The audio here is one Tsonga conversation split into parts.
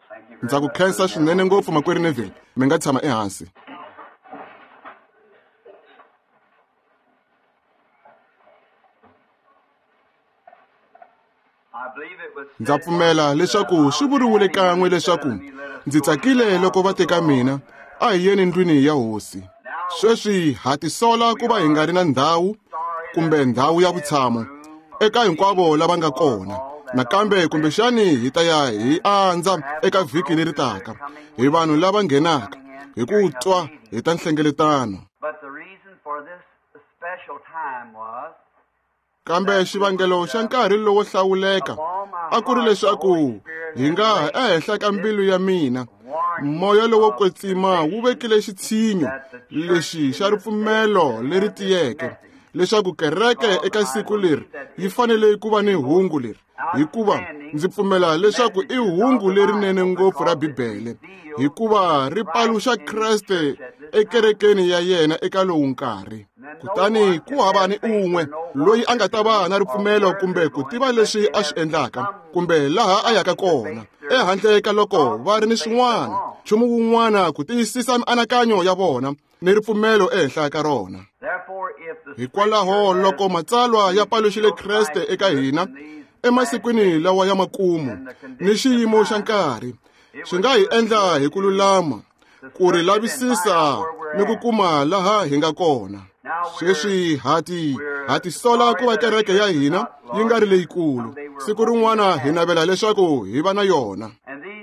ndza ku khensa swinene ngopfu makwerhu Neville, mi nga tshama ehansi. Ndza pfumela leswaku swi vuriwile kan'we leswaku ndzi tsakile loko va teka mina a hi yeni ndlwini ya hosi. Sweswi ha tisola ku va hi nga ri na ndhawu kumbe ndhawu ya vutshamo eka hinkwavo lava nga kona, nakambe kumbexani hi ta ya hi andza eka vhiki leri taka hi vanhu lava nghenaka hi ku twa hi ta nhlengeletano. Kambe xivangelo xa nkarhi lowo hlawuleka a ku ri leswaku hi nga ehenhla ka mbilu ya mina moya lowo kwetsima wu vekile xitshinyo lexi xa ripfumelo leri tiyeke leswaku kereke eka siku leri yi fanele ku va ni hungu leri, hikuva ndzi pfumela leswaku i hungu lerinene ngopfu ra Bibele, hikuva ri paluxa Kreste ekerekeni ya yena eka lowu nkarhi. Kutani ku hava ni un'we loyi a nga ta va na ripfumelo kumbe ku tiva leswi a swi endlaka kumbe laha a yaka kona ehandle ka loko va ri ni swin'wana, nchumu wun'wana ku tiyisisa mianakanyo ya vona ni ripfumelo ehenhla ka rona. Hikwalaho loko matsalwa ya paluxile Kreste eka hina emasikwini lawa ya makumu ni xiyimo xa nkarhi, swi nga hi endla hi ku lulama, ku ri lavisisa ni ku kuma laha hi nga kona. Sweswi ha tisola ku va kereke ya hina yi nga ri leyikulu. Siku rin'wana hi navela leswaku hi va na yona.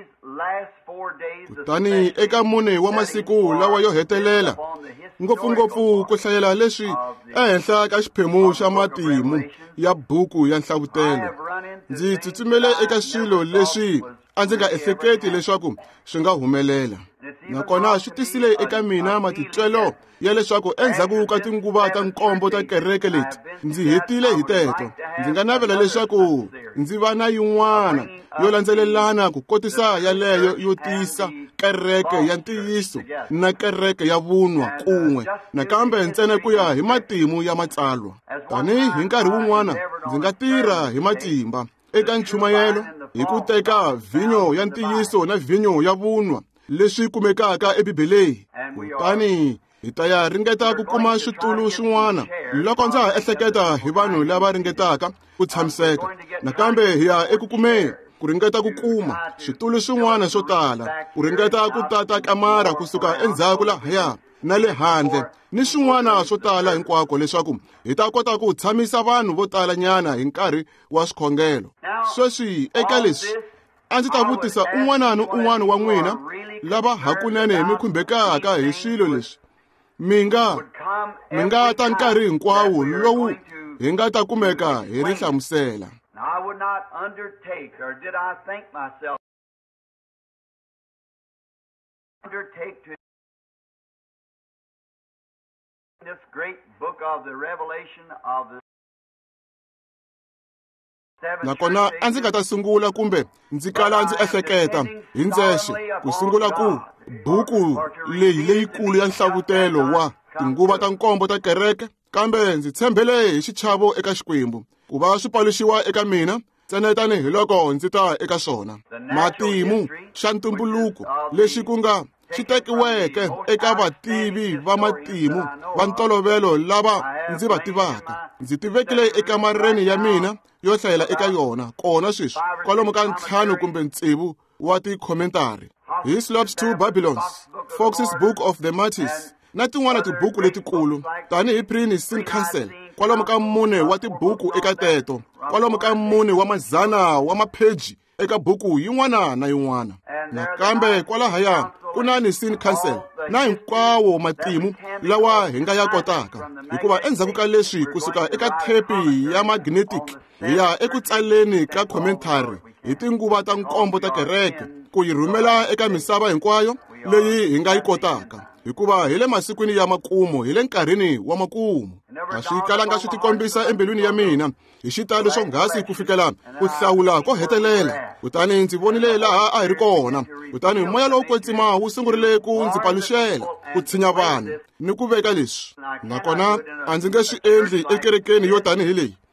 Kutani eka mune wa masiku lawa yo hetelela, ngopfungopfu ku hlayela leswi ehenhla ka xiphemu xa matimu ya buku ya nhlavutelo, ndzi tsutsumele eka swilo leswi a ndzi nga ehleketi leswaku swi nga humelela. Nakona swi tisile eka mina matitwelo ya leswaku endzhaku ka tinguva ta nkombo ta kereke leti ndzi hetile hi teto, ndzi nga navela leswaku ndzi va na yin'wana yo landzelelana ku kotisa yaleyo yo tiyisa kereke ya ntiyiso na kereke ya vunwa kun'we, nakambe ntsena ku ya hi matimu ya matsalwa. Tanihi hi nkarhi wun'wana ndzi nga tirha hi matimba eka nchumayelo hi ku teka vinyo ya ntiyiso na vinyo ya vunwa leswi kumekaka eBibeleni. Kutani hi ta ya ringeta ku kuma switulu swin'wana loko ndza ha ehleketa hi vanhu lava ringetaka ku tshamiseka, nakambe hi ya eku kumeni ku ringeta ku kuma switulu swin'wana swo tala, ku ringeta ku tata kamara kusuka endzhaku lahaya na le handle ni swin'wana swo tala hinkwako leswaku hi ta kota ku tshamisa vanhu vo tala nyana hi nkarhi wa swikhongelo. Sweswi eka leswi a ndzi ta vutisa un'wana ni un'wana wa n'wina lava hakunene mi khumbekaka hi swilo leswi, mi nga ta nkarhi hinkwawo lowu hi nga ta kumeka hi ri hlamusela. I would not undertake, or did I think myself undertake to this great book of the Revelation of the nakona a ndzi nga ta sungula kumbe ndzi kala ndzi ehleketa hi ndzexe ku sungula ku buku leyikulu ya nhlavutelo wa tinguva ta nkombo ta kereke, kambe ndzi tshembele hi xichavo eka Xikwembu ku va swi paluxiwa eka mina ntsena tanihi loko ndzi ta eka swona. Matimu xa ntumbuluko lexi ku nga xi tekiweke eka vativi va matimu va ntolovelo lava ndzi va tivaka, ndzi tivekile eka mareni ya mina yo hlayela eka yona kona sweswi kwalomu ka 5 kumbe 6 wa tikhomentari. Hislop's 2 Babylons, Fox's Book of the Martyrs na tin'wana tibuku letikulu tanihi Prini Sin Council, kwalomu ka 4 wa tibuku eka teto, kwalomu ka 4 wa mazana wa mapheji eka buku yin'wana na yin'wana. Nakambe kwalahaya ku na ni Sin Council na hinkwawo matimu lawa hi nga ya kotaka, hikuva endzhaku ka leswi kusuka eka tepi ya magnetic hi ya eku tsaleni ka commentary hi tinguva ta nkombo ta kereke ku yi rhumela eka misava hinkwayo leyi hi nga yi kotaka, hikuva hi le masikwini ya makumu, hi le nkarhini wa makumu. A swi kalanga swi tikombisa embilwini ya mina hi xitalo swonghasi ku fikela ku hlawula ko hetelela. Kutani ndzi vonile laha a hi ri kona, kutani moya lowu kwetsima wu sungurile ku ndzi paluxela, ku tshinya vanhu ni ku veka leswi. Nakona a ndzi nge swi endli ekerekeni yo tanihi leyi,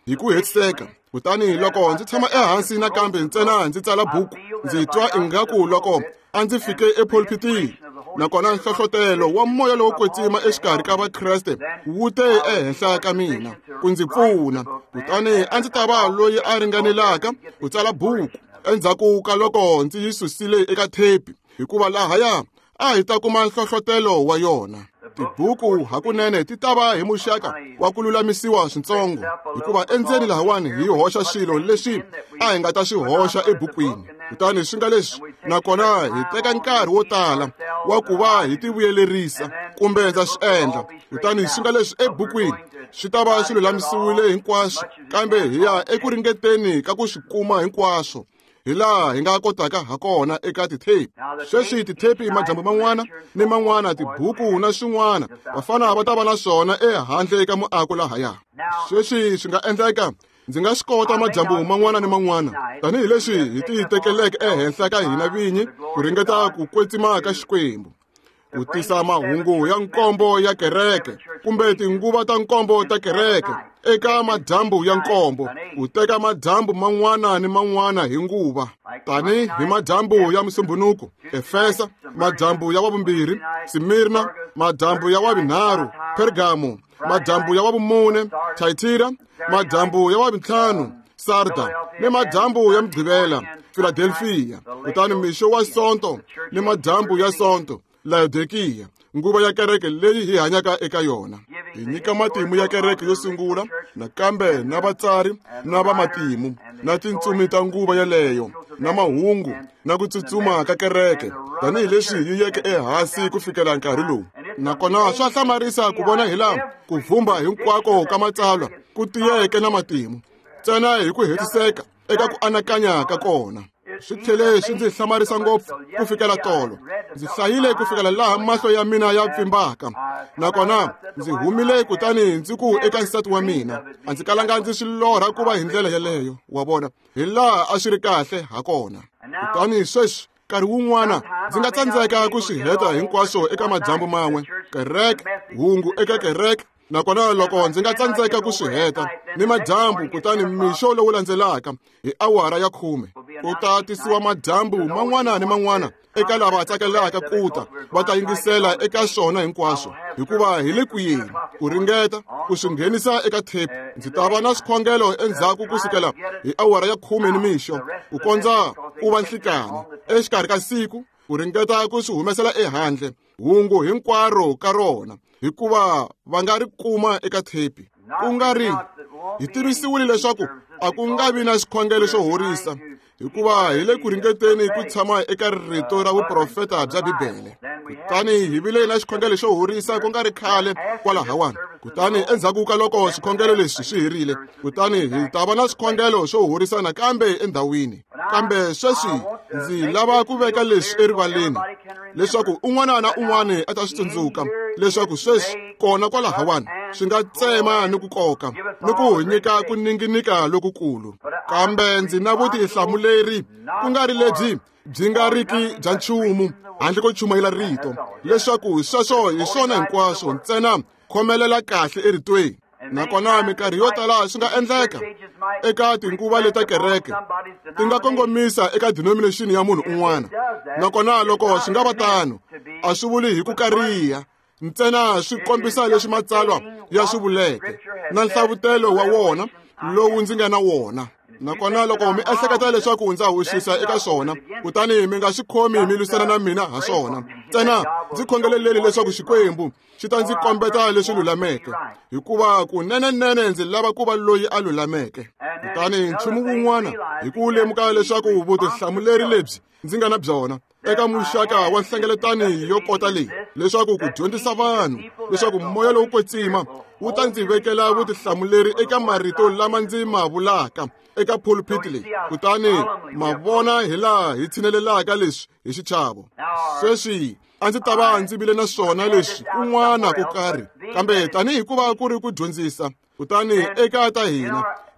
hi ku hetiseka. Kutani loko ndzi tshama ehansi nakambe ntsena ndzi tsala buku, ndzi twa ingaku loko a ndzi fike epulpitini, nakona nhlohlotelo wa moya lowo kwetsima exikarhi ka vakreste wu te ehenhla ka mina ku ndzi pfuna. Kutani a ndzi ta va loyi a ringanelaka ku tsala buku endzhaku ka loko ndzi yi susile eka thepi, hikuva lahaya a hi ta kuma nhlohlotelo wa yona. Tibuku hakunene ti ta va hi muxaka wa ku lulamisiwa swintsongo, hikuva endzeni lahawani hi hoxa swilo leswi a hi nga ta swi hoxa ebukwini. Kutani swi nga leswi, nakona hi teka nkarhi wo tala wa ku va hi tivuyelerisa kumbe ndza swi endla. Kutani swi nga leswi ebukwini swi ta va swi lulamisiwile hinkwaswo, kambe hi ya eku ringeteni ka ku swi kuma hinkwaswo hi laha hi nga kotaka hakona eka tithepi. Sweswi tithepi majambu man'wana ni man'wana, tibuku na swin'wana vafana va ta va na swona ehandle eka muako lahaya. Sweswi swi nga endleka ndzi nga swi kota majambu man'wana ni man'wana, tanihileswi hi ti tekeleke ehenhla ka hina vinyi ku ringeta ku kwetsima ka Xikwembu, ku tisa mahungu ya nkombo ya kereke kumbe tinguva ta nkombo ta kereke eka majambu ya nkombo, ku teka majambu man'wana ni man'wana hi nguva, tani hi majambu ya musumbunuko, Efesa, majambu ya wavumbirhi, Simirna, majambu ya wavunharhu, Pergamo, majambu ya wavumune, Thyatira, majambu ya wavuntlhanu, Sarda, ni majambu ya mugqivela, Philadelphia. Kutani mixo wa sonto ni majambu ya sonto, Laodikiya, nguva ya kereke leyi hi hanyaka eka yona. Hi nyika matimu ya kereke yo sungula, nakambe na vatsari na va matimu na tintsumi ta nguva yaleyo na mahungu na ku tsutsuma ka kereke, tanihileswi yi yeke ehansi ku fikela nkarhi lowu. Nakona swa hlamarisa ku vona hi laha ku vhumba hinkwako ka matsalwa ku tiyeke na matimu, ntsena hi ku hetiseka eka ku anakanya ka kona. Swi tlhele swi ndzi hlamarisa ngopfu ku fikela tolo. Ndzi hlayile ku fikela laha mahlo ya mina ya pfimbaka, nakona ndzi humile kutani ndzi ku eka nsati wa mina. A ndzi kalanga ndzi swi lorha ku va hi ndlela yaleyo, wa vona, hi laha a swi ri kahle hakona. Kutani sweswi nkarhi wun'wana ndzi nga tsandzeka ku swi heta hinkwaswo eka majambu man'we, kereke, hungu eka kereke, nakona loko ndzi nga tsandzeka ku swi heta ni majambu, kutani mixo lowu landzelaka hi awara ya 10 ku ta tisiwa majambu man'wana ni man'wana eka lava tsakelaka kuta va ta yingisela eka swona hinkwaswo, hikuva hi le kuyeni ku ringeta ku swi nghenisa eka thepi. Ndzi ta va na swikhongelo endzhaku ku sukela hi awara ya 10 ni mixo ku kondza ku va nhlikani exikarhi ka siku, ku ringeta ku swi humesela ehandle hungu hinkwaro ka rona, hikuva va nga ri kuma eka thepi. Ku nga ri hi tivisiwile leswaku a ku nga vi na xikhongelo xo horisa, hikuva hi le ku ringeteni ku tshama eka rito ra vuprofeta bya Bibele. Kutani hi vile na xikhongelo xo horisa ku nga ri khale kwalahawani. Kutani endzhaku ka loko swikhongelo leswi swi herile, kutani hi ta va na swikhongelo xo horisa nakambe endhawini. Kambe sweswi ndzi lava ku veka leswi erivaleni, leswaku un'wana na un'wana a ta swi tsundzuka leswaku sweswi kona kwalahawani swi nga tsema ni ku koka ni ku nyika ku ninginika lokukulu. Kambe ndzi na vutihlamuleri ku nga ri lebyi byi nga riki bya nchumu handle ko chumayela rito, leswaku sweswo hi swona hinkwaswo, ntsena khomelela kahle eritweni. Nakona minkarhi yo tala swi nga endleka eka tinguva leta kereke ti nga kongomisa eka denomination ya munhu un'wana, nakona loko swi nga va tano a swi vuli hi ku kariha, ntsena swi kombisa leswi matsalwa ya swi vuleke na nhlavutelo wa wona lowu ndzi nga na wona. Nakona loko mi ehleketa leswaku ndza hoxisa eka swona, kutani mi nga swi khomi mi lwisana na mina ha swona, ntsena ndzi khongeleleni leswaku Xikwembu xi ta ndzi kombeta leswi lulameke, hikuva kunenenene ndzi lava ku va loyi a lulameke. Kutani nchumu wun'wana hi ku lemuka leswaku vutihlamuleri lebyi ndzi nga na byona eka muxaka wa nhlengeletani yo kota leyi, leswaku ku dyondzisa vanhu leswaku moya lowu kwetsima wu ta ndzi vekela vutihlamuleri eka marito lama ndzi ma vulaka eka pulpit leyi. Kutani ma vona hi laha hi tshinelelaka leswi hi xichavo. Sweswi a ndzi ta va ndzi vile na swona leswi kun'wana ko karhi, kambe tanihi ku va ku ri ku dyondzisa, kutani eka ta hina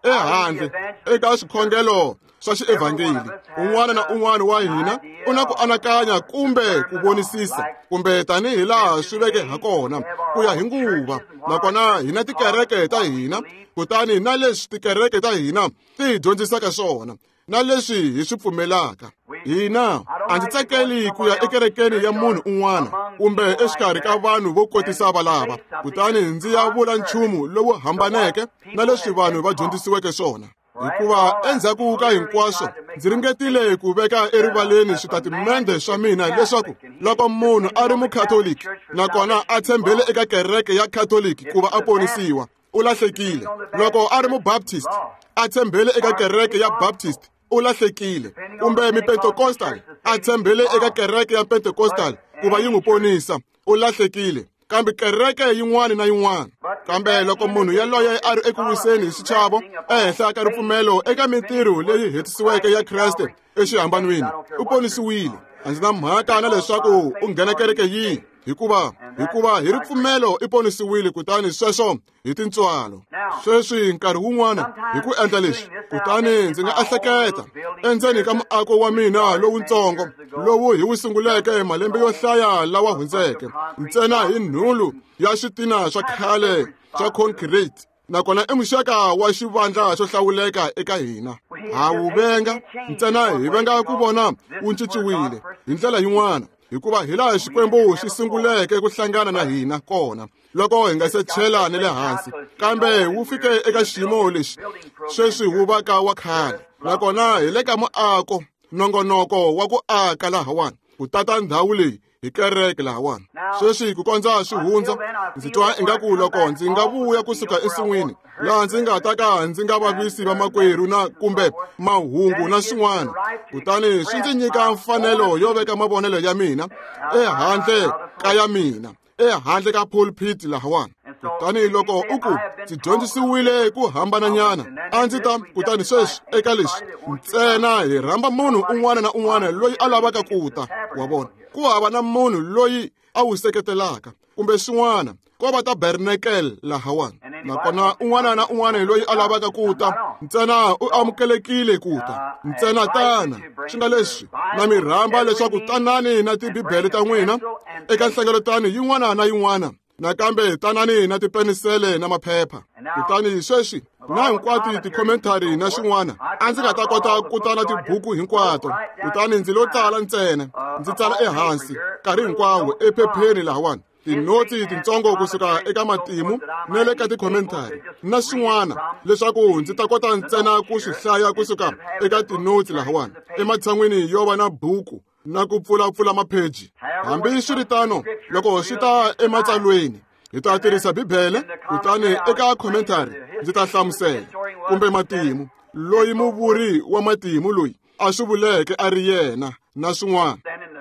ehandle eka swikhongelo swa xievhangeli. Un'wana na un'wana wa hina u na ku anakanya kumbe ku vonisisa kumbe tanihi laha swi veke hakona ku ya hi nguva. Nakona hi na tikereke ta hina, kutani na leswi tikereke ta hina ti hi dyondzisaka swona na leswi hi swi pfumelaka. Hina a ndzi tsakeli ku ya ekerekeni ya munhu un'wana kumbe exikarhi ka vanhu vo kotisa valava, kutani ndzi ya vula nchumu lowu hambaneke na leswi vanhu va dyondzisiweke swona. Hikuva endzhaku ka hinkwaswo ndzi ringetile ku veka erivaleni switatimende swa mina leswaku loko munhu a ri mukhatoliki nakona a tshembele eka kereke ya khatoliki ku va a ponisiwa, u lahlekile. Loko a ri mubaptist a tshembele eka kereke ya baptist, u lahlekile. Kumbe mipentekostal a tshembele eka kereke ya pentekostal ku va yi n'wi ponisa, u lahlekile. Kambe kereke yin'wana na yin'wana. Kambe loko munhu yaloye a ri eku wiseni hi xichavo ehenhla ka ripfumelo eka mintirho leyi hetisiweke ya Kreste exihambanweni, u ponisiwile. A ndzi na mhaka na leswaku u nghena kereke yihi, hikuva hi ripfumelo i ponisiwile, kutani sweswo hi tintswalo. Sweswi nkarhi wun'wana hi ku endla leswi, kutani ndzi nga ehleketa endzeni ka muako wa mina lowutsongo lowu hi wu sunguleke malembe yo hlaya lawa hundzeke, ntsena hi nhulu ya switina swa khale swa concrete. Nakona i muxaka wa xivandla xo hlawuleka eka hina. Ha wu venga, ntsena hi venga ku vona wu cinciwile hi ndlela yin'wana, hikuva hi laha Xikwembu xi sunguleke ku hlangana na hina kona loko hi nga se chela ni le hansi, kambe wu fike eka xiyimo lexi sweswi wu vaka wa khale. Nakona hi le ka muako, nongonoko wa ku aka lahawani, ku tata ndhawu leyi hi kereke lahawani. Sweswi ku kondza swi hundza, ndzi twa ingaku loko ndzi nga vuya kusuka ensin'wini laha ndzi nga ta ka ndzi nga vavisi va makwerhu na kumbe mahungu na swin'wana, kutani swi ndzi nyika mfanelo yo veka mavonelo ya mina ehandle ka ya mina, ehandle ka pulpit lahawani. Kutani loko uku ndzi dyondzisiwile ku hambananyana, a ndzi ta kutani sweswi eka lexi ntsena hi rhamba munhu un'wana na un'wana loyi a lavaka ku ta, wa vona. Ku hava na munhu loyi a wu seketelaka kumbe swin'wana, ko va tabernacle lahawani. Nakona un'wana na un'wana loyi a lavaka ku ta, ntsena u amukelekile ku ta, ntsena tana. Swi nga leswi na mi rhamba leswaku tanani na tibibele ta n'wina eka nhlengeletano yin'wana na yin'wana, nakambe tanani na tipenisele na maphepha. Kutani sweswi na hinkwato tikhomentari na swin'wana a ndzi nga ta kota ku tsala tibuku hinkwato, kutani ndzi lo tsala ntsena, ndzi tsala ehansi nkarhi hinkwawo ephepheni lahawani tinotsi tintsongo kusuka eka matimu na le ka tikhomentari na swin'wana, leswaku ndzi ta kota ntsena ku swi hlaya kusuka eka tinotsi lahawani ematshan'wini yo va na buku na ku pfulapfula mapheji. Hambi swi ri tano, loko swi ta ematsalweni hi ta tirhisa Bibele, kutani eka khomentari ndzi ta hlamusela kumbe matimu loyi muvuri wa matimu loyi a swi vuleke a ri yena na swin'wana.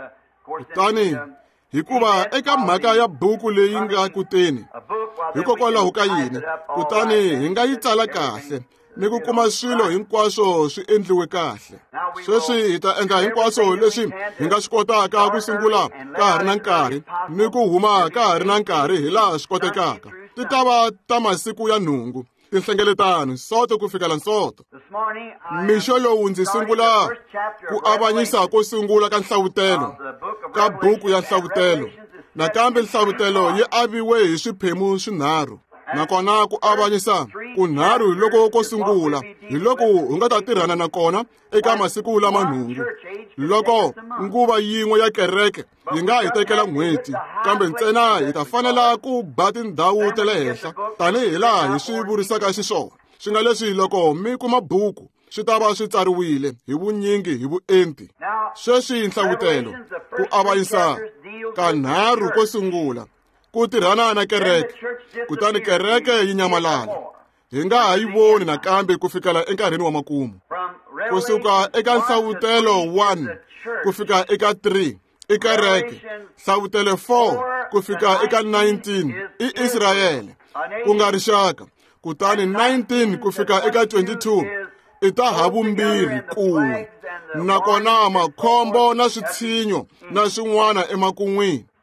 Kutani hikuva eka mhaka ya buku leyi nga kuteni hikokwalaho ka yini, kutani hi nga yi tsala kahle ni ku kuma swilo hinkwaswo swi endliwe kahle. Sweswi hi ta endla hinkwaswo leswi hi nga swi kotaka ku sungula ka ha ri na nkarhi ni ku huma ka ha ri na nkarhi hi laha swi kotekaka. Ti ta va ta masiku ya nhungu, tinhlengeletano Nsoto ku fikela Nsoto. Mixo lowu ndzi sungula ku avanyisa ko sungula ka nhlavutelo ka buku ya nhlavutelo, nakambe nhlavutelo yi aviwe hi swiphemu swinharhu. Nakona ku avanyisa kunharhu hi loko ko sungula hi loko u nga ta tirhana na kona eka masiku lama nhungu. Loko nguva yin'we ya kereke yi nga hi tekela n'hweti, kambe ntsena hi ta fanela ku ba tindhawu ta le henhla tanihi laha hi swi vurisaka xiswona. Swi nga leswi loko mi kuma buku swi ta va swi tsariwile hi vunyingi hi vuenti. Sweswi nhlavutelo ku avanyisa kanharhu ko sungula ku tirhana na kereke, kutani kereke yi nyamalala. Hi nga ha yi voni nakambe ku fikela enkarhini wa makumu. Kusuka eka nhlavutelo 1 ku fika eka 3 i kereke, nhlavutelo 4 ku fika eka 19 i Israyele ku nga rixaka, kutani 19 ku fika eka 22 i ta havumbirhi kun'we, nakona makhombo na switshinyo na swin'wana emakun'wini.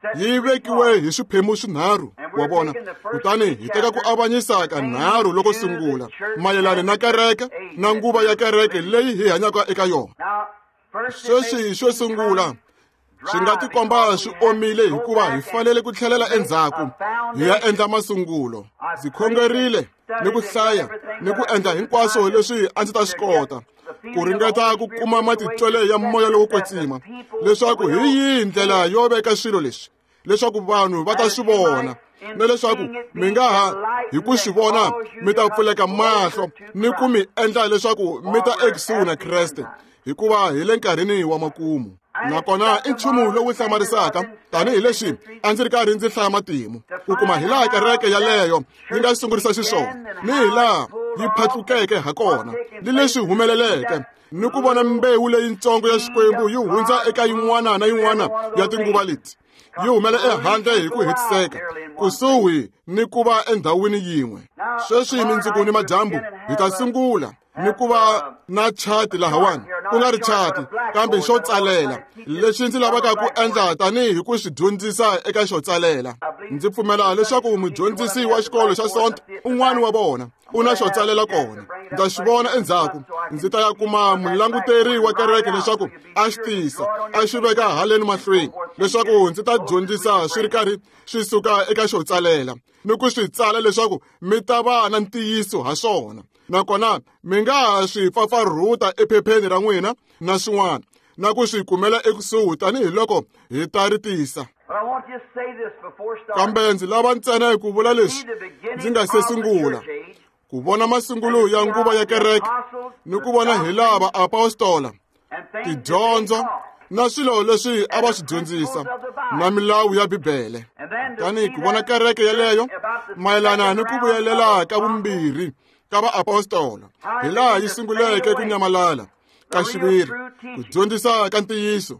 yi vekiwe hi swiphemu swinharhu wa vona. Kutani hi teka ku avanyisa ka nharhu loko sungula mayelana na kereke na nguva ya kereke leyi hi hanyaka eka yona. Sweswi xo sungula swi nga tikomba swi omile hikuva hi fanele ku tlhelela endzhaku hi ya endla masungulo. Ndzi khongerile ni ku hlaya ni ku endla hinkwaswo leswi a ndzi ta swi kota ku ringeta ku kuma matitwele ya moya lowo kwetsima leswaku hi yihi ndlela yo veka swilo leswi leswaku vanhu va ta swi vona na leswaku mi nga ha hi ku swi vona mi ta pfuleka mahlo ni ku mi endla leswaku mi ta ekusuhi na Kreste hikuva hi le nkarhini wa makumu. Nakona i nchumu lowu hlamarisaka tanihileswi a ndzi ri karhi ndzi hlaya matimu ku kuma hi laha kereke yaleyo yi nga sungurisa xiswona ni hi laha yi phatlukeke ha kona ni leswi humeleleke ni ku vona mbewu leyintsongo ya Xikwembu yi hundza eka yin'wana na yin'wana ya tinguva leti yi humela ehandle hi ku hetiseka kusuhi ni ku va endhawini yin'we. Sweswi mindzuku ni madyambu hi ta sungula ni ku va na chati lahawani ku nga ri chati kambe xo tsalela leswi ndzi lavaka ku endla tanihi ku swi dyondzisa eka xo tsalela. Ndzi pfumela leswaku mudyondzisi wa xikolo xa sonto un'wana wa vona u na xo tsalela kona. Ndza xi vona endzhaku ndzi ta ya kuma mulanguteri wa kereke leswaku a xi tisa a xi veka haleni mahlweni leswaku ndzi ta dyondzisa swi ri karhi swi suka eka xo tsalela ni ku swi tsala leswaku mi ta va na ntiyiso ha swona. Nakona mi nga ha swi pfapfarhuta ephepheni ra n'wina na swin'wana na ku swi kumela ekusuhi tanihiloko hi ta ri tisa. Kambe ndzi lava ntsena ku vula leswi ndzi nga se sungula ku vona masungulo ya nguva ya kereke ni ku vona hi lava apostola tidyondzo na swilo leswi a va swi dyondzisa na milawu ya Bibele. Tanihi ku vona kereke yaleyo mayelana ni ku vuyelela ka vumbirhi ka vaapostola hi laha yi sunguleke ku nyamalala ka xiviri ku dyondzisa ka ntiyiso.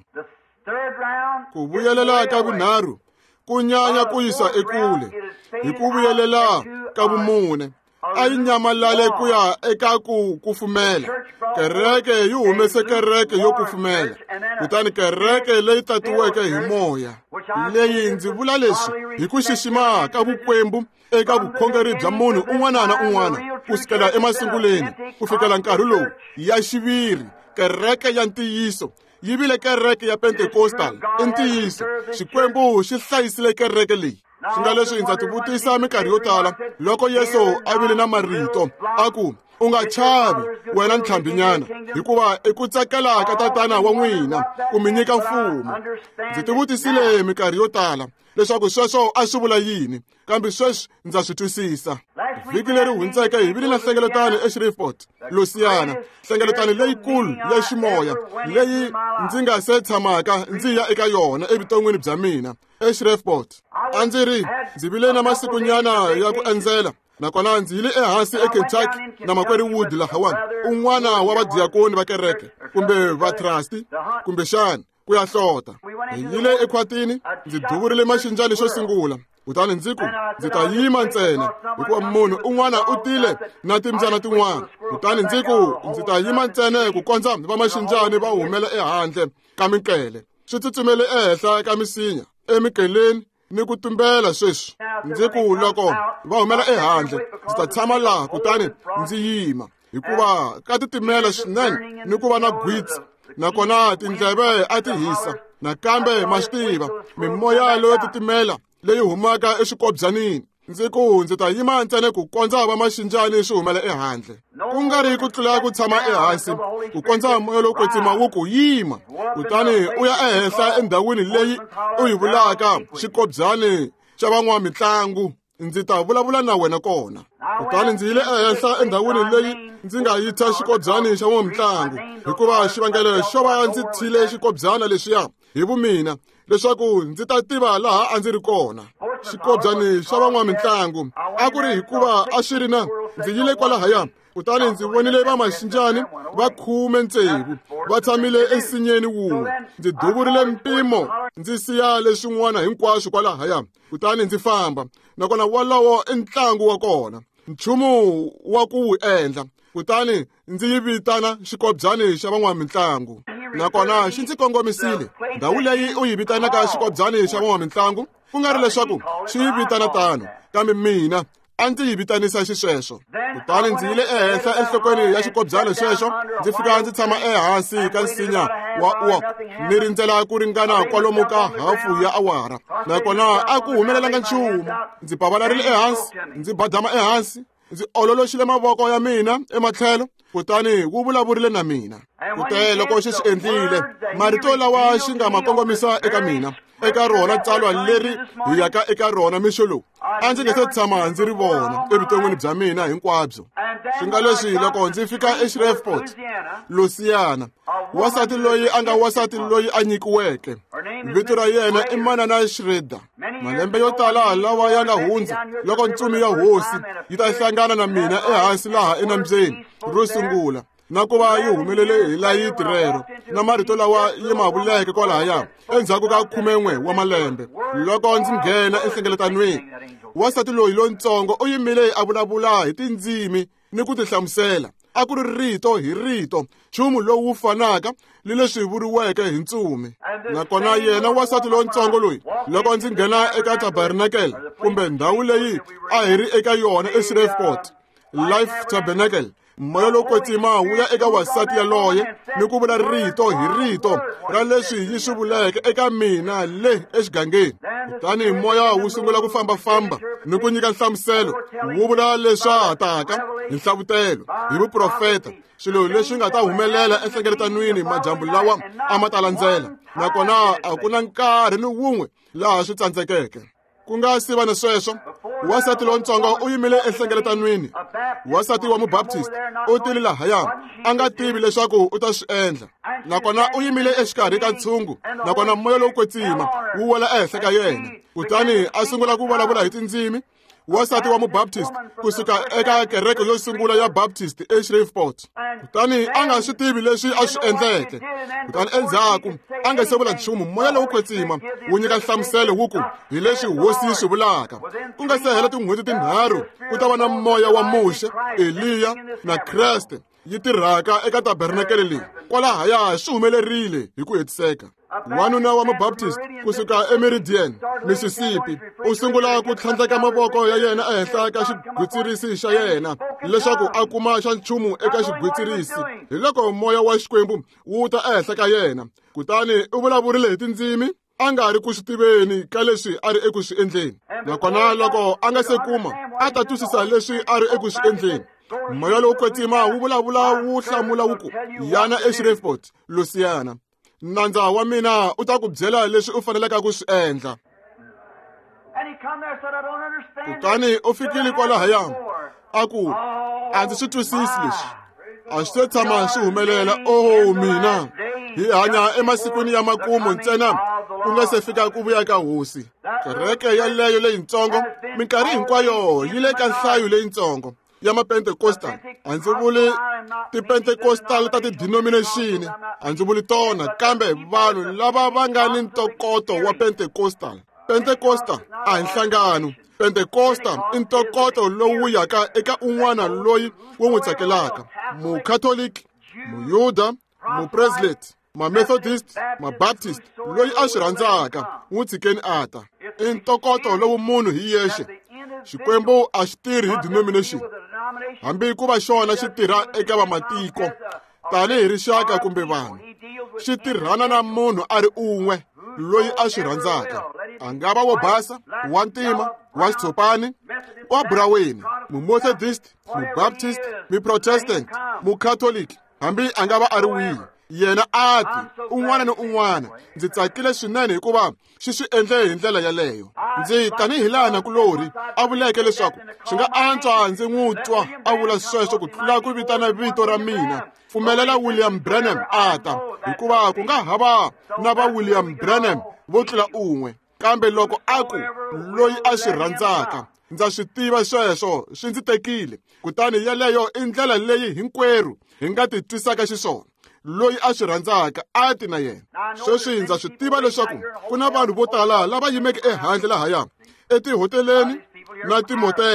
Ku vuyelela ka vunharhu ku nyanya ku yisa ekule hi ku vuyelela ka vumune a yi nyamalale ku ya eka ku kufumela. Kereke yi humese kereke yo kufumela kutani kereke leyi tatiweke hi moya. Leyi ndzi vula leswi hi ku xixima ka vukwembu eka vukhongeri bya munhu un'wana na un'wana kusukela emasunguleni ku fikela nkarhi lowu ya xiviri. Kereke ya ntiyiso yi vile kereke ya Pentecostal i ntiyiso. Xikwembu xi hlayisile kereke leyi. Swi nga leswi ndza tivutisa minkarhi yo tala loko Yesu a vile na marito a ku u nga chavi wena ntlhambinyana hikuva i ku tsakela ka tatana wa n'wina ku mi nyika mfumo. Ndzi tivutisile minkarhi yo tala leswaku sweswo a swi vula yini kambe sweswi ndza swi twisisa. Vhiki leri hundzeke hi vile na nhlengeletano eShreveport, Louisiana, nhlengeletano leyikulu ya ximoya leyi ndzi nga se tshamaka ndzi ya eka yona evuton'wini bya mina eShreveport. A ndzi vile na masikunyana ya ku endzela nakona ndzi yile ehansi eKentucky na makwerhu Wood lahawani un'wana wa vadiyakoni va kereke kumbe va trust kumbe xana ku ya hlota. Hi yile ekhwatini ndzi duvurile maxinjani xo sungula kutani ndzi ta yima ntsena hikuva munhu un'wana u tile na timbyana tin'wana. Kutani ndzi ta yima ntsena ku kondza va maxinjani va humela ehandle ka minkele swi tsutsumele ehenhla ka misinya emikeleni ni ku tumbela sweswi. Loko va humela ehandle ndzi ta tshama laha kutani ndzi yima hikuva ka titimela swinene ni ku va na gwitsi nakona tindleve a ti hisa. Nakambe ma swi tiva mimoya leyo titimela leyi humaka exikobyanini. Ndzi ta yima ntsena ku kondza va maxinjani swi humela ehandle ku nga ri ku tlula ku tshama ehansi ku kondza moya lowo kwetsima wu ku yima kutani u ya ehenhla endhawini leyi u yi vulaka xikobyani xa van'wamitlangu. Ndzi ta vulavula na wena kona. Kutani ndzi yile ehenhla endhawini leyi ndzi nga yitsa xikobyani xa n'wamitlangu hikuva xivangelo xo va ndzi tshile xikobyana lexiya hi vumina leswaku ndzi ta tiva laha a ndzi ri kona. Xikobyani xa van'wamitlangu a ku ri hikuva a swi ri na ndzi yile kwalahaya kutani ndzi vonile va maxinjani va 16 va tshamile ensinyeni wun'we. Ndzi duvurile mpimo ndzi siya leswin'wana hinkwaswo kwalahaya kutani ndzi famba nakona walawo i ntlangu wa kona nchumu wa ku wu endla kutani ndzi yi vitana xikobyani xa van'wamitlangu. nakona xi ndzi kongomisile ndhawu leyi u yi vitanaka xikobyani xa van'wamitlangu ku nga ri leswaku xi yi vitana tano kambe mina a ndzi yi vitanisa xisweswo. Kutani ndzi yile ehenhla enhlokweni ya xikobyana xexo ndzi fika ndzi tshama ehansi ka nsinya wa oak ni rindzela ku ringana kwalomu ka hafu ya awara, nakona a ku humelelanga nchumu. Ndzi pavalarile ehansi, ndzi badama ehansi, ndzi ololoxile mavoko ya mina ematlhelo, kutani wu vulavurile na mina. Kute loko xi endlile marito lawa xi nga ma kongomisa eka mina eka rona tsalwa leri hi yaka eka rona mixo lowu a ndzi nge se tshama ndzi ri vona evuton'wini bya mina hinkwabyo. Swi nga leswi loko ndzi fika eShreveport, Louisiana, wasati loyi a nga wasati loyi a nyikiweke vito ra yena i manana Schroeder. Malembe yo tala lawa ya nga hundza loko ntsumi ya hosi yi ta hlangana na mina ehansi laha enambyeni ro sungula na ku va yi humelele hi layiti rero na marito lawa yi ma vuleke kwalaya endzhaku ka 11 wa malembe. Loko ndzi nghena enhlengeletanweni, wasati loyi lontsongo u yimile a vulavula hi tindzimi ni ku tihlamusela. A ku ri rito hi rito nchumu lowu fanaka ni leswi vuriweke hi ntsumi. Nakona yena wasati lontsongo loyi loko ndzi nghena eka tabernacle kumbe ndhawu leyi a hi ri eka yona eShreveport Life Tabernacle, moya lowo kwetsima wu ya eka wasati yaloye ni ku vula rito hi rito ra leswi yi swi vuleke eka mina le exigangeni. Kutani moya wu sungula ku fambafamba ni ku nyika nhlamuselo, wu vula leswa ha taka hi nhlavutelo, hi vuprofeta, swilo leswi nga ta humelela enhlengeletanwini majambu lawa a ma ta landzela. Nakona a ku na nkarhi ni wun'we laha swi tsandzekeke. Ku nga si va ni sweswo, wasati lontsongo u yimile enhlengeletanwini. Wasati wa mubaptist u tile lahaya a nga tivi leswaku u ta swi endla, nakona u yimile exikarhi ka ntshungu, nakona moya lowu kwetsima wu wela ehenhla ka yena. Kutani a sungula ku vulavula hi tindzimi. Wasati wa mubaptist kusuka eka kereke yo sungula ya Baptist eShreveport. Kutani a nga swi tivi leswi a swi endleke. Kutani endzhaku a nga se vula nchumu, moya lowu kwetsima wu nyika nhlamuselo wu ku hi leswi hosi yi swi vulaka. Ku nga se hela tin'hweti tinharhu ku ta va na moya wa Muxe, Eliya na Kreste yi tirhaka eka tabernakele leyi. Kwalahaya swi humelerile hi ku hetiseka. Wanuna wa mabaptist kusuka eMeridian, Mississippi, u sungula ku tlhandleka mavoko ya yena ehenhla ka xigwitsirisi xa yena leswaku a kuma xa nchumu eka xigwitsirisi. Hi loko moya wa Xikwembu wu ta ehenhla ka yena, kutani u vulavurile hi tindzimi a nga ri ku swi tiveni ka leswi a ri eku swi endleni. Nakona loko a nga se kuma a ta twisisa leswi a ri eku swi endleni. Moya lowu kwetsima wu vulavula wu hlamula wu ku yana eShreveport, Louisiana, nandza wa mina u ta ku byela leswi u faneleke ku swi endla. Kutani u fikile kwalahaya a ku a ndzi swi twisisi leswi, a swi se tshama swi humelela. Mina hi hanya emasikwini ya makumu ntsena ku nga se fika ku vuya ka hosi. Kereke yaleyo leyintsongo minkarhi hinkwayo yi le ka nhlayo leyintsongo ya mapentekostal. A ndzi vuli tipentekostal ta tidenomination, a ndzi vuli tona, kambe vanhu lava va nga ni ntokoto wa pentekostal. Pentekostal a hi nhlangano. Pentecosta i ntokoto lowu yaka eka un'wana loyi wu n'wi tsakelaka, mukatoliki, muyuda, mupresleti, mamethodist, mabaptist, loyi a swi rhandzaka n'wi tshikeni a ta. I ntokoto lowu munhu hi yexe. Xikwembu a xi tirhi hi denomination, hambi ku va xona xi tirha eka vamatiko tanihi rixaka kumbe vanhu. Xi tirhana na munhu a ri un'we loyi a swi rhandzaka, a nga va wo basa, wa ntima, wa xitshopani, wa buraweni, mumethodist, mubaptist, muprotestant, mukatoliki, hambi a nga va a ri wihi. Yena a ti un'wana ni un'wana ndzi tsakile swinene hikuva swi endle hi ndlela yaleyo. Ndzi tanihi lana kulori a vuleke leswaku swi nga antswa ndzi n'wi twa a vula sweswo ku tlula ku vitana vito ra mina. Pfumelela William Branham a ta, hikuva ku nga hava na va William Branham vo tlula un'we. Kambe loko a ku loyi a swi rhandzaka, ndza swi tiva sweswo swi ndzi tekile. Kutani yaleyo i ndlela leyi hinkwerhu hi nga ti twisaka xiswona. Loyi a swi rhandzaka a ti na yena. Sweswi ndza swi tiva leswaku ku na vanhu vo tala lava yimeke ehandle lahaya etihoteleni na timotela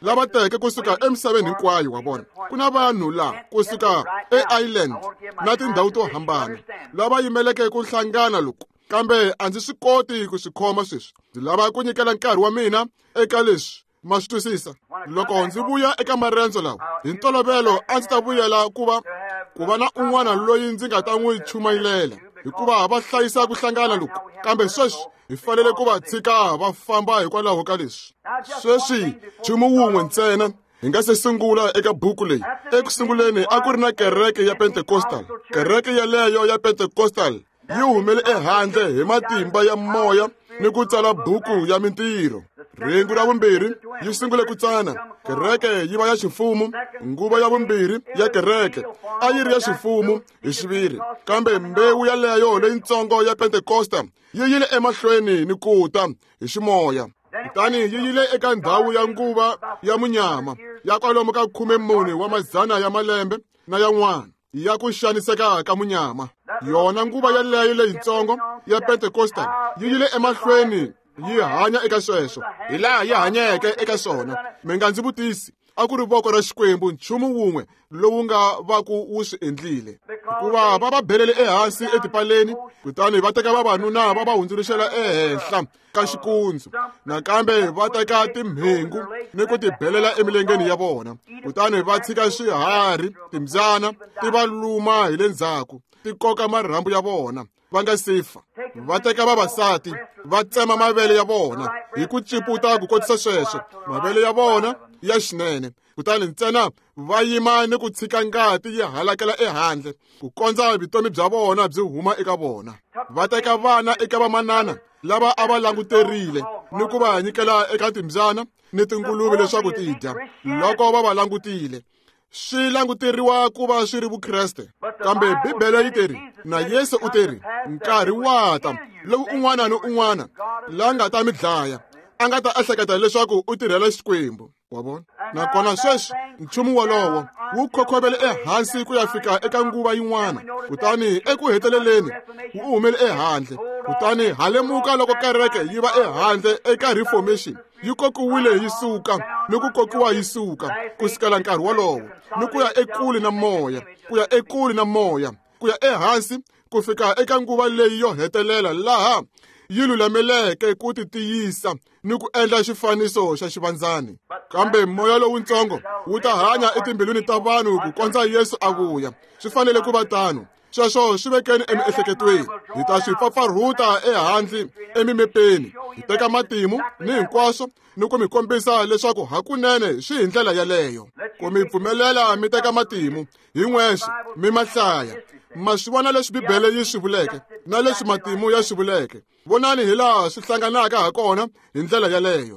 lava teke kusuka emisaveni hinkwayo wa vona. Ku na vanhu laha kusuka eIreland na tindhawu to hambana lava yimeleke ku hlangana loku, kambe a ndzi swi koti ku swi khoma sweswi. Ndzi lava ku nyikela nkarhi wa mina eka leswi, ma swi twisisa. Loko ndzi vuya eka marendzo lawa, hi ntolovelo a ndzi ta vuyela ku va na un'wana loyi ndzi nga ta n'wi chumayilela, hikuva va hlayisa ku hlangana loku. Kambe sweswi hi fanele ku va tshika va famba hikwalaho ka leswi. Sweswi nchumu wun'we ntsena hi nga se sungula eka buku leyi. Eku sunguleni a ku ri na kereke ya Pentecostal. Kereke yaleyo ya Pentecostal yi humele ehandle hi matimba ya moya ni ku tsala buku ya mintirho. Ringu ra vumbirhi yi sungule ku tsana. Kereke yi va ya ximfumo. Nguva ya vumbirhi ya kereke a yi ri ya ximfumo hi xiviri, kambe mbewu yaleyo leyintsongo ya Pentecostal yi yile emahlweni ni kuta hi ximoya. Kutani yi yile eka ndhawu ya nguva ya munyama ya kwalomu ka 14 wa mazana ya malembe na yan'wana ya ku xaniseka ka munyama. Yona nguva yaleyo leyintsongo ya Pentecostal yi yile emahlweni yi hanya eka sweswo, hi laha yi hanyeke eka swona. Mi nga ndzi vutisi, a ku ri voko ra Xikwembu nchumu wun'we lowu nga va ku wu swi endlile, hikuva va va belele ehansi etipaleni, kutani va teka vavanuna va va hundzuluxela ehenhla ka xikundzu, nakambe va teka timhingu ni ku ti belela emilengeni ya vona, kutani va tshika swiharhi, timbyana ti va luma hi le ndzhaku, ti koka marhambu ya vona va nga se fa. Va teka vavasati va tsema mavele ya vona hi ku ciputa ku kotisa sweswo mavele ya vona ya xinene, kutani ntsena va yima ni ku tshika ngati yi halakela ehandle ku kondza vutomi bya vona byi huma eka vona. Va teka vana eka vamanana lava a va languterile ni ku va nyikela eka timbyana ni tinguluve leswaku ti dya loko va va langutile. Swi languteriwa ku va swi ri Vukreste, kambe Bibele yi teri na Yesu u teri nkarhi wata lowu un'wana ni un'wana la nga ta mi dlaya a nga ta ehleketa leswaku u tirhela Xikwembu, wa vona. Nakona sweswi nchumu wolowo wu khokhovele ehansi ku ya fika eka nguva yin'wana, kutani eku heteleleni wu humele ehandle. Kutani halemuka loko kereke yi va ehandle eka Reformation, yi kokiwile yi suka ni ku kokiwa yi suka ku sukela nkarhi wolowo ni ku ya ekule na moya, ku ya ekule na moya, ku ya ehansi ku fika eka nguva leyi yo hetelela laha yi lulameleke ku titiyisa ni ku endla xifaniso xa xivandzani. Kambe moya lowutsongo wu ta hanya etimbilwini ta vanhu ku kondza Yesu a vuya. Swi fanele ku va tano. Sweswo swi vekeni emiehleketweni. Hi ta swi pfapfarhuta ehandle emimepeni, hi teka matimu ni hinkwaswo ni ku mi kombisa leswaku hakunene swi hi ndlela yaleyo. Ku mi pfumelela mi teka matimu hi n'wexe mi mahlaya, ma swi vona leswi Bibele yi swi vuleke na leswi matimu ya swi vuleke. Vonani hi laha swi hlanganaka ha kona hi ndlela yaleyo.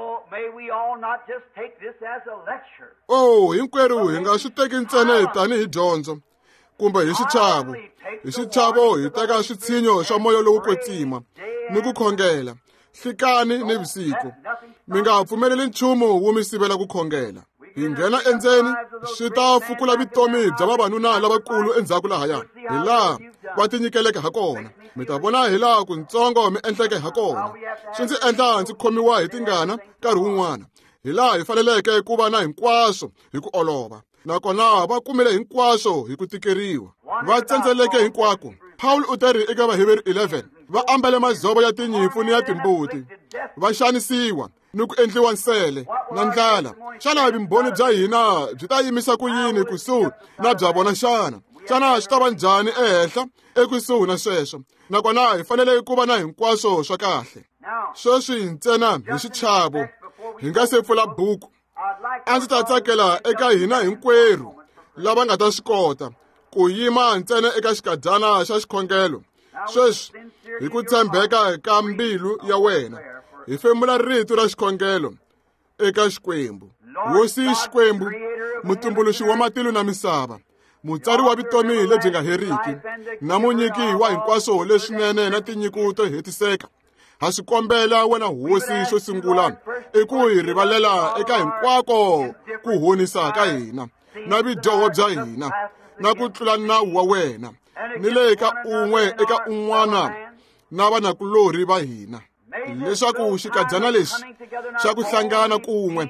Hinkwerhu hi nga swi teki ntsena tanihi dyondzo kumbe hi xichavo. Hi xichavo hi teka switshinyo swa moya lowu kwetsima ni ku khongela hlikani ni vusiku. Mi nga pfumeleli nchumu wu mi sivela ku khongela. Hi nghena endzeni, swi ta fukula vutomi bya vavanuna lavakulu endzhaku lahaya, hi laha va tinyikeleke ha kona. Mi ta vona hi laha ku ntsongo mi endleke ha kona. Swi ndzi endla ndzi khomiwa hi tingana nkarhi wun'wana, hi laha hi faneleke ku va na hinkwaswo hi ku olova, nakona va kumile hinkwaswo hi ku tikeriwa. Va tsendzeleke hinkwako. Paul u teri eka Vaheveri 11, va ambale madzovo ya tinyimpfu ni ya timbuti, va xanisiwa ni ku endliwa nsele na ndlala. Xana vumbhoni bya hina byi ta yimisa ku yini kusuhi na bya vona xana? Xana swi ta va njhani ehenhla ekusuhi na sweswo? Nakona hi fanele ku va na hinkwaswo swa kahle. Sweswi ntsena hi xichavo hi nga se pfula buku, a ndzi ta tsakela eka hina hinkwerhu lava nga ta swi kota ku yima ntsena eka xikadyana xa xikhongelo. Sweswi hi ku tshembeka ka mbilu ya wena hi femula rito ra xikhongelo eka Xikwembu. Hosi Xikwembu, mutumbuluxi wa matilo na misava, mutsari wa vutomi lebyi nga heriki, na munyiki wa hinkwaswo leswinene na tinyiko to hetiseka, ha swi kombela wena hosi xo sungula i ku hi rivalela eka hinkwako ku honisa ka hina na vidyoho bya hina na ku tlula nawu wa wena, ni le ka un'we eka un'wana na vanakulori va hina, leswaku xikadyana lexi xa ku hlangana kun'we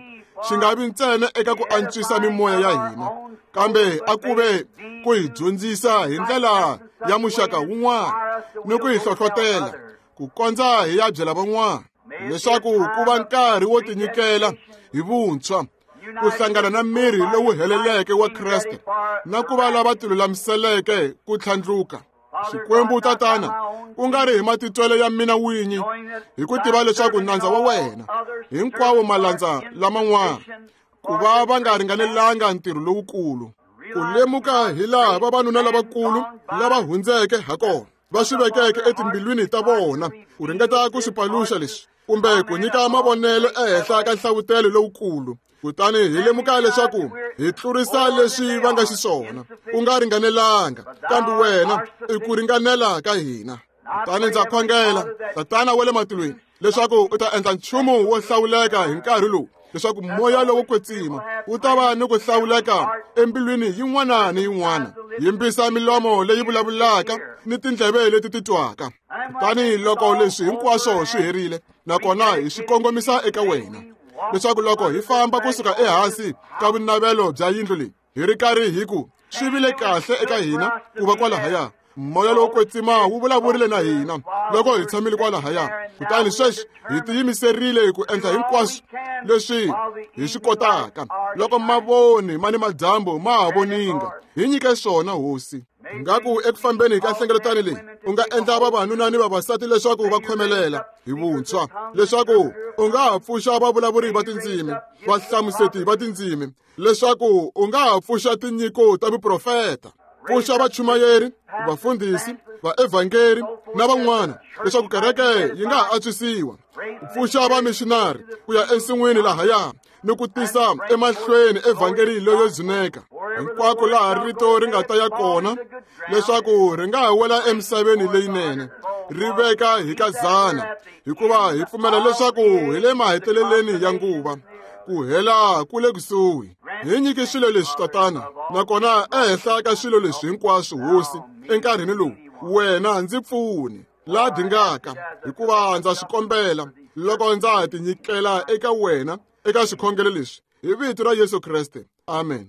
xi nga vi ntsena eka ku antswisa mimoya ya hina, kambe a ku ve ku hi dyondzisa hi ndlela ya muxaka wun'wana ni ku hi hlohlotela ku kondza hi ya byela van'wana leswaku ku va nkarhi wo tinyikela hi vuntshwa, ku hlangana na miri lowu heleleke wa Kreste na ku va lava tilulamiseleke ku tlhandluka. Xikwembu tatana, ku nga ri hi matitwelo ya mina winyi, hi ku tiva leswaku nandza wa wena hinkwawo malandza laman'wana ku va va nga ringanelanga ntirho lowukulu, ku lemuka hi laha vavanuna lavakulu lava hundzeke ha kona va swi vekeke etimbilwini ta vona ku ringeta ku swi paluxa leswi, kumbe ku nyika mavonelo ehenhla ka nhlavutelo lowukulu. Kutani hi lemuka leswaku hi tlurisa leswi va nga xiswona, ku nga ringanelanga, kambe wena i ku ringanela ka hina. Kutani ndza khongela tatana wa le matilweni leswaku u ta endla nchumu wo hlawuleka hi nkarhi lowu, leswaku moya lowo kwetsima wu ta va ni ku hlawuleka embilwini yin'wana ni yin'wana. Yimbisa milomo leyi vulavulaka ni tindleve leti ti twaka. Kutani loko leswi hinkwaswo swi herile, nakona hi swi kongomisa eka wena, leswaku loko hi famba kusuka ehansi ka vunavelo bya yindlu leyi, hi ri karhi hi ku swi vile kahle eka hina ku va kwalahaya. Moya lowo kwetsima wu vulavurile na hina loko hi tshamile kwalahaya. Kutani sweswi hi tiyimiserile ku endla hinkwaswo leswi hi swi kotaka. Loko mavoni ma ni madyambu ma ha voninga, hi nyike swona Hosi. Ngaku eku fambeni ka nhlengeletano leyi u nga endla vavanuna ni vavasati leswaku va khomelela hi vuntshwa, leswaku u nga ha pfuxa vavulavuri va tindzimi, vahlamuseti va tindzimi, leswaku u nga ha pfuxa tinyiko ta vuprofeta, pfuxa vachumayeri, vafundhisi, vaevhangeri na van'wana, leswaku kereke yi nga ha antswisiwa, pfuxa vamixinari ku ya ensin'wini lahaya ni ku tisa emahlweni evhangeli leyo dzuneka hinkwako laha rito ri nga ta ya kona, leswaku ri nga ha wela emisaveni leyinene, ri veka hi kazana, hikuva hi pfumela leswaku hi le maheteleleni ya nguva, ku hela ku le kusuhi. Hi nyiki swilo leswi tatana, nakona ehenhla ka swilo leswi hinkwaswo Hosi, enkarhini lowu wena ndzi pfuni la dingaka, hikuva ndza swi kombela loko ndza ha tinyikela eka wena eka swikhongelo leswi, hi vito ra Yesu Kreste, amen.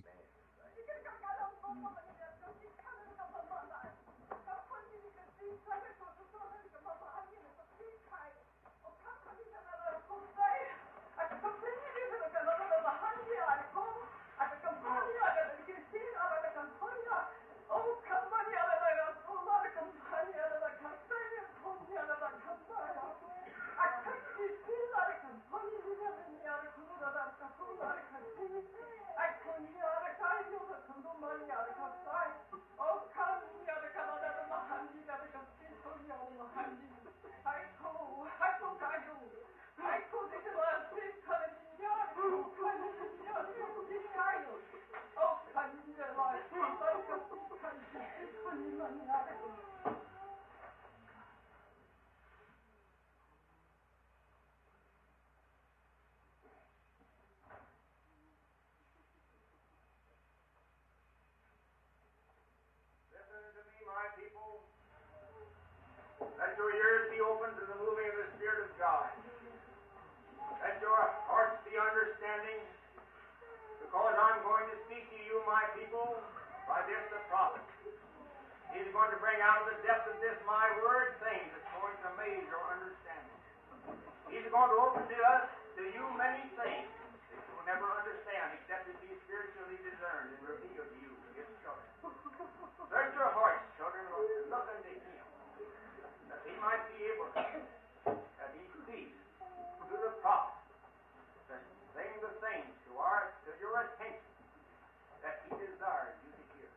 Let your ears be open to the moving of the Spirit of God. Let your hearts be understanding, because I'm going to speak to you, my people, by this the prophet. He's going to bring out of the depth of this my word things that's going to amaze your understanding. He's going to open to us, to you, many things that you'll never understand except it be spiritually discerned and revealed to you, his children. Search your hearts, children, and look unto him, that he might be able to, that he speaks to the prophet, to sing the things to your attention that he desires you to hear.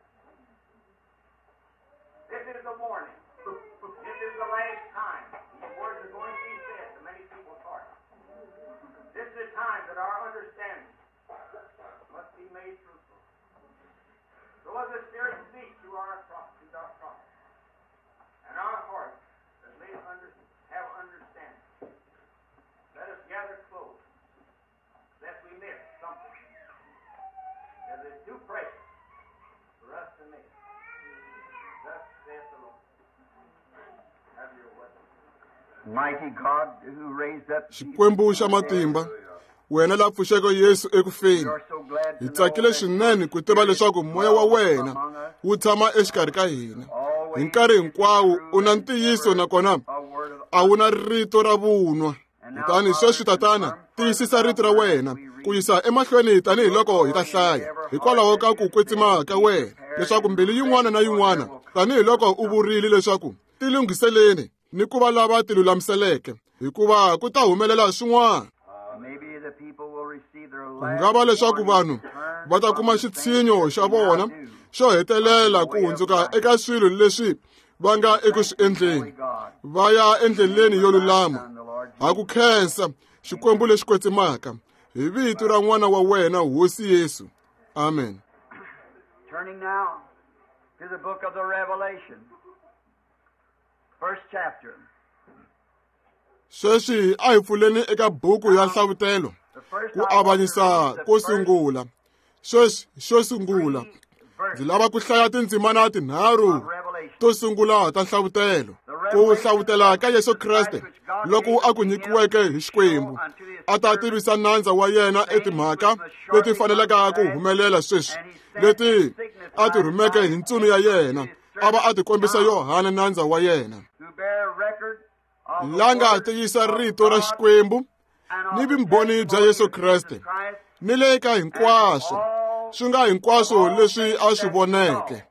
This is the warning. This is the last time. These words are going to be said to many people's hearts. This is the time that our understanding must be made fruitful. So as the Spirit speaks to our prophets, and our hearts that may have understanding, let us gather close, lest we miss something that is too precious for us to miss. Thus saith the Lord. Have your way. Mighty God who raised up Xikwembu xa matimba, wena la pfuxeke Yesu ekufeni. Hi tsakile swinene ku tiva leswaku moya wa wena wu tshama exikarhi ka hina. Hi nkarhi hinkwawo u na ntiyiso nakona a wu na rito ra vunwa. Kutani sweswi tatana tiyisisa rito ra wena ku yisa emahlweni tanihiloko hi ta hlaya hikwalaho ka ku kwetsima ka wena leswaku mbilu yin'wana na yin'wana tanihiloko u vurile leswaku tilunghiseleni ni ku va lava tilulamiseleke hikuva ku ta humelela swin'wana. Ku nga va leswaku vanhu va ta kuma xitshinyo xa vona xo hetelela ku hundzuka eka swilo leswi va nga eku swi endleni, va ya endleleni yo lulama, ha ku khensa xikwembu lexi kwetsimaka hi vito ra n'wana wa wena Hosi Yesu. Amen. Turning now to the book of the Revelation, first chapter. Sweswi a hi pfuleni eka buku ya nhlavutelo ku avanyisa ko sungula. Sweswi xo sungula ndzi lava ku hlaya tindzimana tinharhu to sungula ta nhlavutelo. Ku hlavutela ka Yesu Kriste loko a ku nyikiweke hi Xikwembu a ta tivisa nandza wa yena etimhaka leti faneleka ku humelela sweswi leti a ti rhumeke hi ntsumi ya yena a va a ti kombisa Yohana nandza wa yena. La nga tiyisa rito ra Xikwembu ni vumbhoni bya Yesu Kriste ni le ka hinkwaswo swi nga hinkwaswo leswi a swi voneke.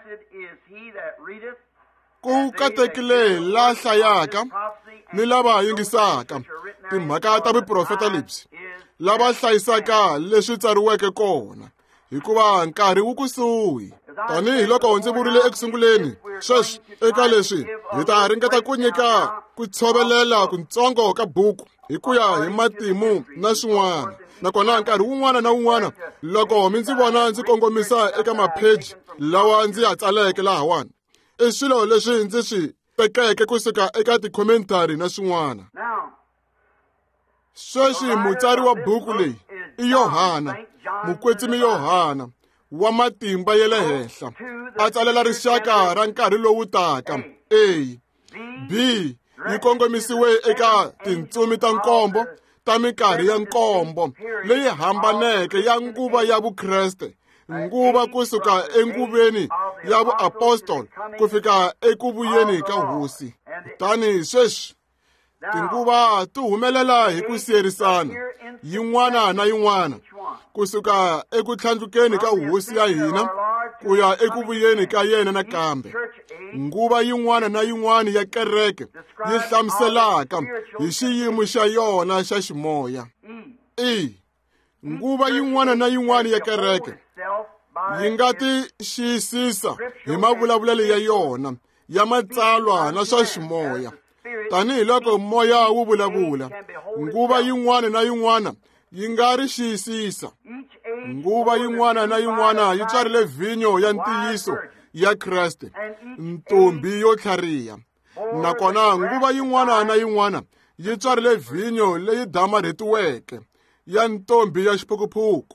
Ku katekile la hlayaka ni lava yingisaka timhaka ta vuprofeta lebyi, lava hlayisaka leswi tsariweke kona hikuva nkarhi wu kusuhi. Tanihiloko ndzi vurile ekusunguleni, sweswi eka leswi hi ta ringeta ku nyika ku tshovelela kutsongo ka buku hi ku ya hi matimu na swin'wana. Nakona nkarhi wun'wana na wun'wana loko mi ndzi vona ndzi kongomisa eka mapheji lawa ndzi ya tsaleke lahawani, i swilo leswi ndzi swi tekeke kusuka eka tikhomentari na swin'wana. Sweswi mutsari wa buku leyi i Yohana, mukwetsimi Yohana wa matimba ya le henhla, a tsalela rixaka ra nkarhi lowu taka. A. B. Yi kongomisiwe eka tintsumi ta nkombo ta minkarhi ya nkombo leyi hambaneke ya nguva ya vukreste, nguva kusuka enguveni ya vuapostoli ku fika eku vuyeni ka Hosi. Kutani sweswi tinguva ti humelela hi ku siyerisana yin'wana na yin'wana kusuka eku tlhandlukeni ka Hosi ya hina ku ya eku vuyeni ka yena nakambe. Nguva yin'wana na yin'wana ya kereke yi hlamuselaka hi xiyimo xa yona xa ximoya. Nguva yin'wana na yin'wana ya kereke yi nga ti xiyisisa hi mavulavulelo ya yona ya matsalwa na swa ximoya. Tanihiloko moya wu vulavula, nguva yin'wana na yin'wana yi nga ri xiyisisa. Nguva yin'wana na yin'wana yi tswarile vinyo ya ntiyiso ya Kriste, ntombi yo tlhariha. Nakona nguva yin'wana na yin'wana yi tswarile vinyo leyi damarhetiweke ya ntombi ya xiphukuphuku.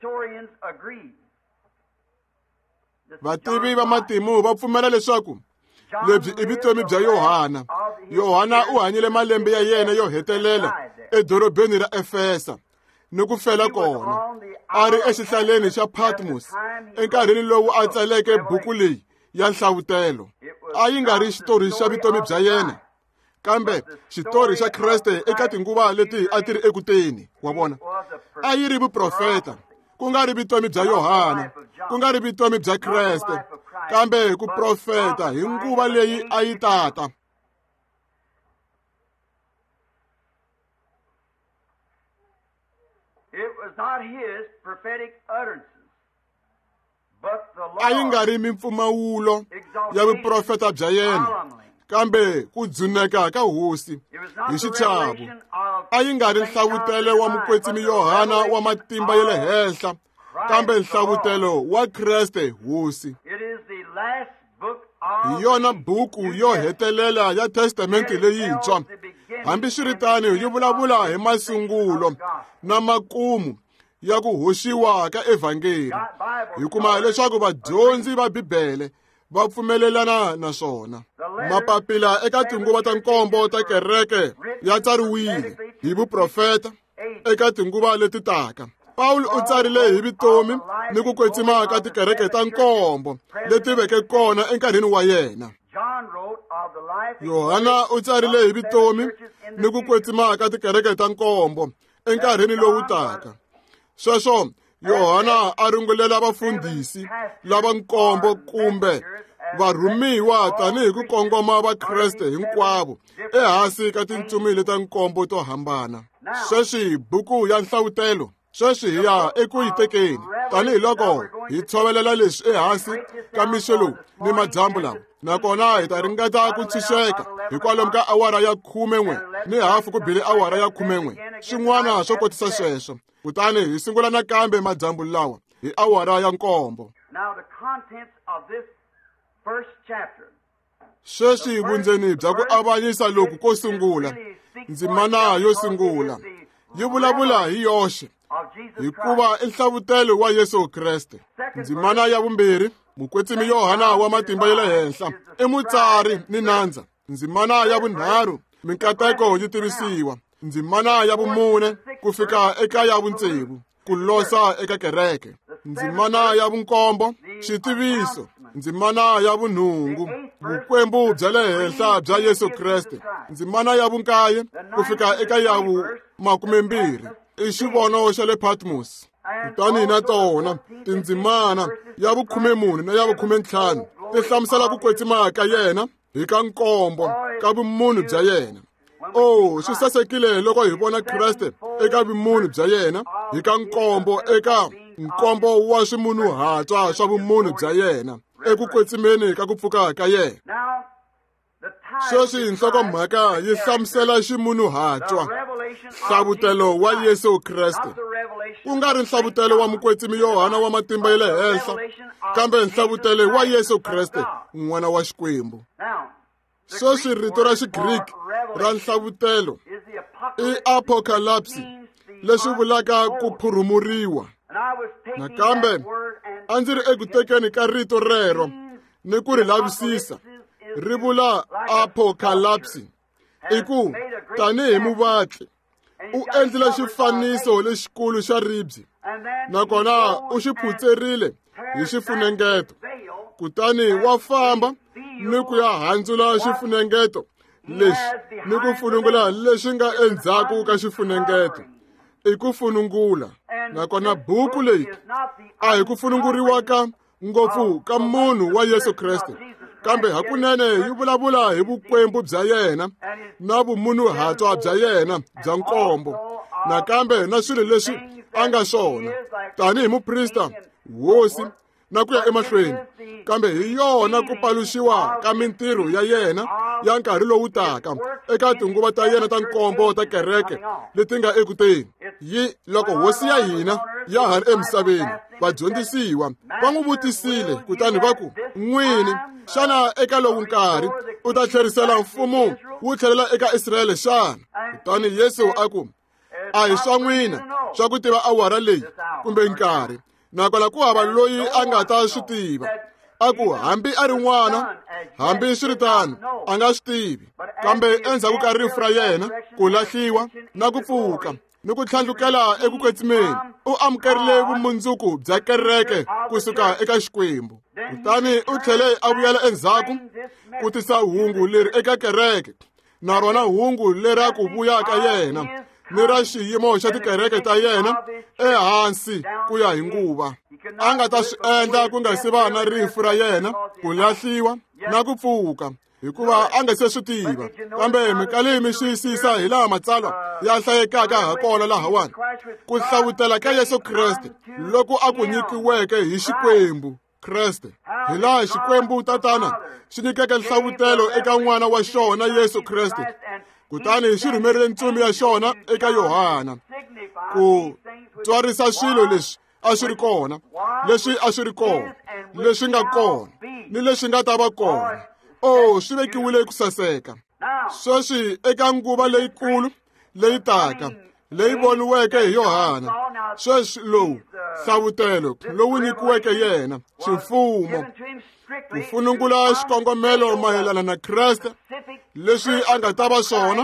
Vativi va matimu va pfumela leswaku lebyi i vutomi bya Yohana. Yohana u hanyile malembe ya yena yo hetelela edorobeni ra Efesa ni ku fela kona. A ri exihlaleni xa Patmos enkarhini lowu a tsaleke buku leyi ya nhlavutelo. A yi nga ri xitori xa vutomi bya yena, kambe xitori xa Kriste eka tinguva leti a ti ri ekuteni. Wa vona, a yi ri vuprofeta, ku nga ri vutomi bya Yohana, ku nga ri vutomi bya Kriste, kambe ku profeta hi nguva leyi a yi tata. A yi nga ri mimpfumawulo ya vuprofeta bya yena, kambe ku dzuneka ka Hosi hi xichavo. A yi nga ri nhlavutelo wa mukwetsimi Yohana wa matimba ya le henhla, kambe nhlavutelo wa Kriste Hosi. Hi yona buku yo hetelela ya Testamenti leyintshwa. Hambiswiritano yi vulavula hi masungulo na makumu ya ku hoxiwa ka evhangeli. Hi kuma leswaku vadyondzi va Bibele va pfumelelana na swona. Mapapila eka tinguva ta nkombo ta kereke ya tsariwile hi vuprofeta, eka tinguva leti taka. Paul u tsarile hi vutomi ni ku kwetsima ka tikereke ta nkombo leti veke kona enkarhini wa yena. Yohana u tsarile hi vutomi ni ku kwetsima ka tikereke ta nkombo enkarhini lowu taka. Sweswo Yohana a rungulela vafundhisi lava nkombo kumbe varhumiwa tanihi ku kongoma va Kreste hinkwavo ehansi ka tintsumile ta nkombo to hambana. Sweswi buku ya nhlavutelo sweswi hi ya eku yi tekeni tanihiloko hi tshovelela leswi ehansi ka mixo lowu ni madyambu lawa, nakona hi ta ringeta ku tshunxeka hi kwalomu ka awara ya 11 ni hafu ku bile awara ya 11 swin'wana swo kotisa sweswo. Kutani hi sungula nakambe madyambu lawa hi awara ya 7. Sweswi vundzeni bya ku avanyisa loku ko sungula, ndzimana yo sungula yi vulavula hi yoxe hikuva i nhlavutelo wa Yesu Kreste. Ndzimana ya vumbirhi, mukwetsimi Yohana wa matimba ya le henhla i mutsari ni nandza. Ndzimana ya vunharhu, minkateko yi tivisiwa. Ndzimana ya vumune ku fika eka ya vutsevu, ku losa eka kereke. Ndzimana ya vunkombo, xitiviso. Ndzimana ya vunhungu, vukwembu bya le henhla bya Yesu Kreste. Ndzimana ya vunkaye ku fika eka ya 20 i xivono xa le Patmos. Kutani na tona tindzimana ya 14 na ya 15 ti hlamusela ku kwetsima ka yena hi ka nkombo ka vumunhu bya yena. Swi sasekile loko hi vona Kreste eka vumunhu bya yena hi ka nkombo eka nkombo wa swimunhuhatwa swa vumunhu bya yena eku kwetsimeni ka ku pfuka ka yena. Sweswi nhlokomhaka yi hlamusela ximunhuhatwa, nhlavutelo wa Yesu Kreste. Ku nga ri nhlavutelo wa mukwetsimi Yohana wa matimba ya le henhla, kambe nhlavutelo wa Yesu Kreste, n'wana wa Xikwembu. Sweswi rito ra Xigriki ra nhlavutelo i apocalypse, leswi vulaka ku phurumuriwa. Nakambe a ndzi ri eku tekeni ka rito rero ni ku ri lavisisa. Ri vula apocalypse i ku tanihi muvatli u endlile xifaniso lexikulu xa ribye, nakona u xi phutserile hi xifunengeto. Kutani wa famba ni ku ya handzula xifunengeto lexi ni ku funungula leswi nga endzhaku ka xifunengeto. I ku funungula, nakona buku leyi a hi ku fununguriwa ka ngopfu ka munhu wa Yesu Kreste, kambe hakunene yi vulavula hi vukwembu bya yena na vumunhuhatwa bya yena bya nkombo, nakambe na swilo leswi a nga swona tanihi muprista, hosi na ku ya emahlweni. Kambe hi yona ku paluxiwa ka mintirho ya yena ya nkarhi lowu taka eka tinguva ta yena ta nkombo ta kereke leti nga ekuteni. Loko hosi ya hina ya ha ri emisaveni, vadyondzisiwa va n'wi vutisile kutani va ku, n'wini xana eka lowu nkarhi u ta tlherisela mfumo wu tlhelela eka Israyele xana? Kutani Yesu a ku, a hi swa n'wina swa ku tiva awara leyi kumbe nkarhi, nakona ku hava loyi a nga ta swi tiva. A ku hambi a ri n'wana, hambi swi ri tano a nga swi tivi, kambe endzhaku ka rifu ra yena, ku lahliwa na ku pfuka ni ku tlhandlukela eku kwetsimeni, u amukerile vumundzuku bya kereke kusuka eka Xikwembu. Kutani u tlhele a vuyela endzhaku ku tisa hungu leri eka kereke, na rona hungu lera ku vuya ka yena ni ra xiyimo xa tikereke ta yena ehansi ku ya hi nguva. A nga ta swi endla ku nga si va na rifu ra yena, ku lahliwa na ku pfuka, hikuva a nga se swi tiva. Kambe mikali mi xiyisisa hi laha matsalwa ya hlayekaka ha kona lahawani, ku hlavutela ka Yesu Kreste loko a ku nyikiweke hi Xikwembu Kreste, hi laha Xikwembu Tatana xi nyikeke nhlavutelo eka n'wana wa xona Yesu Kreste. Kutani xi rhumerile ntsumi ya xona eka Yohana ku tswarisa swilo leswi a swi ri kona, leswi a swi ri kona, leswi nga kona ni leswi nga ta va kona. Swi vekiwile ku saseka. Sweswi eka nguva leyikulu leyi taka leyi voniweke hi Yohana, sweswi lowu nhlavutelo lowu nyikiweke yena ximfumo ku funungula xikongomelo mayelana na Kreste, leswi a nga ta va swona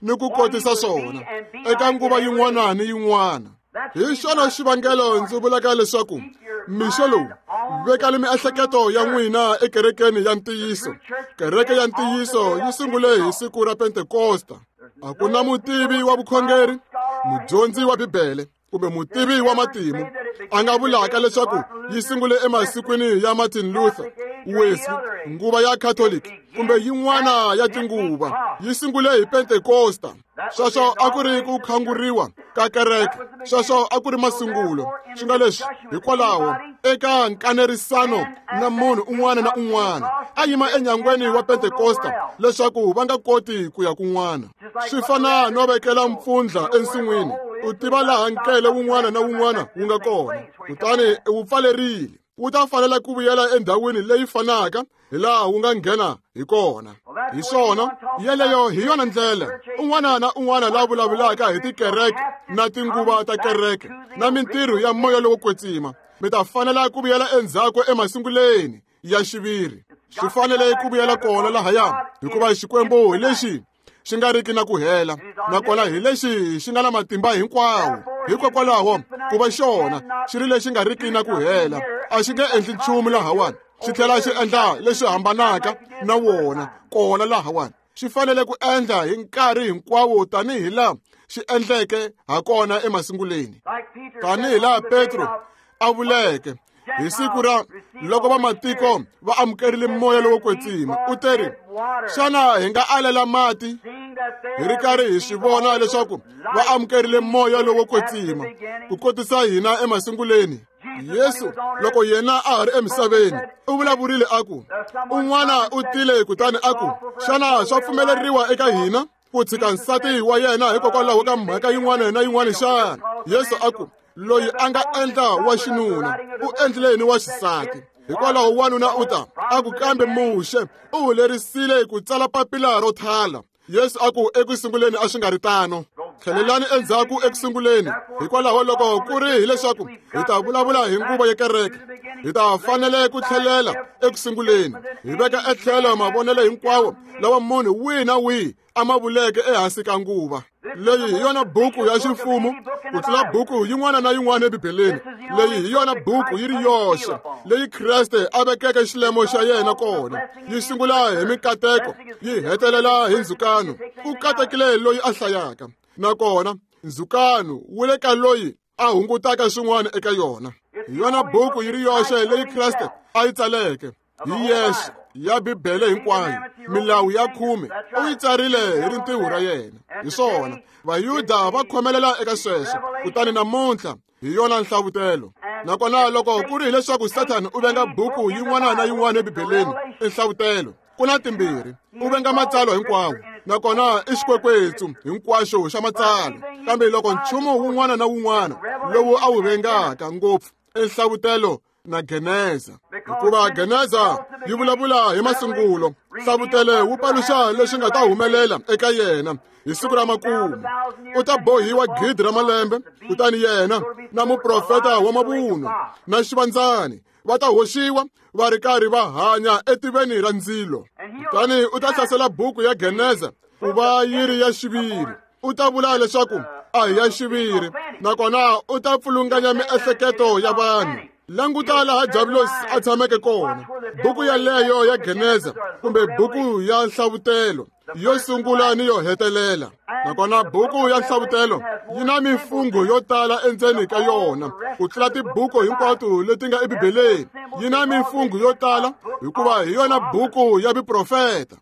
ni ku kotisa swona eka nguva yin'wana ni yin'wana. Hi xona xivangelo ndzi vulaka leswaku mixo lowu vekani miehleketo ya n'wina ekerekeni ya ntiyiso. Kereke ya ntiyiso yi sungule hi siku ra Pentekosta. A ku na mutivi wa vukhongeri, mudyondzi wa Bibele kumbe mutivi wa matimu a nga vulaka leswaku yi sungule emasikwini ya Martin Luther, Wesley, nguva ya Catholic kumbe yin'wana ya tinguva. Yi sungule hi Pentekosta. Sweswo a ku ri ku khanguriwa ka kereke. Sweswo a ku ri masungulo. Swi nga leswi hikwalaho eka nkanerisano na munhu un'wana na un'wana a yima enyangweni wa Pentekosta leswaku va nga koti ku ya kun'wana. Swi fana no vekela mpfundla ensin'wini. U tiva laha nkele wun'wana na wun'wana wu nga kona, kutani wu pfalerile. Wu ta fanela ku vuyela endhawini leyi fanaka hi laha wu nga nghena hi kona. Hi swona yeleyo hi yona ndlela un'wana na un'wana la vulavulaka hi tikereke na tinguva ta kereke na mintirho ya moya lowo kwetsima mi ta fanela ku vuyela endzhaku emasunguleni ya xiviri. Swi fanele ku vuyela kona lahaya hikuva Xikwembu hi lexi xi nga riki na ku hela, nakona hi lexi xi nga na matimba hinkwawo. Hikokwalaho ku va xona xi ri lexi nga riki na ku hela a xi nge endli nchumu lahawani, xi tlhela xi endla leswi hambanaka na wona kona lahawani. Xi fanele ku endla hi nkarhi hinkwawo tanihi laha xi endleke ha kona emasunguleni. Tanihi laha Petro a vuleke hi siku ra loko vamatiko va amukerile moya lowo kwetsima, u teri xana hi nga alela mati hi ri karhi hi swi vona leswaku va amukerile moya lowo kwetsima ku kotisa hina emasunguleni. Yesu loko yena a ha ri emisaveni u vulavurile aku un'wana u tile kutani aku xana swa pfumeleriwa eka hina ku tshika nsati wa yena hikokwalaho ka mhaka yin'wana na yin'wana xana? Yesu aku loyi a nga endla wa xinuna u endlile ni wa xisati. Hikwalaho wanuna u ta aku kambe muxe u hulerisile ku tsala papila ro thala. Yesu aku ekusunguleni a swi nga ri tano. Tlhelelani endzhaku ekusunguleni. Hikwalaho loko ku ri hileswaku hi ta vulavula hi nguva ya kereke, hi ta fanele ku tlhelela ekusunguleni hi veka etlhelo mavonelo hinkwawo lawa munhu wihi na wihi a ma vuleke ehansi ka nguva. Leyi hi yona buku ya ximfumo ku tlula buku yin'wana na yin'wana ebibeleni. Leyi hi yona buku yi ri yoxe leyi Kriste a vekeke xilemo xa yena kona. Yi sungula hi mikateko yi hetelela hi ndzhukano. U katekile loyi a hlayaka, nakona ndzhukano wu le ka loyi a hungutaka swin'wana eka yona. Hi yona buku yi ri yoxe leyi Kriste a yi tsaleke hi yexe ya Bibele hinkwayo, milawu ya 10 u yi tsarile hi rintiho ra yena. Hi swona Vayuda va khomelela eka sweswo, kutani namuntlha hi yona nhlavutelo. Nakona loko ku ri hileswaku Satani u venga buku yin'wana na yin'wana ebibeleni nhlavutelo, ku na timbirhi. U venga matsalwa hinkwawo, nakona i xikwekwetu hinkwaxo xa matsalwa. Kambe loko nchumu wun'wana na wun'wana lowu a wu vengaka ngopfu nhlavutelo na Geneza, hikuva Geneza yi vulavula hi masungulo. Nhlavutelo wu paluxa leswi nga ta humelela eka yena hi siku ra makumu. U ta bohiwa gidi ra malembe, kutani yena na muprofeta wa mavunwa na xivandzani va ta hoxiwa va ri karhi va hanya etiveni ra ndzilo. Kutani u ta hlasela buku ya Geneza ku va yi ri ya xiviri. U ta vula leswaku a hi ya xiviri, nakona u ta pfulunganya miehleketo ya vanhu. Languta laha Jabulosi a tshameke kona. Buku yaleyo ya Geneza kumbe buku ya nhlavutelo yo sungula ni yo hetelela. Nakona buku ya nhlavutelo yi na mifungo yo tala endzeni ka yona ku tlula tibuku hinkwato leti nga ebibeleni. Yi na mifungo yo tala hikuva hi yona buku ya viprofeta.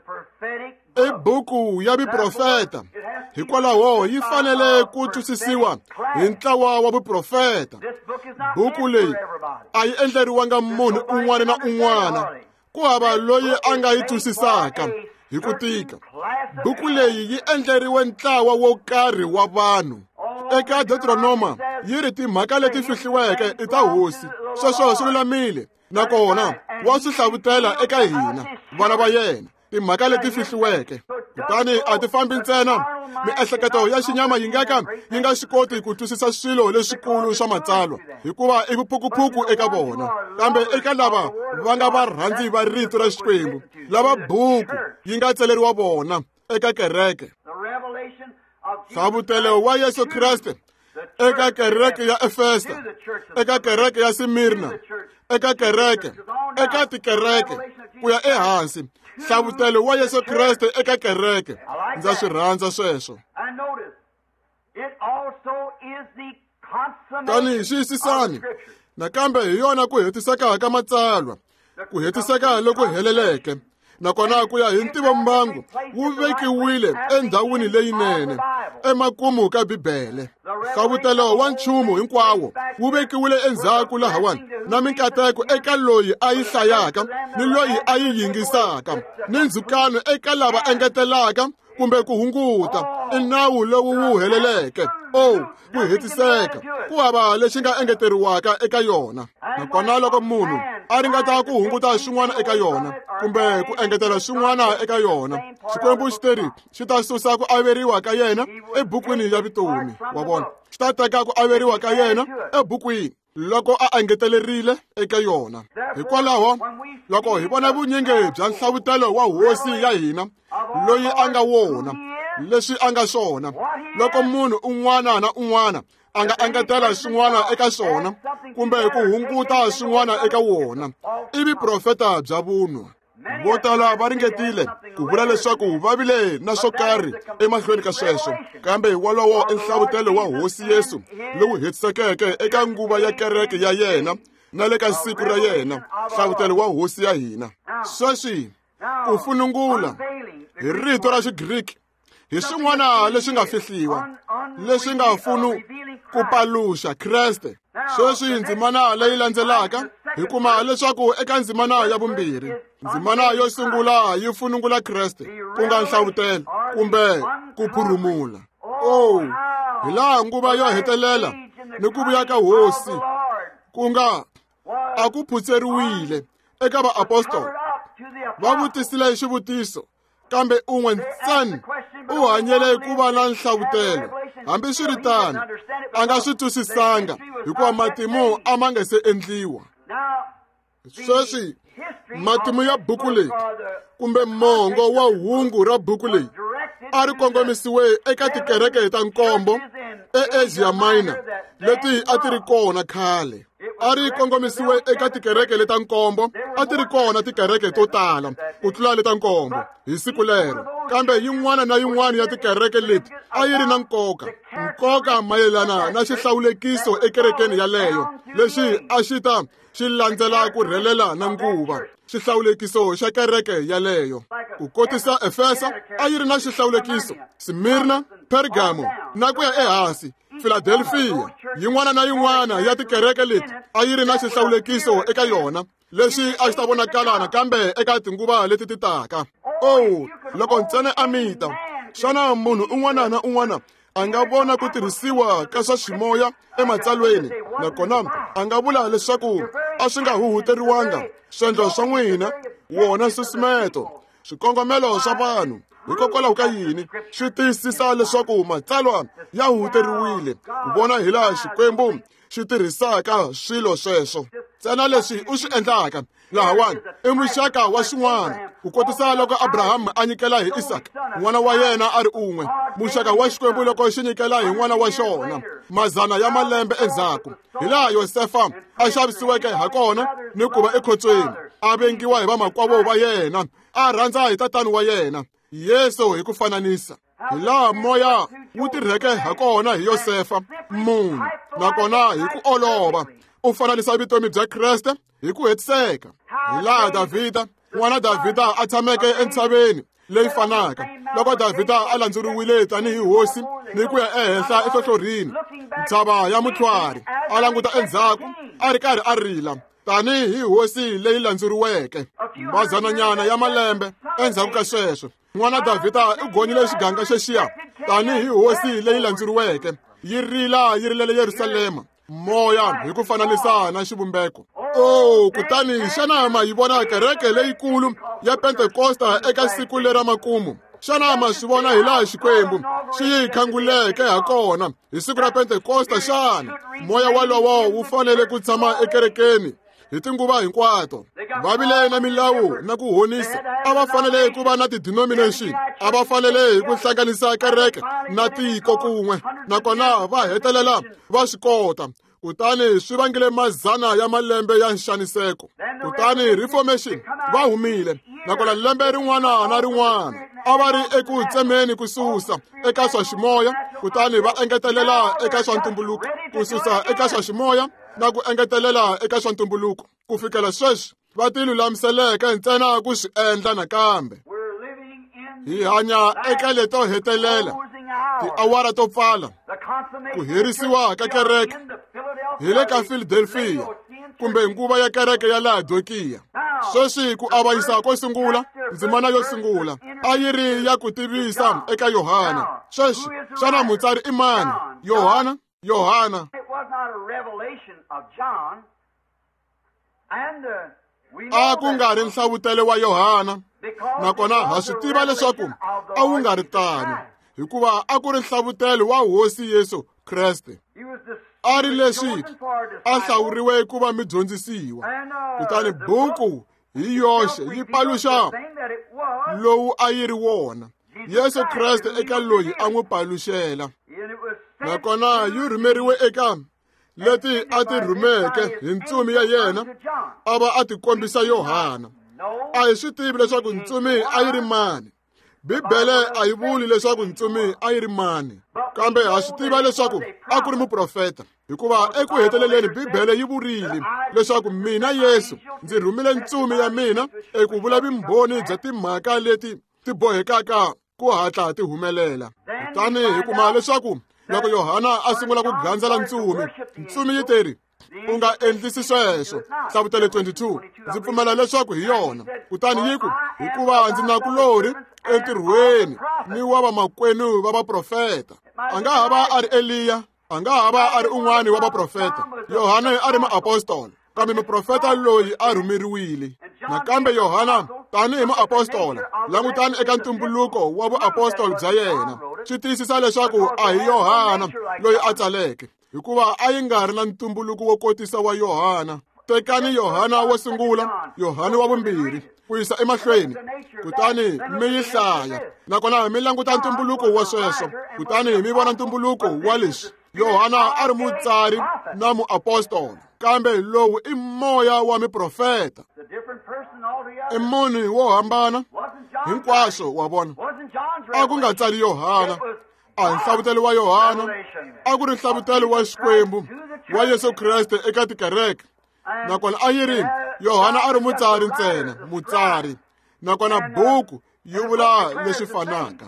I buku ya viprofeta, hikwalaho yi fanele ku twisisiwa hi ntlawa wa vuprofeta. Buku leyi a yi endleriwanga munhu un'wana na un'wana, ku hava loyi a nga yi twisisaka hi ku tika. Buku leyi yi endleriwe ntlawa wo karhi wa vanhu. Eka Deuteronoma yi ri timhaka leti fihliweke i ta hosi. Sweswo swi lulamile, nakona wa swi hlavutela eka hina vana va yena timhaka leti fihliweke. Kutani a ti fambi ntsena miehleketo ya xinyama yi nga swi koti ku twisisa swilo leswikulu swa matsalwa hikuva i vuphukuphuku eka vona. Kambe eka lava va nga varhandzi va rito ra Xikwembu, lava buku yi nga tsaleriwa vona eka kereke. hlavutelo wa Yesu Kriste eka kereke ya Efesa, eka kereke ya Simirna, eka kereke, eka tikereke ku ya ehansi. Hlavutelo wa Yesu Kriste eka kereke. Ndza swi rhandza sweswo. Tanihi xiyisisani, nakambe hi yona ku hetiseka ka matsalwa, ku hetiseka loku heleleke, nakona ku ya hi ntivombangu wu vekiwile endhawini leyinene emakumu ka Bibele. Hlavutelo wa nchumu hinkwawo wu vekiwile endzhaku lahawani na minkateko eka loyi a yi hlayaka ni loyi a yi yingisaka, ni ndzhukano eka lava engetelaka kumbe ku hunguta. I nawu lowu wu heleleke, ku hetiseka ku hava lexi nga engeteriwaka eka yona. Nakona loko munhu a ringeta ku hunguta swin'wana eka yona kumbe ku engetela swin'wana eka yona, Xikwembu xi teri xi ta susa ku averiwa ka yena ebukwini ya vutomi. Wa vona, xi ta teka ku averiwa ka yena ebukwini loko a engetelerile eka yona. Hikwalaho loko hi vona vunyingi bya nhlavutelo wa hosi ya hina loyi a nga wona, leswi a nga swona, loko munhu un'wana na un'wana a nga engetela swin'wana eka swona kumbe ku hunguta swin'wana eka wona, ivi profeta bya vunwa. Vo tala va ringetile ku vula leswaku va vile na swo karhi emahlweni ka sweswo, kambe wolowo i nhlavutelo wa hosi Yesu lowu hetisekeke eka nguva ya kereke ya yena na le ka siku ra yena, nhlavutelo wa hosi ya hina. Sweswi ku funungula hi rito ra Xigriki hi swin'wana leswi nga fihliwa, leswi nga ku paluxa Kreste. Sweswi ndzimana leyi landzelaka hi kuma leswaku eka ndzimana ya vumbirhi, ndzimana yo sungula yi funungula Kreste ku nga nhlavutelo kumbe ku phurumula. Hi laha nguva yo hetelela ni ku vuya ka hosi ku nga a ku phutseriwile eka vaapostoli. Va vutisile xivutiso, kambe un'we ntsena u hanyele ku va na nhlavutelo. Hambi swi ri tano a nga swi twisisanga hikuva matimu a ma nga se endliwa. Sweswi matimu ya buku leyi kumbe mongo wa hungu ra buku leyi a ri kongomisiwe eka tikereke ta nkombo eAsia Minor leti a ti ri kona khale. A ri kongomisiwe eka tikereke leta nkombo, a ti ri kona tikereke to tala ku tlula leta nkombo hi siku lero, kambe yin'wana na yin'wana ya tikereke leti a yi ri na nkoka mayelana na xihlawulekiso ekerekeni yaleyo lexi a xi ta xi landzela ku rhelela na nguva. Xihlawulekiso xa kereke yaleyo ku kotisa Efesa a yi ri na xihlawulekiso, Simirna, Pergamo na ku ya ehansi Philadelphia. Yin'wana na yin'wana ya tikereke leti a yi ri na xihlawulekiso eka yona lexi a xi ta vonakala nakambe eka tinguva leti ti taka. Loko ntsena a mita, xana munhu un'wana na un'wana a nga vona ku tirhisiwa ka swa ximoya ematsalweni, nakona a nga vula leswaku a swi nga huhuteriwanga swendlo swa n'wina, wona nsusumeto, swikongomelo swa vanhu. Hikokwalaho ka yini swi tiyisisa leswaku matsalwa ya huhuteriwile? Ku vona hi laha Xikwembu xi tirhisaka swilo sweswo. Ntsena leswi u swi endlaka lahawani i muxaka wa xin'wana, ku kotisa loko Abrahamu a nyikela hi Isaka n'wana wa yena a ri un'we, muxaka wa Xikwembu loko xi nyikela hi n'wana wa xona mazana ya malembe endzhaku. Hi laha Yosefa a xavisiweke hakona ni ku va ekhotsweni, a vengiwa hi vamakwavo va yena, a rhandza hi tatani wa yena Yesu hi ku fananisa. Hi laha moya wu tirheke hakona hi Yosefa munhu, nakona hi ku olova u fananisa vutomi bya Kreste hi ku hetiseka. Hi laha Davhida, n'wana Davhida a tshameke entshaveni leyi fanaka, loko Davhida a landzuriwile tanihi hosi ni ku ya ehenhla ehlohlorini ntshava ya mutlhwari, a languta endzhaku a ri karhi a rila tanihi hosi leyi landzuriweke. Mazananyana ya malembe endzhaku ka sweswo, n'wana Davhida u gonyile xiganga xexiya tanihi hosi leyi landzuriweke, yi rila yi rilele Yerusalema moya hi ku fananisa na xivumbeko. Kutani xana ma yi vona kereke leyikulu ya Pentekosta eka siku lera makumu? Xana ma swi vona hi laha Xikwembu xi yi khanguleke hakona hi siku ra Pentekosta? Xana moya walowo wu fanele ku tshama ekerekeni hi tinguva hinkwato? va vile na milawu na ku honisa, a va fanele ku va na ti-denomination, a va fanele ku hlanganisa kereke na tiko kun'we, nakona va hetelela va swi kota. Kutani swi vangile mazana ya malembe ya nxaniseko. Kutani reformation va humile, nakona lembe rin'wana na rin'wana a va ri eku tsemeni ku susa eka swa ximoya, kutani va engetelela eka swa ntumbuluko, ku susa eka swa ximoya na ku engetelela eka swa ntumbuluko, ku fikela sweswi va tilulamiseleke ntsena ku swi endla nakambe. Hi hanya eka leto hetelela, tiawara to pfala, ku herisiwa ka kereke hi le ka Philadelphia, kumbe nguva ya kereke ya Laodikiya. Sweswi ku avanyisa ko sungula, ndzimana yo sungula a yi ri ya ku tivisa eka Yohana. Sweswi xana mutsari i mani? Yohana. A ku nga ri nhlavutelo wa Yohana, nakona ha swi tiva leswaku a wu nga ri tano, hikuva a ku ri nhlavutelo wa Hosi Yesu Kreste. A ri leswi a hlawuriwe ku va mudyondzisiwa, kutani buku hi yoxe yi paluxa lowu a yi ri wona, Yesu Kreste eka loyi a n'wi paluxela, nakona yi rhumeriwe eka leti a ti rhumeke hi ntsumi ya yena a va a ti kombisa Yohana. A hi swi tivi leswaku ntsumi a yi ri mani. Bibele a yi vuli leswaku ntsumi a yi ri mani, kambe ha swi tiva leswaku a ku ri muprofeta, hikuva eku heteleleni Bibele yi vurile leswaku mina Yesu ndzi rhumile ntsumi ya mina eku vula vumbhoni bya timhaka leti ti bohekaka ku hatla ti humelela. Kutani hi kuma leswaku loko Yohana a sungula ku gandzela ntsumi yi teri, u nga endlisi sweswo. Hlavutelo 22 ndzi pfumela leswaku hi yona. Kutani yi ku, hikuva ndzi na kulori entirhweni ni wa vamakwenu va vaprofeta. A nga ha va a ri Eliya, a nga ha va a ri un'wani wa vaprofeta. Yohana a ri muapostoli, kambe muprofeta loyi a rhumeriwile. Nakambe Yohana tanihi muapostola, langutani eka ntumbuluko wa vuapostoli bya yena, swi tiyisisa leswaku a hi Yohana loyi a tsaleke, hikuva a yi nga ri na ntumbuluko wo kotisa wa Yohana. Tekani Yohana wo sungula, Yohana wa vumbirhi, ku yisa emahlweni, kutani mi yi hlaya, nakona mi languta ntumbuluko wa sweswo, kutani mi vona ntumbuluko wa leswi. Yohana a ri mutsari na muapostoli, kambe lowu i moya wa miprofeta. I munhu wo hambana hinkwaswo, wa vona. A ku nga tsari Yohana, a hi nhlavutelo wa Yohana, a ku ri nhlavutelo wa Xikwembu wa Yesu Kreste eka tikereke. Nakona a yi ri Yohana a ri mutsari ntsena, mutsari, nakona buku yi vula leswi fanaka.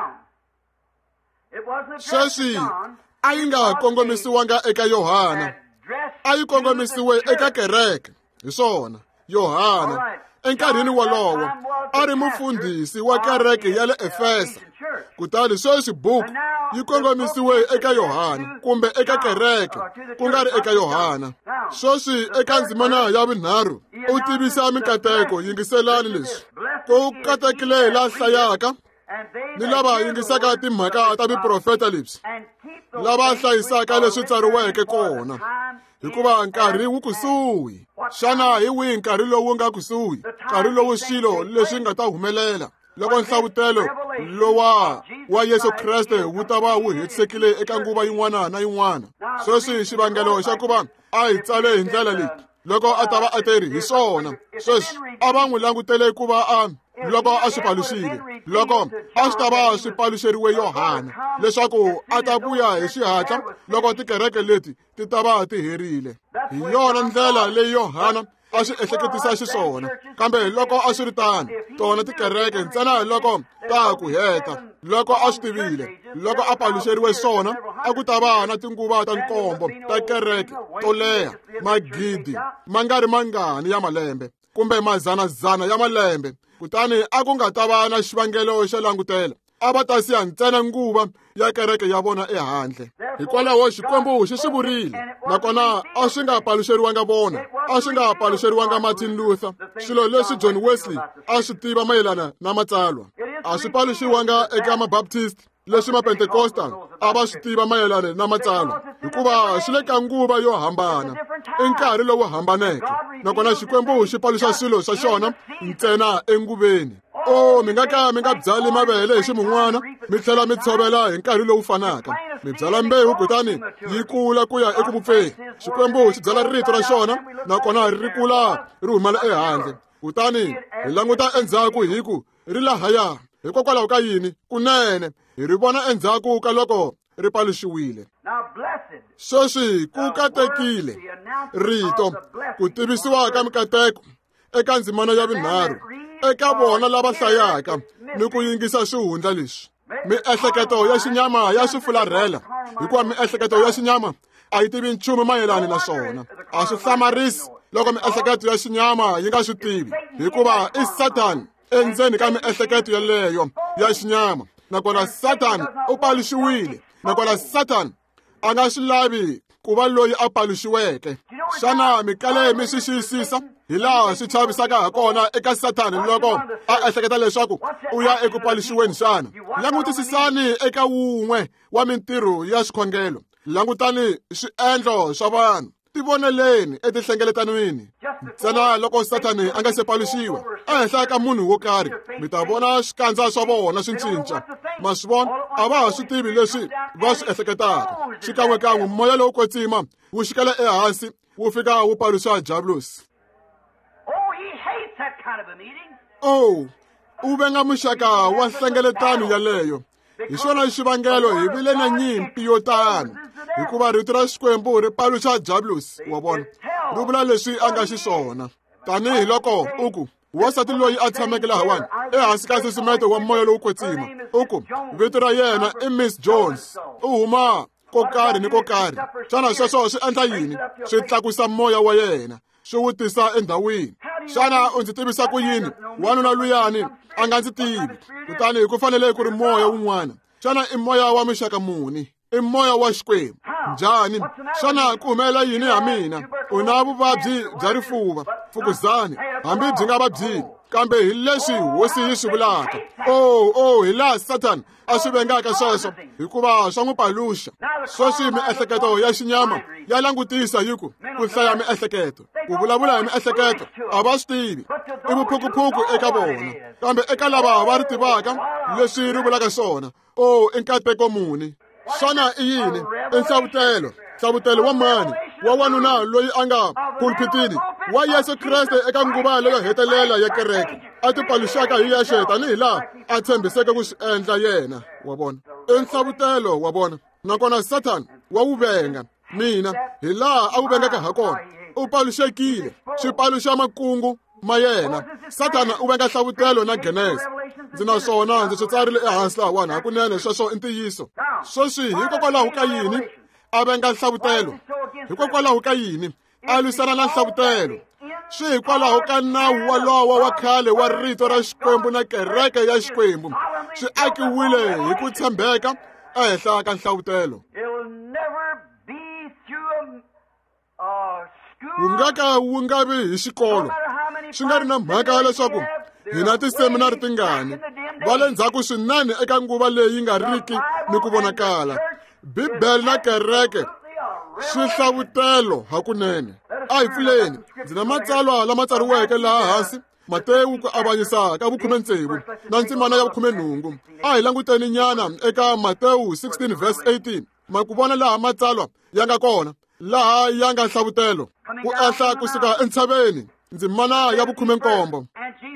Sweswi a yi nga kongomisiwanga eka Yohana, a yi kongomisiwe eka kereke. Hi swona Yohana enkarhini wolowo a ri mufundhisi wa kereke ya le Efesa. Kutani sweswi buku yi kongomisiwe eka Yohana, kumbe eka kereke, ku nga ri eka Yohana. Sweswi eka ndzimana ya vunharhu u tivisa mikateko, yingiselani leswi. Ku katekile la hlayaka ni lava yingisaka timhaka ta viprofeta lebyi, lava hlayisaka leswi tsariweke kona, hikuva nkarhi wu kusuhi. Xana hi wihi nkarhi lowu nga kusuhi? Nkarhi lowu swilo leswi nga ta humelela loko nhlavutelo lowa wa Yesu Kreste wu ta va wu hetisekile eka nguva yin'wana na yin'wana. Sweswi xivangelo xa ku va a hi tsale hi ndlela leyi, loko a ta va a teri hi swona. Sweswi a va n'wi langutele ku va loko a swi paluxile, loko a swi ta va swi paluxeriwe Yohana, leswaku a ta vuya hi xihatla loko tikereke leti ti ta va ti herile. Hi yona ndlela leyi Yohana a swi ehleketisa xiswona, kambe loko a swi ri tano, tona tikereke ntsena loko ta ku heta, loko a swi tivile, loko a paluxeriwe swona, a ku ta va na tinguva ta nkombo ta kereke to leha, magidi ma nga ri mangani ya malembe, kumbe mazanazana ya malembe. Kutani a ku nga ta va na xivangelo xo langutela. A va ta siya ntsena nguva ya kereke ya vona ehandle. Hikwalaho Xikwembu xi swi vurile, nakona a swi nga paluxeriwanga vona, a swi nga paluxeriwanga Martin Luther, swilo leswi John Wesley a swi tiva mayelana na matsalwa. A swi paluxiwanga eka Mabaptist, leswi mapentekosta a va swi tiva mayelana na matsalwa, hikuva swi le ka nguva yo hambana, i nkarhi lowu hambaneke, nakona Xikwembu xi paluxa swilo swa xona ntsena enguveni. Mi nga ka mi nga byali mavele hi ximun'wana, mi tlhela mi tshovela hi nkarhi lowu fanaka. Mi byala mbewu kutani yi kula ku ya eku vupfeni. Xikwembu xi byala rito ra xona, nakona ri kula ri humela ehandle. Kutani hi languta endzhaku hi ku ri lahaya. Hikokwalaho ka yini? Kunene hi ri vona endzhaku ka loko ri paluxiwile. Sweswi ku katekile rito ku tivisiwa ka mikateko eka ndzimana ya vunharhu eka vona lava hlayaka ni ku yingisa swihundla leswi. Miehleketo ya xinyama ya swi fularhela, hikuva miehleketo ya xinyama a yi tivi nchumu mayelana na swona. A swi hlamarisi loko miehleketo ya xinyama yi nga swi tivi, hikuva i Satani endzeni ka miehleketo yaleyo ya xinyama, nakona Satani u paluxiwile, nakona Satani a nga swi lavi ku va loyi a paluxiweke. Xana mi kale mi swi xiyisisa hi laha swi chavisaka ha kona eka Satani loko a ehleketa leswaku u ya eku paluxiweni xana? Langutisisani eka wun'we wa mintirho ya xikhongelo. Langutani swiendlo swa vanhu. Tivoneleni etihlengeletanwini. Ntsena loko Satani a nga se paluxiwa ehenhla ka munhu wo karhi, mi ta vona swikandza swa vona swi cinca. Ma swi vona? A va ha swi tivi leswi va swi ehleketaka. Xikan'wekan'we moya lowu kwetsima wu xikela ehansi wu fika wu paluxa Diabolus. U venga muxaka wa nhlengeletano yaleyo. Hi xona xivangelo hi vile na nyimpi yo tano, hikuva rito ra Xikwembu ri paluxa Diabolus, wa vona. Ri vula leswi a nga xiswona. Tanihi loko u ku wasati loyi a tshameke lahawani ehansi ka nsusumeto wa moya lowu kwetsima, u ku vito ra yena i Miss Jones, u huma ko karhi ni ko karhi. Xana sweswo swi endla yini? Swi tlakusa moya wa yena, swi wu tisa endhawini. Xana u ndzi tivisa ku yini wanuna luyani a nga ndzi tivi? Kutani ku fanele ku ri moya wun'wana. Xana i moya wa mixaka muni? I moya wa Xikwembu. Njhani? Xana ku humelela yini ha mina? U na vuvabyi bya rifuva, fukuzani, hambi byi nga va byini, kambe hi leswi hosi yi swi vulaka. Hi laha Satani a swi vengaka sweswo, hikuva swa n'wi paluxa. Sweswi miehleketo ya xinyama ya langutisa hi ku hlaya miehleketo, ku vulavula hi miehleketo a va swi tivi. I vuphukuphuku eka vona, kambe eka lava va ri tivaka leswi ri vulaka swona, i nkateko muni. Xana i yini? I nhlavutelo wa mani? Wa wanuna loyi a nga pulpitini wa Yesu Kreste eka nguva leyo hetelela ya kereke, a ti paluxaka hi yexe tanihi laha a tshembiseke ku swi endla yena, wa vona. I nhlavutelo, wa vona. Nakona Satani wa wu venga mina hi laha a wu vengaka ha kona. U paluxekile, swi paluxa makungu ma yena. Satani u venga nhlavutelo na Genesi. Ndzi na swona ndzi swi tsarile ehansi lahawani, hakunene sweswo i ntiyiso. Sweswi hikokwalaho ka yini a venga nhlavutelo? Hikokwalaho ka yini a lwisana na nhlavutelo? Swi hikwalaho ka nawu walowo wa khale wa rito ra Xikwembu na kereke ya Xikwembu. Swi akiwile hi ku tshembeka ehenhla ka nhlavutelo. Wu nga vi hi xikolo. Swi nga ri na mhaka leswaku hi na tiseminari tingani. Va le ndzhaku swinene eka nguva leyi nga riki ni ku vonakala. Bibele na kereke swi hlavutelo hakunene. A hi pfuleni. Ndzi na matsalwa lama tsariweke laha hansi. Matewu ku avanyisa ka 16 na ndzimana ya 18. A hi languteni nyana eka Matewu 16 verse 18. Ma ku vona laha matsalwa ya nga kona, laha ya nga hlavutelo. Ku ehla kusuka entshaveni, ndzimana ya 17.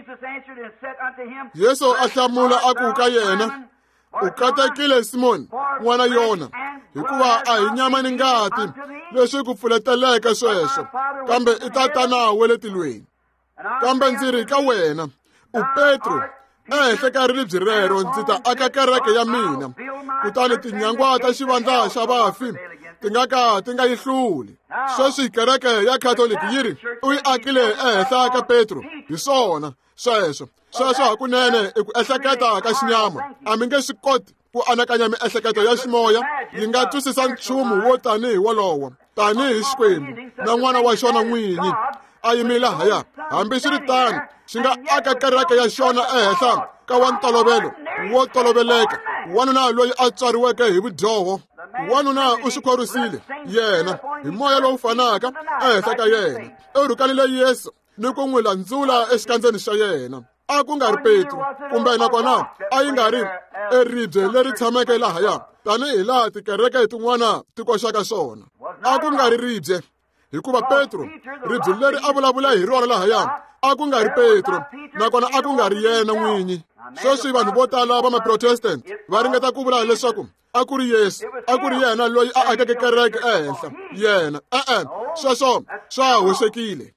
Yesu a hlamula a ku ka yena, u katekile Simoni n'wana Yona, hikuva a hi nyama ni ngati leswi ku pfuleteleke sweswo, kambe i Tatana wa le tilweni. Kambe ndzi ri ka wena, u Petro, ehenhla ka ribye rero ndzi ta aka kereke ya mina, kutani tinyangwa ta xivandla xa vafi ti nga ka ti nga yi hluli. Sweswi kereke ya Katoliki yi ri u yi akile ehenhla ka Petro. Hi swona sweswo hakunene i ku ehleketa ka xinyama. A mi nge swi koti ku anakanya miehleketo ya ximoya yi nga twisisa nchumu wo tanihi wolowo. Tanihi Xikwembu na n'wana wa xona n'winyi a yimile haya, hambi swi ri tano xi nga aka kereke ya xona ehenhla ka wa ntolovelo wo toloveleka, wanuna loyi a tswariweke hi vudyoho, wanuna u swi khorisile yena hi moya lowu fanaka ehenhla ka yena, u rhukanile Yesu ni ku n'wi landzula exikandzeni xa yena. A ku nga ri Petro, kumbe nakona a yi nga ri eribye leri tshameke lahaya tanihi laha tikereke tin'wana ti koxaka swona. A ku nga ri ribye, hikuva Petro, ribye leri a vulavula hi rona lahaya, a ku nga ri Petro, nakona a ku nga ri yena n'winyi. Sweswi vanhu vo tala va maprotestant va ringeta ku vula leswaku a ku ri Yesu, a ku ri yena loyi a akeke kereke ehenhla yena. Sweswo swa hoxekile.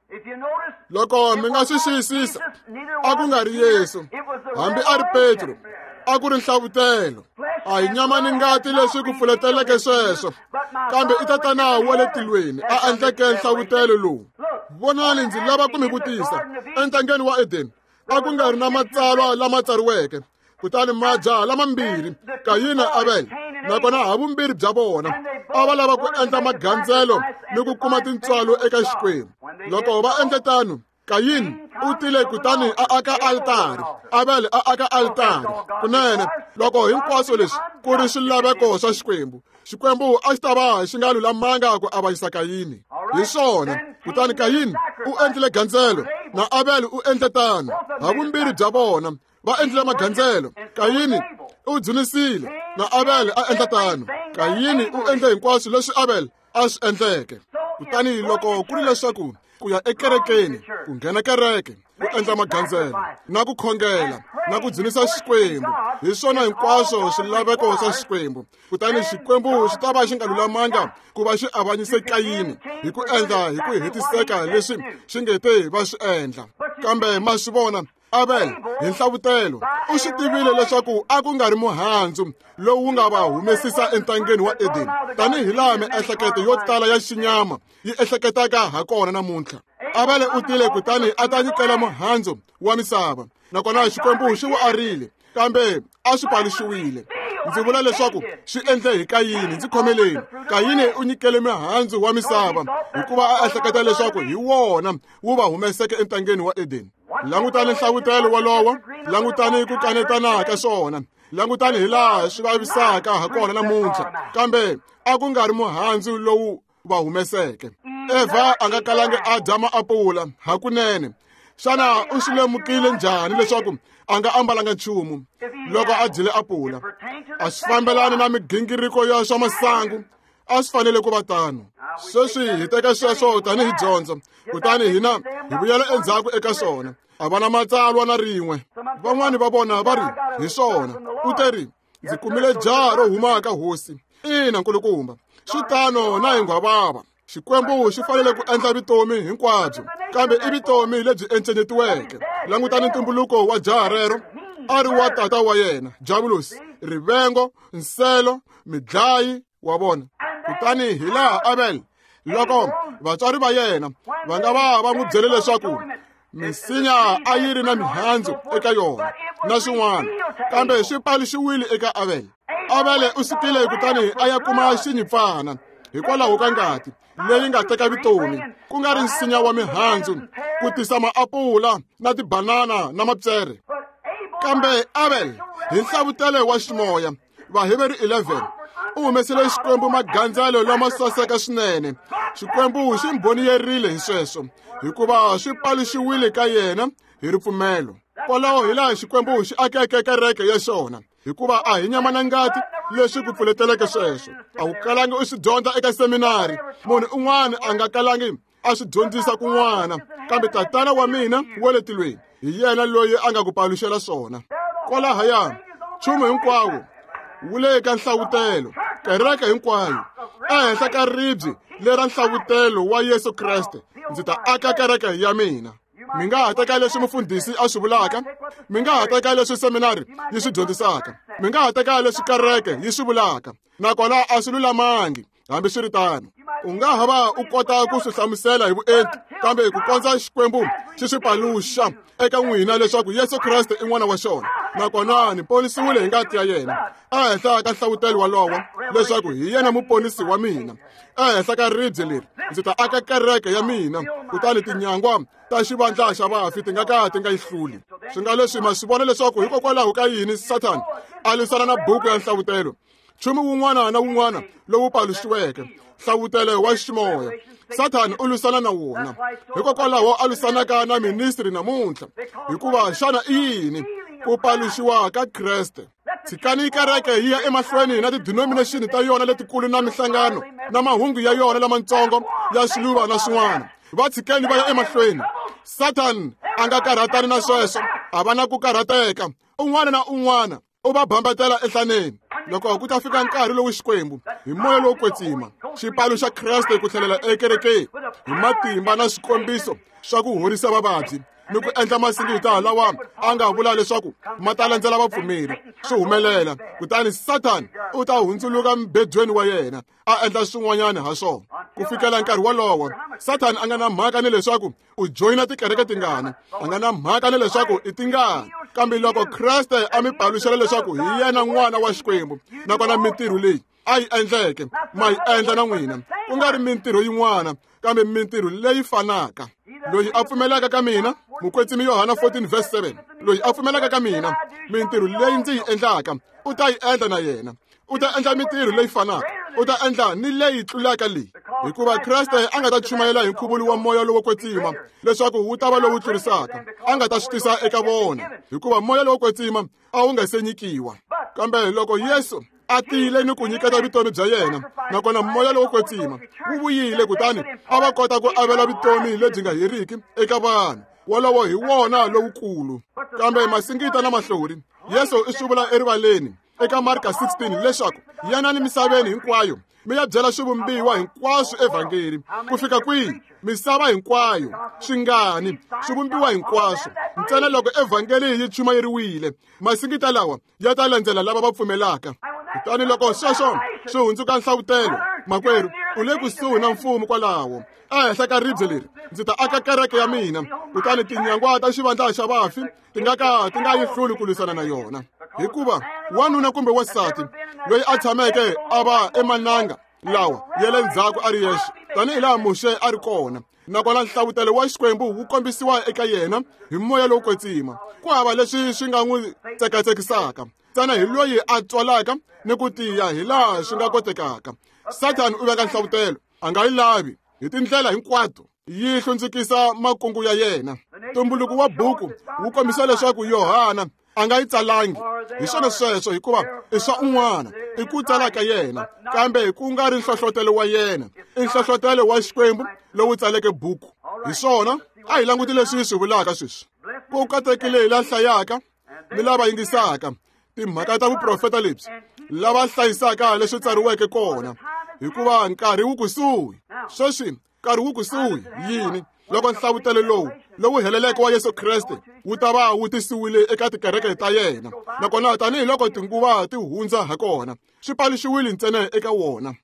Loko mi nga swi xiyisisa, a ku nga ri Yesu, hambi a ri Petro, a ku ri nhlavutelo. A hi nyama ni ngati leswi ku pfuleteleke sweswo, kambe i tatana wa le tilweni a endleke nhlavutelo lowu. Vonani, ndzi lava ku mi vutisa, entangeni wa Edeni a ku nga ri na matsalwa lama tsariweke, kutani majaha lamambirhi, Kayini na Abele, nakona havumbirhi bya vona a va lava ku endla magandzelo ni ku kuma tintswalo eka Xikwembu. Loko va endle tano, Kayini u tile kutani a aka altari, Abele a aka altari. Kunene, loko hinkwaswo leswi ku ri swilaveko swa Xikwembu, Xikwembu a xi ta va xi nga lulamanga ku avanyisa Kayini. Hi swona, kutani Kayini u endlile gandzelo na Abele u endle tano. Havumbirhi bya vona va endlile magandzelo. Kayini u dzinisile na Abele a endla tano. Kayini u endle hinkwaswo leswi Abele a swi endleke. Kutani loko ku ri leswaku ku ya ekerekeni, ku nghena kereke, ku endla magandzelo na ku khongela na ku dzinisa Xikwembu, hi swona hinkwaswo swilaveko swa Xikwembu, kutani Xikwembu xi ta va xi nga lulamanga ku va xi avanyise Kayini hi ku endla hi ku hetiseka leswi xi ngete va swi endla. Kambe ma swi vona, Abele hi nhlavutelo u swi tivile leswaku a ku nga ri muhandzu lowu nga va humesisa entangeni wa Edeni, tanihi laha miehleketo yo tala ya xinyama yi ehleketaka ha kona namuntlha. Abele u tile kutani a ta nyikela muhandzu wa misava, nakona Xikwembu xi wu arile, kambe a swi paluxiwile. Ndzi vula leswaku swi endle hi Kayini. Ndzi khomeleni, Kayini u nyikele mihandzu wa misava hikuva a ehleketa leswaku hi wona wu va humeseke entangeni wa Edeni. Langutani nhlavutelo walowo, langutani ku kanetana ka swona, langutani hi laha swi vavisaka ha kona namuntlha, kambe a ku nga ri muhandzu lowu va humeseke. Eva a nga kalangi a dya maapula hakunene. Xana u swi lemukile njhani leswaku a nga ambalanga nchumu loko a dyile apula? A swi fambelani na migingiriko ya swa masangu? A swi fanele ku va tano. Sweswi hi teka sweswo tanihi dyondzo, kutani hina hi vuyela endzhaku eka swona. A va na matsalwa na rin'we. Van'wani va vona va ri hi swona. U te ri, ndzi kumile jaha ro humaka hosi. Ina nkulukumba, swi tano na hi nghwavava. Xikwembu xi fanele ku endla vitomi hinkwabyo, kambe i vitomi lebyi encenyetiweke. Langutani ntumbuluko wa jaha rero, a ri wa tata wa yena, Jabulosi, rivengo, nselo, midlayi wa vona. Kutani hi laha Abele, loko vatswari va yena va nga va n'wi byele leswaku misinya a yi ri na mihandzu eka yona na swin'wana, kambe swi paluxiwile eka Abele. Abele u sukile kutani a ya kuma xinyipfana hikwalaho ka ngati leyi nga teka vitomi, ku nga ri nsinya wa mihandzu, ku tisa maapula na tibanana na mapyere. Kambe Abele hi nhlavutelo wa ximoya, Vaheveri 11, u humesile Xikwembu magandzelo lama saseka swinene. Xikwembu xi mbhoniyerile hi sweswo, hikuva swi paluxiwile ka yena hi ripfumelo. Kwalaho hi laha Xikwembu xi akeke kereke ya xona, hikuva a hi nyama na ngati leswi ku pfuleteleke sweswo. A wu kalangi u swi dyondza eka seminari, munhu un'wana a nga kalangi a swi dyondzisa kun'wana, kambe tatana wa mina wa le tilweni hi yena loyi a nga ku paluxela swona. Kwalahaya nchumu hinkwawo wu le ka nhlavutelo, kereke hinkwayo ehenhla ka ribye lera nhlavutelo wa Yesu Kreste. Ndzi ta aka kereke ya mina. Mi nga ha teka leswi mufundhisi a swi vulaka, mi nga ha teka leswi seminari yi swi dyondzisaka, mi nga ha teka leswi kereke yi swi vulaka, nakona a swi lulamangi. Hambi swi ri tano, u nga ha va u kota ku swi hlamusela hi vuenti, kambe ku kondza Xikwembu xi swi paluxa eka n'wina leswaku Yesu Kreste i n'wana wa xona, nakona ni ponisiwile hi ngati ya yena, ehenhla ka nhlavutelo walowo leswaku hi yena muponisi wa mina. Ehenhla ka ribye leri ndzi ta aka kereke ya mina, kutani tinyangwa ta xivandla xa vafi ti nga ka ti nga yi hluli. swi nga leswi ma swi vona leswaku hikokwalaho ka yini Satan a lwisana na buku ya nhlavutelo. Nchumu wun'wana na wun'wana lowu paluxiweke, nhlavutelo wa ximoya, Satan u lwisana na wona. Hikokwalaho a lwisanaka na ministry namuntlha. Hikuva xana i yini ku paluxiwa ka Kreste? Tshikani kereke yi ya emahlweni na tidenomination ta yona letikulu na mihlangano na mahungu ya yona lamatsongo ya xiluva na swin'wana. Va tshikeni va ya emahlweni. Satan a nga karhatani na sweswo, a va na ku karhateka. Un'wana na un'wana u va bambatela enhlaneni. Loko ku ta fika nkarhi lowu Xikwembu hi moya lowo kwetsima xipalo xa Kreste ku tlhelela ekerekeni hi matimba na swikombiso swa ku horisa vavabyi ni ku endla masingita lawa a nga vula leswaku ma ta landzela vapfumeri swi humelela. Kutani Satan u ta hundzuluka mbedweni wa yena a endla swin'wanyana ha swona. Ku fikela nkarhi wolowo Satan a nga na mhaka ni leswaku u joyina tikereke tingani, a nga na mhaka ni leswaku i tingani. Kambe loko Kreste a mi paluxela leswaku hi yena n'wana wa Xikwembu, nakona mintirho leyi a yi endleke ma yi endla na n'wina, ku nga ri mintirho yin'wana kambe mintirho leyi fanaka. Loyi a pfumelaka ka mina, Mukwetsimi Yohana 14:7, loyi a pfumelaka ka mina mintirho leyi ndzi yi endlaka u ta yi endla na yena. U ta endla mintirho leyi fanaka, u ta endla ni leyi tlulaka leyi. Hikuva Kreste a nga ta chumayela hi nkhuvulo wa moya lowo kwetsima leswaku wu ta va lowu tlurisaka. A nga ta swi tisa eka vona hikuva moya lowo kwetsima a wu nga se nyikiwa. Kambe loko Yesu a tile ni ku nyiketa vutomi bya yena, nakona moya lowo kwetsima wu vuyile, kutani a va kota ku avela vutomi lebyi nga heriki eka vanhu. Wolowo hi wona lowukulu. Kambe masingita na mahlori, Yesu i swi vula erivaleni eka Marka 16 leswaku yanani misaveni hinkwayo mi ya byela swivumbiwa hinkwaswo evhangeli. Ku fika kwihi? Misava hinkwayo, swingani, swivumbiwa hinkwaswo. Ntsena loko evhangeli yi chumayeriwile, masingita lawa ya ta landzela lava va pfumelaka. Kutani loko sweswo swi hundzuka nhlavutelo, makwerhu u le kusuhi na mfumo kwalaho. Ehenhla ka ribye leri ndzi ta aka kereke ya mina, kutani tinyangwa ta xivandla xa vafi ti nga yi hluli ku lwisana na yona. Hikuva wanuna kumbe wasati loyi a tshameke a va emananga lawa ya le ndzhaku a ri yexe, tanihi laha Muxe a ri kona. Nakona nhlavutelo wa Xikwembu wu kombisiwa eka yena hi moya lowo kwetsima. Ku hava leswi swi nga n'wi tsekatsekisaka, ntsena hi loyi a tswalaka ni ku tiya hi laha swi nga kotekaka. Satan u veka nhlavutelo, a nga yi lavi hi tindlela hinkwato, yi hlundzukisa makungu ya yena. Ntumbuluko wa buku wu kombisa leswaku Yohana a nga yi tsalangi hi swona sweswo hikuva i swa un'wana, i ku tsala ka yena, kambe ku nga ri nhlohlotelo wa yena, i nhlohlotelo wa Xikwembu lowu tsaleke buku. Hi swona a hi languti leswi swi vulaka sweswi. Ku katekile hi la hlayaka ni lava yingisaka timhaka ta vuprofeta lebyi, lava hlayisaka leswi tsariweke kona, hikuva nkarhi wu kusuhi. Sweswi nkarhi wu kusuhi yini? Loko nhlavutelo lowu heleleke wa Yesu Kreste wu ta va wu tisiwile eka tikereke ta yena, nakona tanihi loko tinguva ti hundza ha kona swi paluxiwile ntsena eka wona.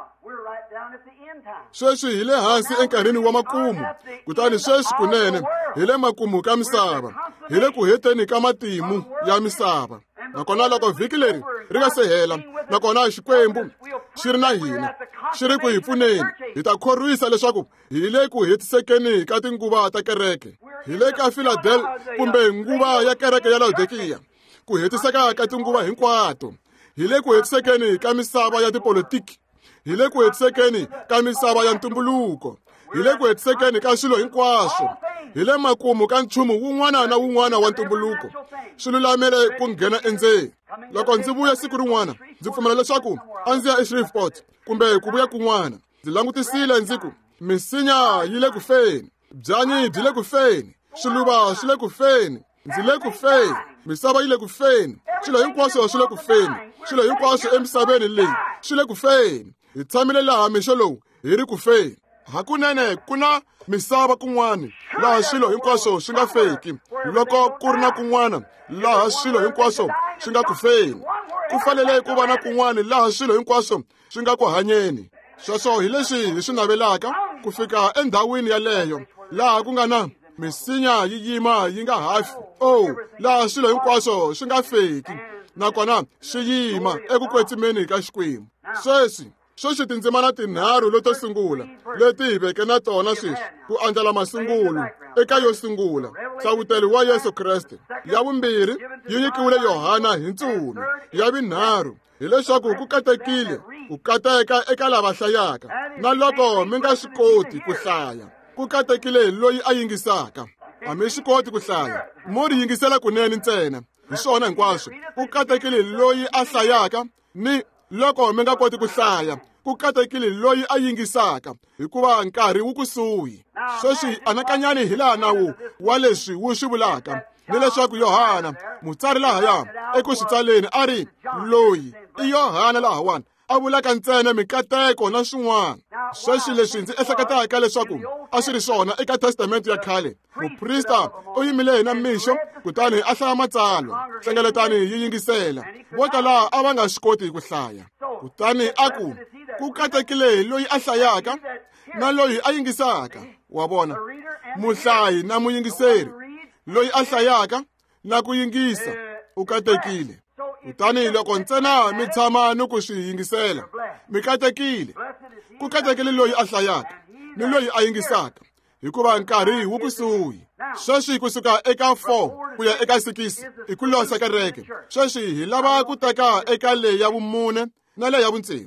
Sweswi hi le hansi enkarhini wa makumu, kutani sweswi kunene hi le makumu ka misava, hi le ku heteni ka matimu ya misava. Nakona loko vhiki leri ri nga se hela, nakona Xikwembu xi ri na hina, xi ri ku hi pfuneni, hi ta khorwisa leswaku hi le ku hetisekeni ka tinguva ta kereke. Hi le ka Philadelphia kumbe nguva ya kereke ya Laodikiya, ku hetiseka ka tinguva hinkwato. Hi le ku hetisekeni ka misava ya tipolitiki, hi le ku hetisekeni ka misava ya ntumbuluko, hi le ku hetisekeni ka swilo hinkwaswo, hi le makumu ka nchumu wun'wana na wun'wana wa ntumbuluko. Swi lulamile ku nghena endzeni. Loko ndzi vuya siku rin'wana ndzi pfumela leswaku a ndzi ya eShreveport kumbe ku vuya kun'wana, ndzi langutisile ndzi ku misinya yi le ku feni, byanyi byi le ku feni, swiluva swi le ku feni, ndzi le ku feni, misava yi le ku feni, swilo hinkwaswo swi le ku feni, swilo hinkwaswo emisaveni leyi swi le ku feni. Hi tshamile laha mixo lowu hi ri ku feni. Hakunene ku na misava kun'wana laha swilo hinkwaswo swi nga feki, loko ku ri na kun'wana laha swilo hinkwaswo swi nga ku feni. Ku fanele ku va na kun'wana laha swilo hinkwaswo swi nga ku hanyeni. Sweswo hi leswi hi swi navelaka ku fika endhawini yaleyo laha ku nga na misinya yi yima yi nga hafi, laha swilo hinkwaswo swi nga feki, nakona swi yima eku kwetsimeni ka Xikwembu. Sweswi tindzimana tinharhu leto sungula leti hi veke na tona sweswi ku andlala masungulo eka yo sungula, nhlavutelo wa Yesu Kriste. Ya vumbirhi yi nyikiwile Yohana hi Ntsuvi. Ya vunharhu hileswaku ku katekile ku kateka eka lava hlayaka, na loko mi nga swi koti ku hlaya ku katekile loyi a yingisaka. A mi swi koti ku hlaya, mo ri yingisela kunene ntsena. Hi swona hinkwaswo ku katekile loyi a hlayaka, ni loko mi nga koti ku hlaya ku katekile loyi a yingisaka, hikuva nkarhi wu kusuhi. Sweswi anakanyani hi laha nawu wa leswi wu swi vulaka, ni leswaku Yohana mutsari lahaya eku swi tsaleni a ri loyi i Yohana lahawani a vulaka ntsena mikateko na swin'wana. Sweswi leswi ndzi ehleketaka leswaku a swi ri swona eka testamento ya khale. Muprista u yimile na mixo kutani a hlaya matsalwa, hlengeletani yi yingisela. Vo tala a va nga swi koti ku hlaya. Kutani a ku katekile loyi a hlayaka na loyi a yingisaka. Wa vona, muhlayi na muyingiseri, loyi a hlayaka na ku yingisa u katekile. Kutani loko ntsena mi tshama ni ku swi yingisela, mi katekile. Ku katekile loyi a hlayaka ni loyi a yingisaka, hikuva nkarhi wu kusuhi. Sweswi kusuka eka 4 ku ya eka 6 i ku losa kereke. Sweswi hi lava ku teka eka leyi ya vumune na leyi ya vutsevu.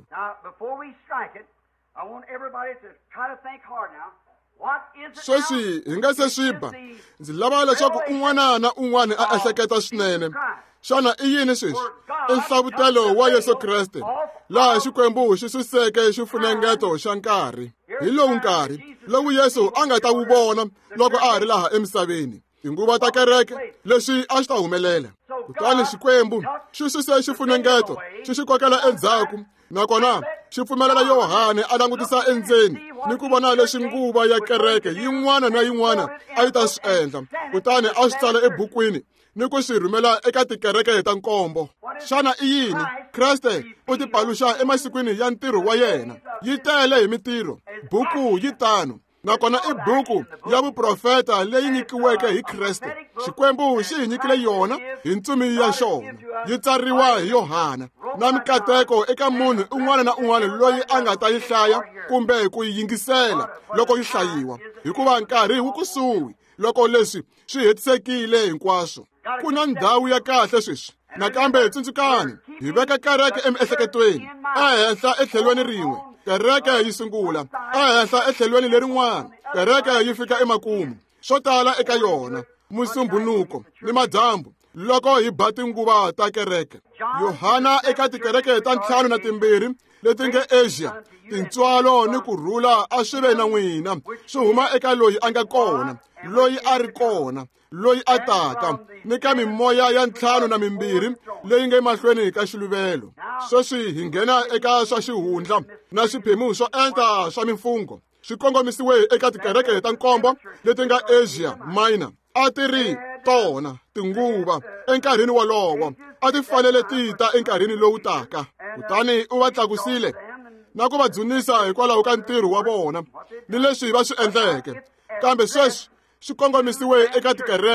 Sweswi hi nga se swi ba, ndzi lava leswaku un'wana na un'wana a ehleketa swinene. Xana i yini sweswi? I nhlavutelo wa Yesu Kriste, laha Xikwembu xi suseke xifunengeto xa nkarhi. Hi lowu nkarhi lowu Yesu a nga ta wu vona loko a ha ri laha emisaveni. Tinguva ta kereke leswi a swi ta humelela. Kutani Xikwembu xi suse xifunengeto xi xi kokela endzhaku, nakona xi pfumelela Yohane a langutisa endzeni ni ku vona leswi nguva ya kereke yin'wana na yin'wana a yi ta swi endla. Kutani a swi tsala ebukwini ni ku swi rhumela eka tikereke ta nkombo. Xana i yini? Kriste u tipaluxa emasikwini ya ntirho wa yena. Yi tele hi mitirho, buku yi tano, nakona i buku ya vuprofeta leyi nyikiweke hi Kriste. Xikwembu xi hi nyikile yona hi ntsumi ya xona. Yi tsariwa hi Yohana, na mikateko eka munhu un'wana na un'wana loyi a nga ta yi hlaya kumbe ku yi yingisela loko yi hlayiwa, hikuva nkarhi wu kusuhi. Loko leswi swi hetisekile hinkwaswo, ku na ndhawu ya kahle sweswi. Nakambe tsundzukani, hi veka kereke emiehleketweni, ehenhla etlhelweni rin'we. Kereke yi sungula ehenhla etlhelweni lerin'wana. Kereke yi fika emakumu. Swo tala eka yona, musumbunuko ni madyambu, loko hi ba tinguva ta kereke. Yohana eka tikereke ta 5 na 2 leti nge Asia, tintswalo ni kurhula a swi ve na n'wina. Swi huma eka loyi a nga kona, loyi a ri kona, loyi a taka, ni ka mimoya ya 5 na 2 leyi nge mahlweni ka xiluvelo. Sweswi hi nghena eka swa xihundla na swiphemu swo enta swa mimfungo. Swi kongomisiwe eka tikereke ta nkombo leti nga Asia Minor. A ti ri tona tinguva enkarhini wolowo, a ti fanele ti ta enkarhini lowu taka. Kutani u va tlakusile na ku va dzunisa hikwalaho ka ntirho wa vona ni leswi va swi endleke. Kambe sweswi swi kongomisiwe eka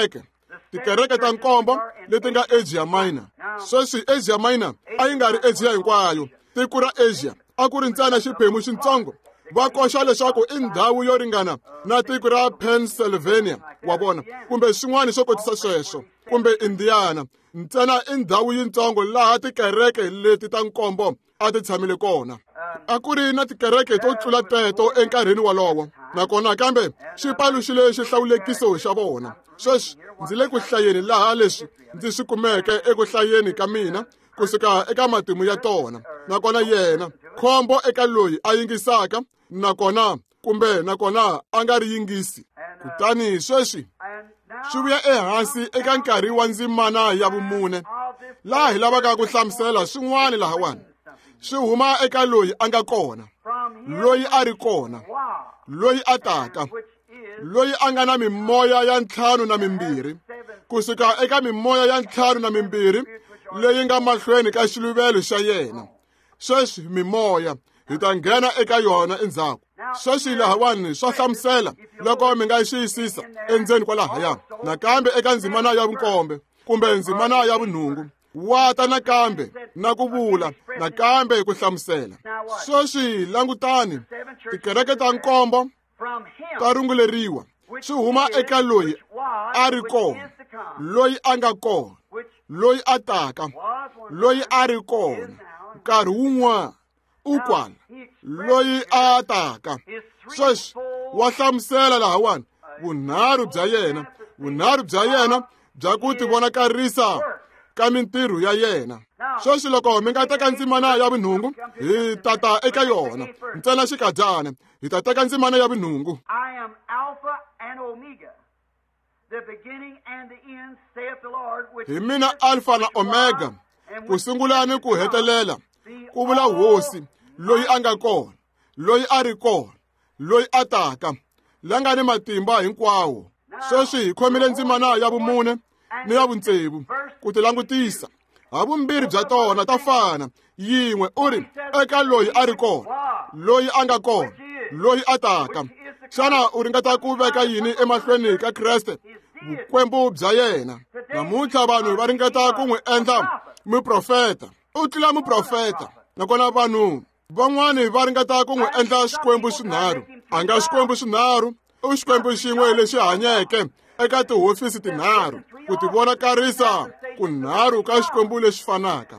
tikereke ta nkombo leti nga Asia Minor. Sweswi Asia Minor a yi nga ri Asia hinkwayo. Tiko ra Asia a ku ri ntsena xiphemu xintsongo. Va koxa leswaku i ndhawu yo ringana na tiko ra Pennsylvania, wa vona, kumbe swin'wana swo kotisa sweswo, kumbe Indiana. Ntsena i ndhawu yintsongo laha tikereke leti ta nkombo a ti tshamile kona. A ku ri na tikereke to tlula teto enkarhini wolowo, nakona kambe xi paluxile xihlawulekiso xa vona. Sweswi ndzi le ku hlayeni laha leswi ndzi swi kumeke eku hlayeni ka mina kusuka eka matimu ya tona. Nakona yena khombo eka loyi a yingisaka, nakona a nga ri yingisi. Kutani sweswi swi vuya ehansi eka nkarhi wa ndzimana ya vumune, laha hi lavaka ku hlamusela swin'wana lahawani. Swi huma eka loyi a nga kona, loyi a ri kona, loyi a taka, loyi a nga na mimoya ya 5 na 2, kusuka eka mimoya ya 5 na 2 leyi nga mahlweni ka xiluvelo xa yena. Sweswi mimoya hi ta nghena eka yona endzhaku. Sweswi lahawani swa hlamusela loko mi nga xiyisisa endzeni kwalahaya. Nakambe eka ndzimana ya vunkombe kumbe ndzimana ya vunhungu, wata nakambe na ku vula nakambe ku hlamusela. Sweswi langutani, tikereke ta nkombo ta runguleriwa. Swi huma eka loyi a ri kona, loyi a nga kona, loyi a taka, loyi a ri kona, nkarhi wun'wana u kwala, loyi a taka. Sweswi wa hlamusela lahawani vunharhu bya yena, vunharhu bya yena bya ku tivonakarisa ka mintirho ya yena. Sweswi loko mi nga teka ndzimana ya vunhungu, hi tata eka yona ntsena xikadyana, hi ta teka ndzimana ya vunhungu. I am Alpha and Omega, the beginning and the end, saith the Lord, which Hi mina Alpha na Omega, ku sungula ni ku hetelela, ku vula Hosi, loyi a nga kona, loyi a ri kona, loyi a taka, la nga ni matimba hinkwawo. Sweswi hi khomile ndzimana ya vumune ni ya vutsevu ku ti langutisa. Havumbirhi bya tona ta fana, yin'we u ri eka loyi a ri kona, loyi a nga kona, loyi a taka. Xana u ringeta ku veka yini emahlweni ka Kreste? Vukwembu bya yena. Namuntlha vanhu va ringeta ku n'wi endla muprofeta. U tlula muprofeta. Nakona vanhu van'wani va ringeta ku n'wi endla xikwembu swinharhu. A nga xikwembu swinharhu, u xikwembu xin'we lexi hanyeke eka tihofisi tinharhu, ku tivonakarisa kunharhu ka xikwembu lexi fanaka.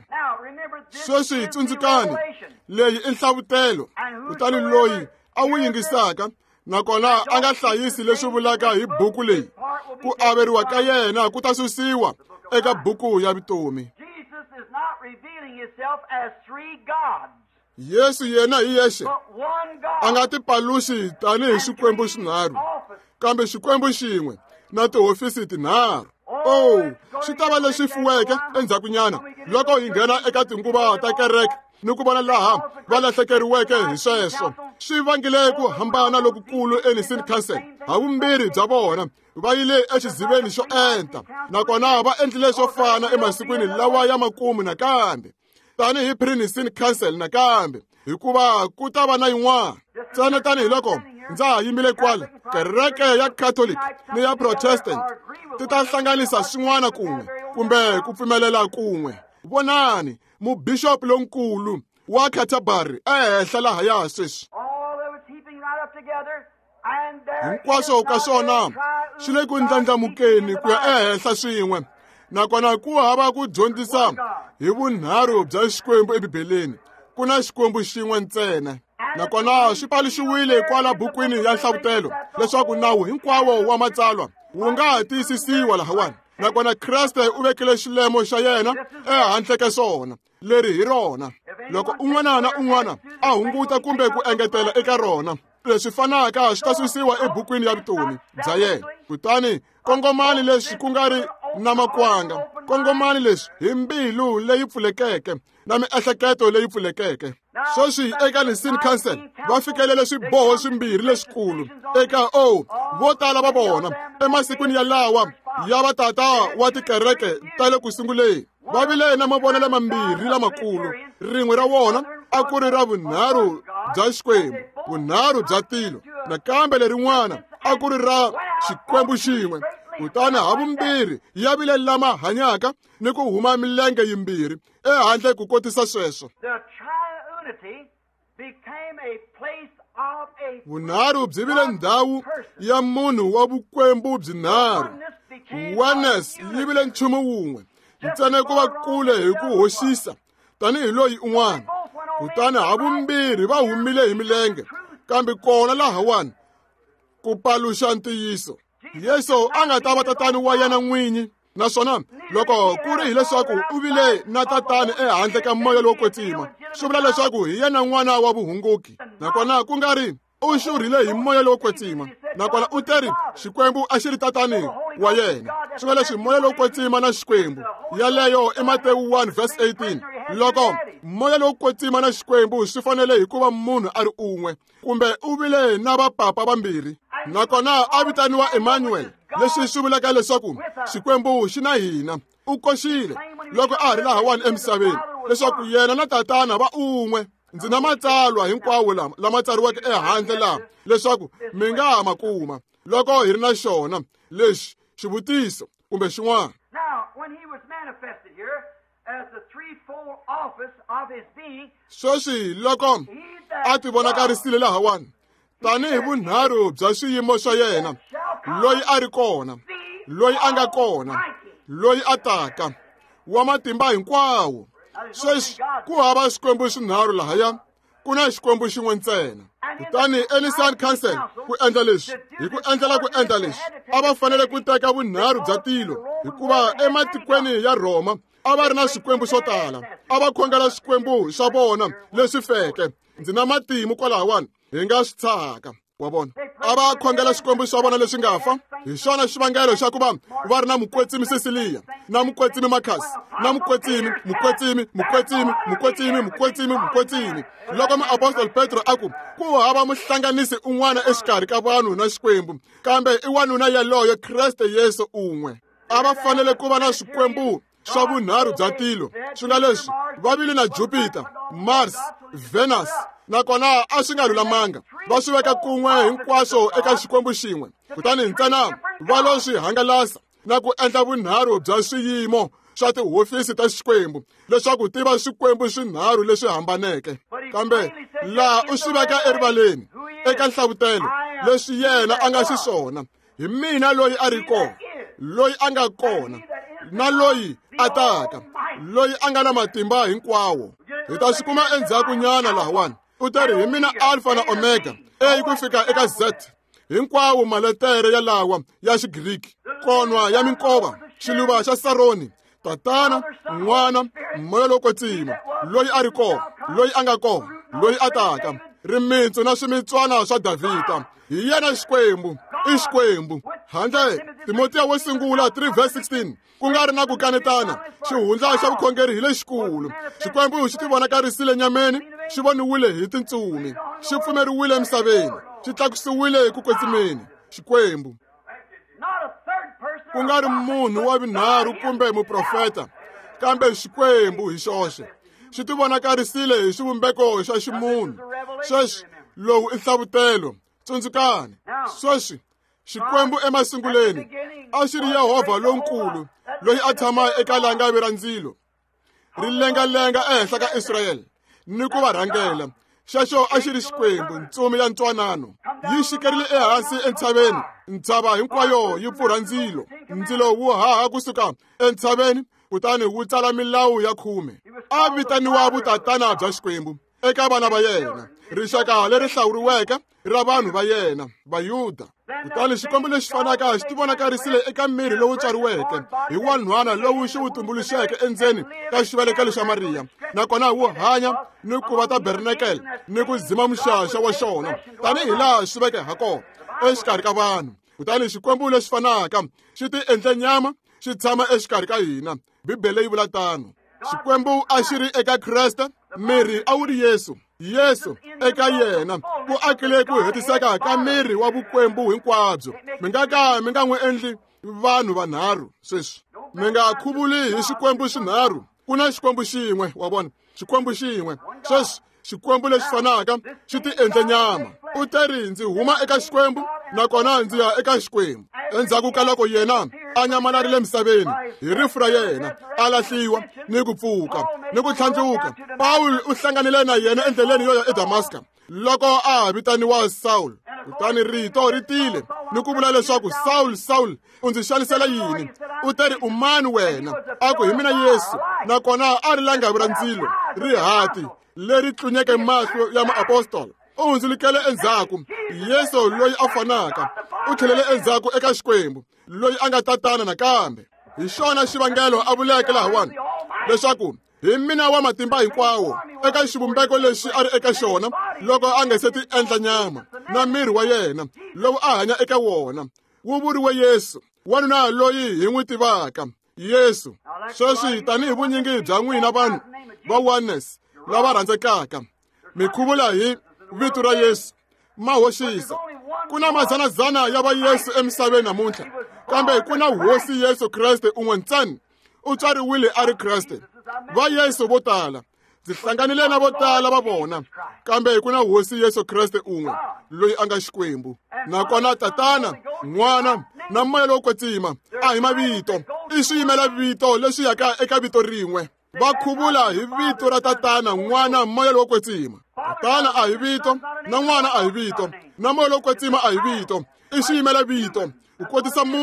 Sweswi tsundzukani, leyi i nhlavutelo, kutani loyi a wu yingisaka, nakona a nga hlayisi leswi vulaka hi buku leyi, ku averiwa ka yena ku ta susiwa eka buku ya vutomi. Jesus is not revealing himself as three gods, Yesu yena hi yexe but one God. a nga tipaluxi tanihi xikwembu xinharhu, kambe xikwembu xin'we na tihofisi tinharhu. Oh, swi ta va leswi fuweke endzhakunyana loko hi nghena eka tinguva ta kereke ni ku vona laha va lahlekeriweke hi sweswo. Swi vangile ku hambana lokukulu eNicene Council. Havumbirhi bya vona va yile exidziveni xo enta, nakona va endlile swo fana emasikwini lawa ya makumu nakambe, tanihi pre-Nicene Council nakambe, hikuva ku ta va na yin'wana. Tsana tanihiloko ndza ha yimile kwala, kereke ya Catholic ni ya Protestant ti ta hlanganisa swin'wana kun'we, kumbe ku pfumelela kun'we. Vonani mubishopu lonkulu wa Canterbury ehenhla lahaya sweswi. All of it's heaping right up together, and there Hinkwaswo ka swona swi le ku ndlandlamukeni ku ya ehenhla swin'we, nakona ku hava ku dyondzisa hi vunharhu bya xikwembu ebibeleni. Ku na xikwembu xin'we ntsena, nakona swi paluxiwile kwala bukwini ya nhlavutelo leswaku nawu hinkwawo wa matsalwa wu nga ha tiyisisiwa lahawani, nakona Kreste u vekile xilemo xa yena ehandle ka swona, leri hi rona. Loko un'wana na un'wana a hunguta kumbe ku engetela eka rona, leswi fanaka swi ta susiwa ebukwini ya vutomi bya yena. Kutani kongomani leswi ku nga ri na makwanga, kongomani leswi hi mbilu leyi pfulekeke na miehleketo leyi pfulekeke. Sweswi eka Nicene Council va fikelele swiboho swimbirhi leswikulu eka vo tala va vona emasikwini ya lawa ya vatata wa tikereke ta le ku sunguleni. Va vile na mavonelo mambirhi lamakulu. Rin'we ra wona a ku ri ra vunharhu bya xikwembu, vunharhu bya tilo, nakambe lerin'wana a ku ri ra xikwembu xin'we. Kutani havumbirhi ya vile lama hanyaka ni ku huma milenge yimbirhi ehandle ku kotisa sweswo. the triunity became a place of a Vunharhu byi vile ndhawu ya munhu wa vukwembu byinharhu. Oneness yi vile nchumu wun'we, ntsena ku va kule hi ku hoxisa tanihi loyi un'wana. Kutani havumbirhi va humile hi milenge, kambe kona lahawani ku paluxa ntiyiso. Yesu a nga ta va tatani wa yena n'winyi, naswona loko ku ri hileswaku u vile na tatani ehandle ka moya lowo kwetsima, swi vula leswaku hi yena n'wana wa vuhunguki, nakona ku nga ri u xurhile hi moya lowo kwetsima, nakona u teri xikwembu a xi ri tatani wa yena. Swi nga leswi moya lowo kwetsima na xikwembu yaleyo i Matewu 1:18. Loko moya lowo kwetsima na xikwembu swi fanele hi ku va munhu a ri un'we, kumbe u vile na vapapa vambirhi, nakona a vitaniwa Emmanuel, leswi swi vulaka leswaku xikwembu xi na hina. U koxile loko a ha ri lahawani emisaveni leswaku yena na tatana va un'we. Ndzi na matsalwa hinkwawo lama tsariweke ehandle laha leswaku mi nga ha ma kuma loko hi ri na xona lexi xivutiso kumbe xin'wana. Now, when he was manifested here as the threefold office of his being, Sweswi loko a ti vonakarisile lahawani tanihi vunharhu bya swiyimo swa yena, loyi a ri kona, loyi a nga kona, loyi a taka, wa matimba hinkwawo. Sweswi ku hava Xikwembu xinharhu lahaya, ku na Xikwembu xin'we ntsena. Kutani Nicene Council ku endla leswi, hi ku endlela ku endla leswi, a va fanele ku teka vunharhu bya tilo, hikuva ematikweni ya Roma a va ri na swikwembu swo tala. A va khongela swikwembu swa vona leswi feke. Ndzi na matimu kwalawani hi nga swi tshaka, wa vona. A va khongela swikwembu swa vona leswi nga fa. Hi xona xivangelo xa ku va ri na mukwetsimi Sisiliya, na mukwetsimi Makhasi, na mukwetsimi. Loko muapostoli Petro a ku hava muhlanganisi un'wana exikarhi ka vanhu na Xikwembu, kambe i wanuna yaloye Kreste Yesu un'we. A va fanele ku va na swikwembu swa vunharhu bya tilo. Swi nga leswi va vile na Jupiter, Mars, Venus, nakona a swi nga lulamanga va swi veka kun'we hinkwaswo eka xikwembu xin'we. Kutani ntsena va lo swi hangalasa na ku endla vunharhu bya swiyimo swa tihofisi ta Xikwembu, leswaku ti va swikwembu swinharhu leswi hambaneke. Kambe laha u swi veka erivaleni eka nhlavutelo leswi yena a nga xiswona, hi mina loyi a ri kona, loyi a nga kona, na loyi a taka, loyi a nga na matimba hinkwawo. Hi ta swi kuma endzhaku nyana lahawani. U ta ri hi mina Alpha na Omega, A ku fika eka Z, hinkwawo maletere ya lawa ya Xigiriki, konwa ya minkova, xiluva xa Saroni, Tatana, N'wana, Moya lowo kwetsima, loyi a ri kona, loyi a nga kona, loyi a taka, rimitsu na swimitswana swa Davhida. Hi yena Xikwembu, i Xikwembu. Handle Timoteyo wo sungula 3:16, ku nga ri na ku kanetana, xihundla xa vukhongeri hi lexikulu. Xikwembu xi tivonakarisile nyameni, xi voniwile hi tintsumi, xi pfumeriwile emisaveni, xi tlakusiwile ku kwetsimeni. Xikwembu ku nga ri munhu wa vunharhu kumbe muprofeta, kambe Xikwembu hi xoxe xi tivonakarisile hi xivumbeko xa ximunhu. Sweswi lowu i nhlavutelo. Tsundzukani, sweswi Xikwembu emasunguleni a xi ri Yehovha lonkulu loyi a tshama eka langavi ra ndzilo, ri lengalenga ehenhla ka Israyele ni ku va rhangela. Xexo a xi ri Xikwembu, ntsumi ya ntwanano. Yi xikerile ehansi entshaveni, ntshava hinkwayo yi pfurha ndzilo. Ndzilo wu haha kusuka entshaveni, kutani wu tsala milawu ya 10. A vitaniwa vutatana bya Xikwembu eka vana va yena, rixaka leri hlawuriweke ra vanhu va yena, Vayuda. Kutani Xikwembu lexi fanaka xi tivonakarisile eka miri lowu tswariweke hi wanhwana lowu xi wu tumbuluxeke endzeni ka xivelekelo xa Mariya, nakona wu hanya ni ku va tabernakele ni ku dzima muxaxa wa xona, tanihi laha swi veke hakona exikarhi ka vanhu. Kutani Xikwembu lexi fanaka xi ti endle nyama, xi tshama exikarhi ka hina. Bibele yi vula tano. Xikwembu a xi ri eka Kreste, miri a wu ri Yesu. Yesu eka yena ku akile ku hetiseka ka miri wa vukwembu hinkwabyo. Mi nga ka mi nga n'wi endli vanhu vanharhu sweswi. Mi nga khuvuli hi Xikwembu xinharhu. Ku na Xikwembu xin'we, wa vona, Xikwembu xin'we. Sweswi Xikwembu lexi fanaka xi ti endle nyama. U te ri ndzi huma eka Xikwembu, nakona ndzi ya eka Xikwembu. Endzhaku ka loko yena a nyamalarile misaveni hi rifu ra yena, a lahliwa ni ku pfuka ni ku tlhandluka, Pawulo u hlanganile na yena endleleni yo ya eDamaska loko a vitaniwa Saul. Kutani rito ri tile ni ku vula leswaku, Saul, Saul, u ndzi xanisela yini? U te ri u mani wena? A ku hi mina Yesu. Nakona a ri langavi ra ndzilo, ri hati leri tlunyeke mahlo ya maapostoli. U hundzulukele endzhaku. Yesu loyi a fanaka u tlhelele endzhaku eka Xikwembu, loyi a nga tatana nakambe. Hi xona xivangelo a vuleke lahawani leswaku hi mina wa matimba hinkwawo eka xivumbeko lexi a ri eka xona loko a nga se ti endla nyama, na miri wa yena lowu a hanya eka wona wu vuriwe Yesu, wanuna loyi hi n'wi tivaka, Yesu. Sweswi tanihi vunyingi bya n'wina vanhu va oneness lava rhandzekaka, mi khuvula hi vito ra Yesu, ma hoxisa. Ku na mazanazana ya va Yesu emisaveni namuntlha, kambe ku na hosi Yesu Kreste un'we ntsena. U tswariwile a ri Kreste. Va Yesu vo tala, ndzi hlanganile na vo tala va vona, kambe ku na hosi Yesu Kreste un'we loyi a nga Xikwembu. Nakona Tatana, N'wana na Moya lowo kwetsima a hi mavito, i swiyimela vito leswi yaka eka vito rin'we. Va khuvula hi vito ra Tatana, N'wana, Moya lowo kwetsima. Tatana a hi vito, na N'wana a hi vito, na Moya lowo kwetsima a hi vito. I swiyimela vito ku kotisa munhu,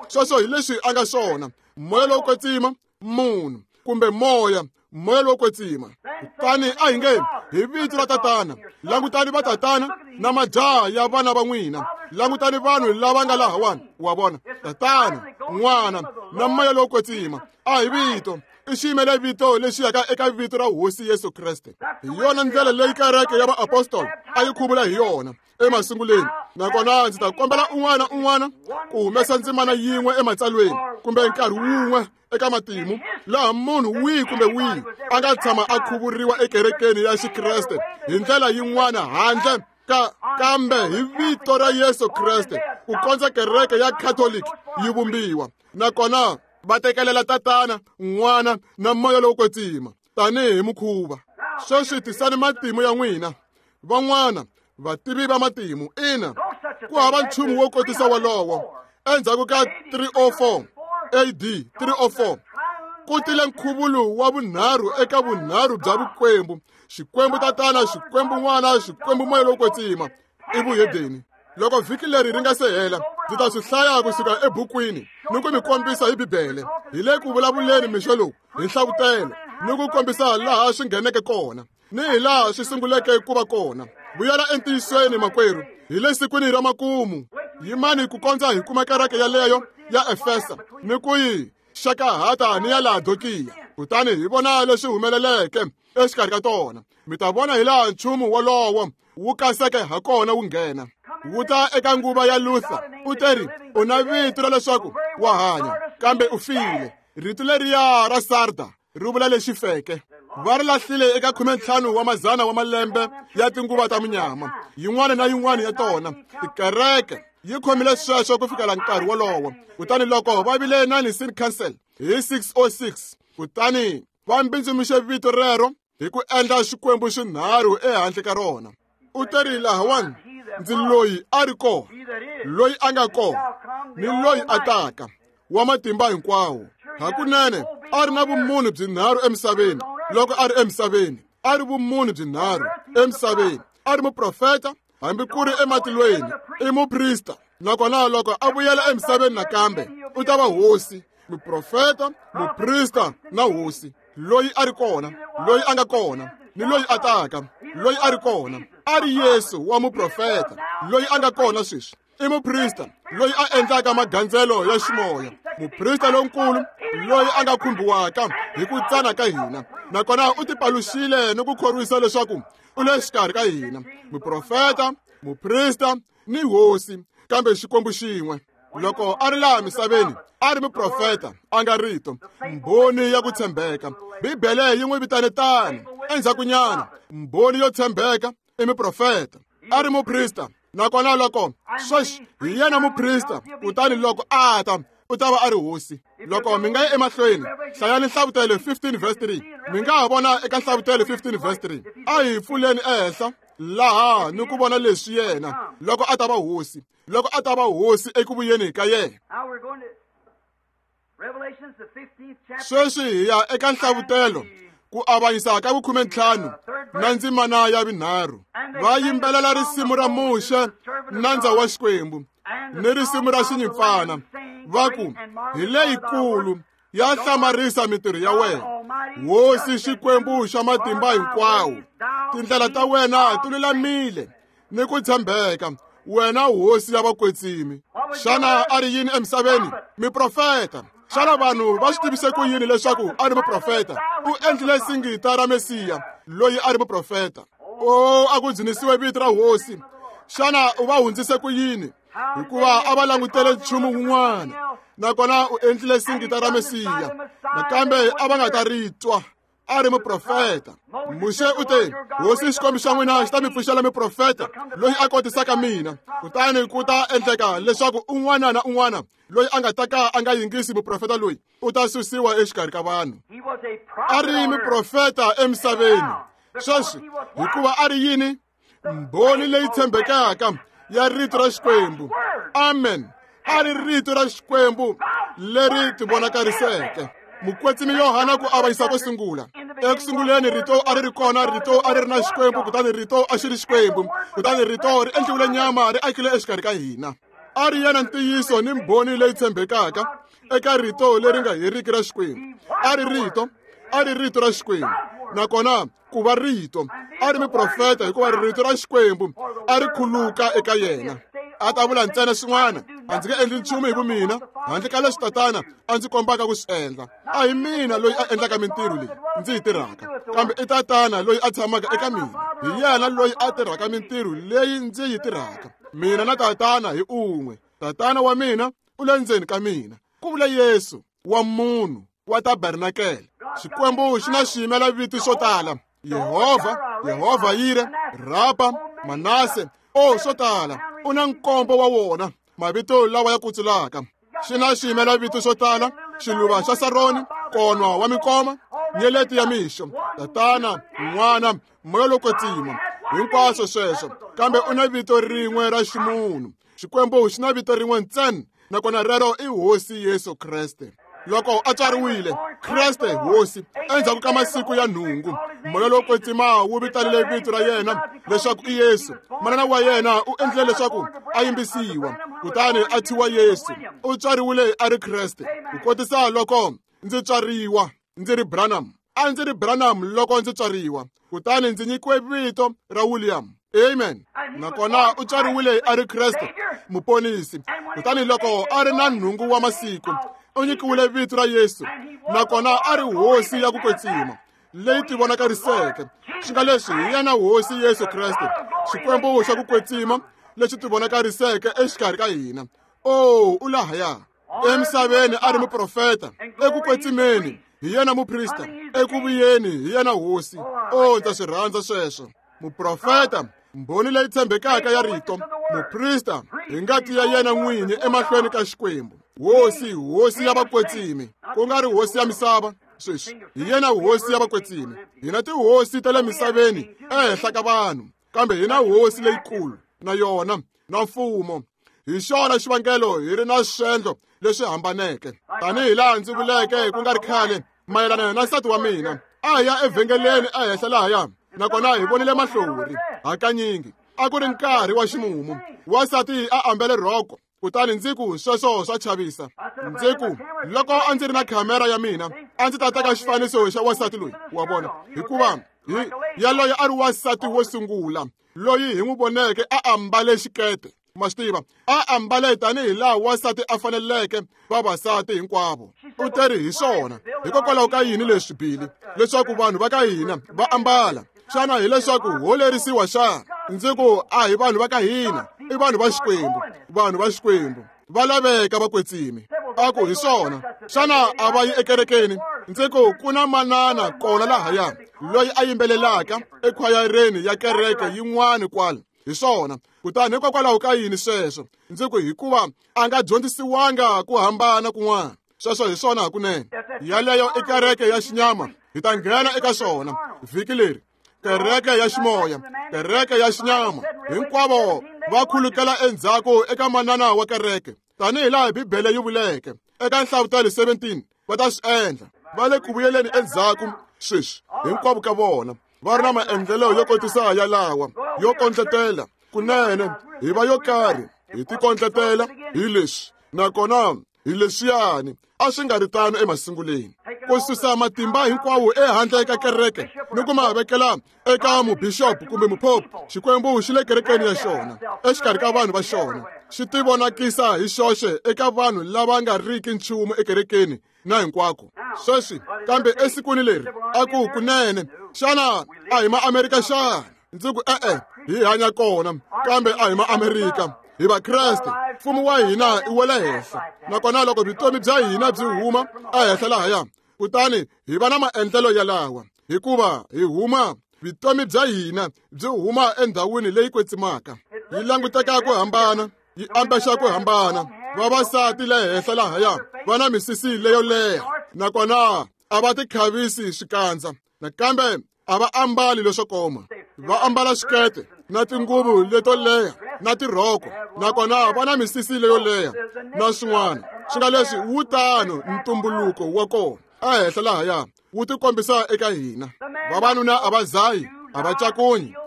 sweswo hi leswi a nga swona, moya lowo kwetsima, munhu kumbe moya lowo kwetsima. Kutani a hi nge hi vito ra tatana, langutani va tatana na majaha ya vana va n'wina, langutani vanhu lava nga lahawani, wa vona, tatana, n'wana na moya lowo kwetsima. A hi vito, i xiyimele vito lexi yaka eka vito ra Hosi Yesu Kreste. Hi yona ndlela leyi kereke ya vaapostoli a yi khuvula hi yona emasunguleni. Nakona ndzi ta kombela un'wana ku humesa ndzimana yin'we ematsalweni kumbe nkarhi wun'we eka matimu, laha munhu wihi kumbe wihi a nga tshama a khuvuriwa ekerekeni ya Xikreste hi ndlela yin'wana handle kambe hi vito ra Yesu Kreste, ku kondza kereke ya Catholic yi vumbiwa. Nakona va tekelela tatana, n'wana na moya lowo kwetsima tanihi mukhuva. Sweswi tisani matimu ya n'wina. Van'wana vativi va matimu, ina ku hava nchumu wo kotisa wolowo. Endzhaku ka 304 AD 304 ku tile nkhuvulo wa vunharhu eka vunharhu bya vukwembu, Xikwembu tatana, Xikwembu n'wana, Xikwembu moya lowo kwetsima i vuhedeni. Loko vhiki leri ri nga se hela, ndzi ta swi hlaya kusuka ebukwini ni ku mi kombisa hi Bibele. Hi le ku vulavuleni mixo lowu hi nhlavutelo ni ku kombisa laha swi ngheneke kona ni hi laha swi sunguleke ku va kona. Vuyela entiyisweni makwerhu, hi le sikwini ra makumu. Yimani ku kondza hi kuma kereke yaleyo ya Efesa ni ku yi xakahata ni ya Laodikiya. Kutani hi vona leswi humeleleke exikarhi ka tona. Mi ta vona hi laha nchumu wolowo wu kaseke hakona wu nghena. Wu ta eka nguva ya Luther. U teri u na vito ra leswaku wa hanya kambe u file. Rito leriya ra Sarda ri vula lexi feke. Va ri lahlile eka 15 wa mazana wa malembe ya tinguva ta munyama. Yin'wana na yin'wana ya tona tikereke yi khomile sweswo ku fikela nkarhi wolowo. Kutani loko va vile na Nicene Council hi 606, kutani va mbindzumixe vito rero hi ku endla Xikwembu xinharhu ehandle ka rona. U teri lahawani, ndzi loyi a ri kona, loyi a nga kona ni loyi a taka, wa matimba hinkwawo. Hakunene a ri na vumunhu byinharhu emisaveni. Loko a ri emisaveni a ri vumunhu byinharhu emisaveni. A ri muprofeta, hambi ku ri ematilweni i muprista. Nakona loko a vuyela emisaveni nakambe u ta va hosi, muprofeta, muprista na hosi. Loyi a ri kona, loyi a nga kona ni loyi a taka, loyi a ri kona a ri Yesu wa muprofeta, loyi a nga kona sweswi i muprista loyi a endlaka magandzelo ya ximoya, muprista lonkulu loyi a nga khumbiwaka hi ku tsana ka hina. Nakona u tipaluxile ni ku khorwisa leswaku u le xikarhi ka hina, muprofeta, muprista ni hosi, kambe Xikwembu xin'we. Loko a ri laha misaveni a ri muprofeta, a nga rito, mbhoni ya ku tshembeka. Bibele yi n'wi vitane tani endzhakunyana mbhoni yo tshembeka i muprofeta. A ri muprista, nakona loko sweswi hi yena muprista, kutani loko a ta u ta va a ri hosi. Loko mi nga yi emahlweni, hlayani Nhlavutelo 15 verse 3. Mi nga ha vona eka Nhlavutelo 15 verse 3. A hi pfuleni ehenhla laha ni ku vona leswi yena loko a ta va hosi, loko a ta va hosi eku vuyeni ka yena. Sweswi hi ya eka Nhlavutelo ku avanyisa ka 15 na ndzimana ya vinharhu. Va yimbelela risimu ra Muxe, nandza wa Xikwembu, ni risimu ra xinyimpfana. Va ku hi leyikulu ya hlamarisa mitirho ya wena, Hosi Xikwembu xa matimba hinkwawo. Tindlela ta wena ti lulamile ni ku tshembeka, wena hosi ya vakwetsimi. Xana a ri yini emisaveni? Miprofeta. Xana vanhu va swi tivise ku yini leswaku a ri muprofeta? U endlile singita ra Mesiya loyi a ri muprofeta. A ku dzinisiwe vito ra hosi. Xana u va hundzise ku yini? Hikuva a va langutele nchumu wun'wana. Nakona u endlile singita ra Mesiya, nakambe a va nga ta ri twa. A ri muprofeta. Muxe u te, hosi Xikwembu xa n'wina xi ta mi pfuxela muprofeta loyi a kotisaka mina. Kutani ku ta endleka leswaku un'wana na un'wana loyi a nga ta ka a nga yingisi muprofeta loyi u ta susiwa exikarhi ka vanhu. A ri muprofeta emisaveni. Sweswi hikuva a ri yini? Mbhoni leyi tshembekaka ya rito ra Xikwembu. Amen. A ri rito ra Xikwembu leri tivonakariseke. Mukwetsimi Yohana ku avanyisa ko sungula. Ekusunguleni rito a ri kona, rito a ri na Xikwembu, kutani rito a xi ri Xikwembu, kutani rito ri endliwile nyama ri akile exikarhi ka hina. a ri yena ntiyiso ni mbhoni leyi tshembekaka eka rito leri nga heriki ra Xikwembu. A ri rito ra Xikwembu, nakona ku va rito a ri muprofeta hikuva rito ra Xikwembu a ri khuluka eka yena. A ta vula ntsena swin'wana, a ndzi nga endli nchumu hi vumina handle ka leswi tatana a ndzi kombaka ku swi endla. A hi mina loyi a endlaka mintirho leyi ndzi yi tirhaka, kambe i tatana loyi a tshamaka eka mina. Hi yena loyi a tirhaka mintirho leyi ndzi yi tirhaka. Mina na tatana hi un'we. Tatana wa mina u le ndzeni ka mina. Ku vula Yesu wa munhu wa tabernakele. Xikwembu xi na xiyimela viti swo tala: Yehovha Yire, Rapa, Manase. Swo tala. U na nkombo wa wona, mavito lawa ya kutsulaka. Xi na xiyimela vito swo tala: Xiluva xa Saroni, Konwa wa mikoma, Nyeleti ya mixo, Tatana, N'wana, Moya lo kwetsima. Hinkwaswo sweswo, kambe u na vito rin'we ra ximunhu. Xikwembu xi na vito rin'we ntsena, nakona rero i Hosi Yesu Kreste. Loko a tswariwile, Kreste hosi, endzhaku ka masiku ya nhungu, Moya lo kwetsima wu vitanile vito ra yena leswaku i Yesu. Manana wa yena u endlile leswaku a yimbisiwa, kutani a thyiwa Yesu. U tswariwile a ri Kreste. Ku kotisa loko ndzi tswariwa ndzi ri Branham. A ndzi ri Branham loko ndzi tswariwa, kutani ndzi nyikiwe vito ra William. Amen. Nakona u tswariwile a ri Kreste, muponisi. Kutani loko a ri na nhungu wa masiku, u nyikiwile vito ra Yesu, nakona a ri hosi ya ku kwetsima leyi tivonakariseke. Swi nga leswi hi yena Hosi Yesu Kreste, Xikwembu xa ku kwetsima lexi tivonakariseke exikarhi ka hina. U lahaya emisaveni a ri muprofeta, eku kwetsimeni hi yena muprista, eku vuyeni hi yena hosi. Ndza swi rhandza sweswo. Muprofeta, mbhoni leyi tshembekaka ya rito. Muprista, hi ngati ya yena n'winyi emahlweni ka Xikwembu. Hosi ya vakwetsimi, ku nga ri hosi ya misava. Sweswi hi yena hosi ya vakwetsimi. Hina tihosi ta le misaveni ehenhla ka vanhu, kambe hina hosi leyikulu na yona na mfumo. Hi xona xivangelo hi ri na swendlo leswi hambaneke. Tanihi laha ndzi vuleke ku nga ri khale mayelana na nsati wa mina. A hi ya evhengeleni ehenhla lahaya, nakona hi vonile mahlori. Hakanyingi a ku ri nkarhi wa ximumu. Wasati a ambele rhoko, kutani ndzi ku sweswo swa chavisa. Ndzi ku loko a ndzi ri na khamera ya mina, a ndzi ta teka xifaniso xa wasati loyi, wa vona, hikuva yaloye a ri wasati wo sungula loyi hi n'wi voneke a ambale xikete. Ma swi tiva, a ambale tanihi laha wasati a faneleke vavasati hinkwavo. U teri hi swona. Hikokwalaho ka yini leswi bili leswaku vanhu va ka hina va ambala? Xana hileswaku holerisiwa xana? Ndzi ku a hi vanhu va ka hina, i vanhu va Xikwembu. Vanhu va Xikwembu va laveka vakwetsimi. A ku hi swona. Xana a va yi ekerekeni? Ndzi ku ku na manana kona lahaya loyi a yimbelelaka ekhwayareni ya kereke yin'wana kwala. Hi swona. Kutani hikokwalaho ka yini sweswo? Ndzi ku hikuva a nga dyondzisiwanga ku hambana kun'wana. Sweswo hi swona hakunene. Yaleyo i kereke ya xinyama, hi ta nghena eka swona vhiki leri. Kereke ya ximoya, kereke ya xinyama, hinkwavo va khulukela endzhaku eka manana wa kereke. Tanihi laha Bibele yi vuleke eka Nhlavutelo 17, va ta swi endla. Va le ku vuyeleni endzhaku sweswi hinkwavo ka vona. Va ri na maendlelo yo kotisa ya lawa, yo kondletela kunene. Hi va yo karhi hi tikondletela hi leswi, nakona hi leswiyani a swi nga ri tano emasunguleni. Ku susa matimba hinkwawo ehandle ka kereke ni ku ma vekela eka mubixopo kumbe mupope. Xikwembu xi le kerekeni ya xona, exikarhi ka vanhu va xona. Xi tivonakisa hi xoxe eka vanhu lava nga riki nchumu ekerekeni na hinkwako. Sweswi kambe esikwini leri a ku kunene, xana a hi ma-Amerika xana? Ndzi ku hi hanya kona, kambe a hi ma-Amerika, hi vakreste. Mfumo wa hina i wa le henhla, nakona loko vutomi bya hina byi huma ehenhla lahaya, kutani hi va na maendlelo yalawa, hikuva hi huma vutomi bya hina byi huma endhawini leyi kwetsimaka. Yi languteka ku hambana, yi ambexa ku hambana. Vavasati le henhla lahaya va na misisi leyo leha, nakona a va ti khavisi swikandza, nakambe a va ambali leswo koma. Va ambala swikete na tinguvu leto leha na tirhoko, nakona va na misisi leyo leha na swin'wana. Swi nga leswi wu tano ntumbuluko wa kona ehenhla lahaya wu tikombisa eka hina. Vavanuna a va dzahi, a va cakunyi,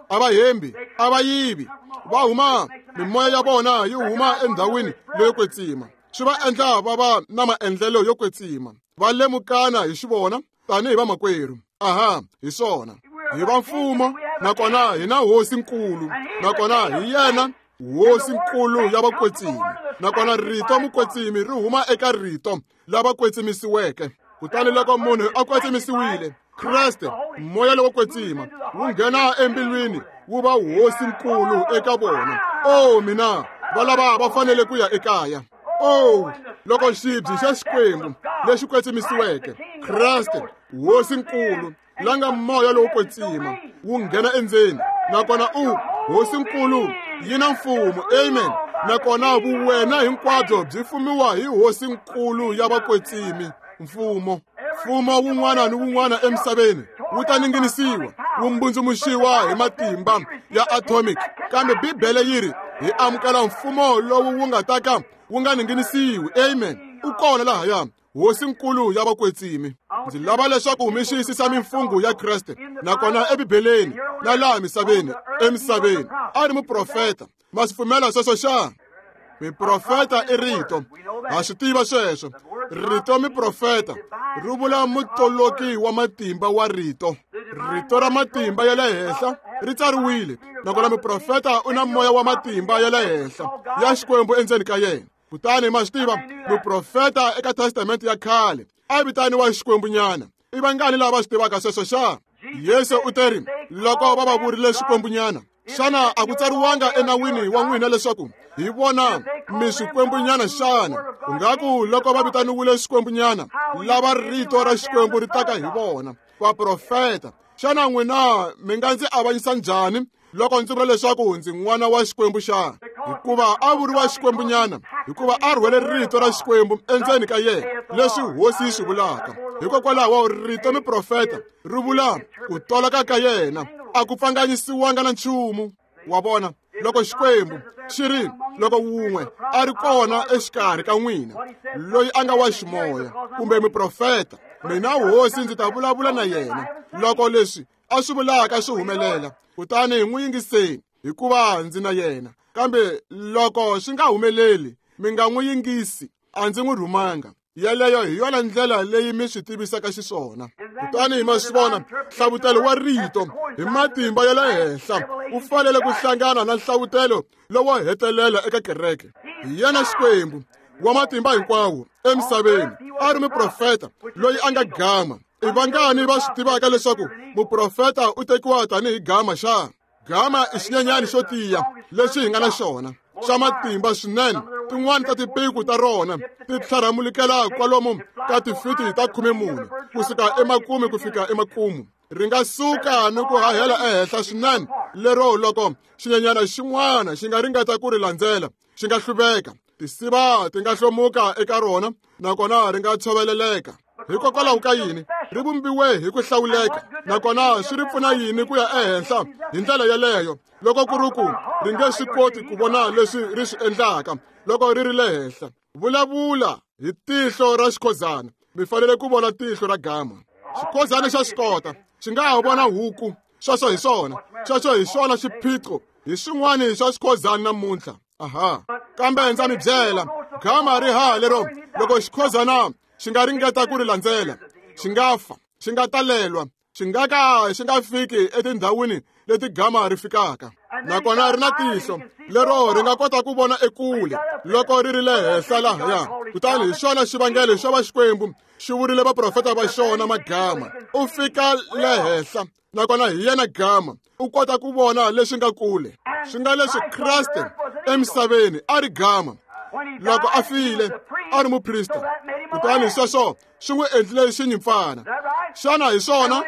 abahembi, abayivi, va huma mimoya ya vona yi huma endhawini leyo kwetsima. Swi va endla va va na maendlelo yo kwetsima. Va lemukana hi swivona tanihi vamakwerhu. Aha, hi swona. Hi va mfumo, nakona hi na hosinkulu, nakona hi yena hosinkulu ya vakwetsimi. Nakona rito mukwetsimi ri huma eka rito lava kwetsimisiweke. Kutani loko munhu a kwetsimisiwile, Kreste, moya lowo kwetsima, wu nghena embilwini wu va hosinkulu eka vona. Oh mina, valava va fanele ku ya ekaya. Oh, loko xibye xa Xikwembu lexi kwetsimisiweke, Kreste, hosinkulu, langa moya lowo kwetsima, wu nghena endzeni. Nakona hosinkulu yi na mfumo, amen. Nakona vuwena hinkwabyo byi fumiwa hi hosinkulu ya vakwetsimi. Mfumo wun'wana ni wun'wana emisaveni wu ta ninginisiwa, wu mbundzumuxiwa hi matimba ya atomic. Kambe Bibele yiri hi amukela mfumo lowu wu nga taka wu nga ninginisiwi, amen. U kona lahaya, hosinkulu ya vakwetsimi. Ndzi lava leswaku mi xiyisisa mimfungu ya Kreste, nakona ebibeleni na laha misaveni, emisaveni a ri muprofeta. Ma swi pfumela sweswo xa? Miprofeta i rito, ha swi tiva sweswo. Rito miprofeta ri vula mutoloki wa matimba wa rito. Rito ra matimba ya le henhla ri tsariwile, nakona miprofeta u na moya wa matimba ya le henhla ya Xikwembu endzeni ka yena. Kutani ma swi tiva, miprofeta eka Testamente ya khale a vitaniwa Xikwembu nyana. I vangani lava swi tivaka sweswo xa? Yesu u teri loko va va vurile Xikwembu nyana, xana a ku tsariwanga enawini wa n'wina leswaku hi vona mi Xikwembu nyana xana? Ungaku loko va vitaniwile Xikwembu nyana, lava rito ra Xikwembu ri taka hi vona, vaprofeta, xana n'wina mi nga ndzi avanyisa njhani loko ndzi vula leswaku ndzi n'wana wa Xikwembu xana? Hikuva a vuriwa Xikwembu nyana, hikuva a rhwele rito ra Xikwembu endzeni ka yena, leswi hosi yi swi vulaka. Hikokwalaho rito miprofeta ri vula ku toloka ka yena, a ku pfanganyisiwanga na nchumu. Wa vona, loko Xikwembu xi ri loko wun'we a ri kona exikarhi ka n'wina, loyi a nga wa ximoya kumbe miprofeta, mina hosi ndzi ta vulavula na yena loko leswi a swi vulaka swi humelela. Kutani hi n'wi yingiseni, hikuva ndzi na yena. Kambe loko swi nga humeleli, mi nga n'wi yingisi, a ndzi n'wi rhumanga. Yeleyo hi yona ndlela leyi mi swi tivisaka xiswona. Kutani hi ma swi vona, nhlavutelo wa rito hi matimba ya le henhla wu fanele ku hlangana na nhlavutelo lowo hetelela eka kereke. Hi yena Xikwembu wa matimba hinkwawo emisaveni a ri muprofeta loyi a nga gama. I vangani va swi tivaka leswaku muprofeta u tekiwa tanihi gama xa? Gama i xinyenyani xo tiya lexi hi nga na xona, xa matimba swinene. Tin'wani ta tipiku ta rona ti tlharamulekela kwalomu ka tifiti ta 14 kusuka emakumu ku fika emakumu. Ri nga suka ni ku hahela ehenhla swinene, lero loko xinyenyana xin'wana xi nga ringeta ku ri landzela, xi nga hluveka. Tisiva ti nga hlomuka eka rona, nakona ri nga tshoveleleka. Hikokwalaho ka yini ri vumbiwe hi ku hlawuleka, nakona swi ri pfuna yini ku ya ehenhla hi ndlela yeleyo loko ku ri ku ri nge swi koti ku vona leswi ri swi endlaka loko ri ri le henhla? Vulavula hi tihlo ra xikhozana, mi fanele ku vona tihlo ra gama. Xikhozana xa swi kota, xi nga ha vona huku. Sweswo hi swona, sweswo hi swona xiphiqo hi swin'wana swa xikhozana namuntlha. Aha, kambe ndza mi byela, gama ri haha lero loko xikhozana xi nga ringeta ku ri landzela, xi nga fa, xi nga talelwa, xi nga ka xi nga fiki etindhawini leti gama ri fikaka. Nakona ri na tihlo lero ri nga kota ku vona ekule loko ri ri le henhla lahaya. Kutani hi xona xivangelo xo va Xikwembu xi vurile vaprofeta va xona magama. U fika le henhla, nakona hi yena gama u kota ku vona leswi nga kule. Swi nga leswi Kriste emisaveni a ri gama, loko a file a ri muprista. Kutani sweswo swi n'wi endlile xinyimpfana. Xana hi swona?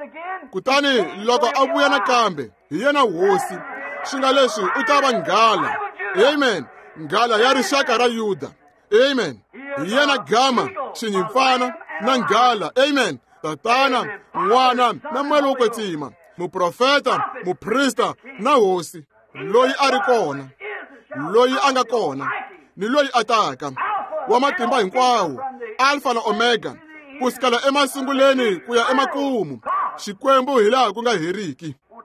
Kutani loko a vuya nakambe hi yena hosi, swi nga leswi u ta va nghala, amen, nghala ya rixaka ra Yuda, amen. Hi yena gama, xinyimpfana na nghala, amen. Tatana, n'wana na moya wo kwetsima, muprofeta, muprista na hosi. Loyi a ri kona, loyi a nga kona, ni loyi a taka, wa matimba hinkwawo, Alpha na Omega, kusukela emasunguleni ku ya emakumu. Xikwembu hi laha ku nga heriki.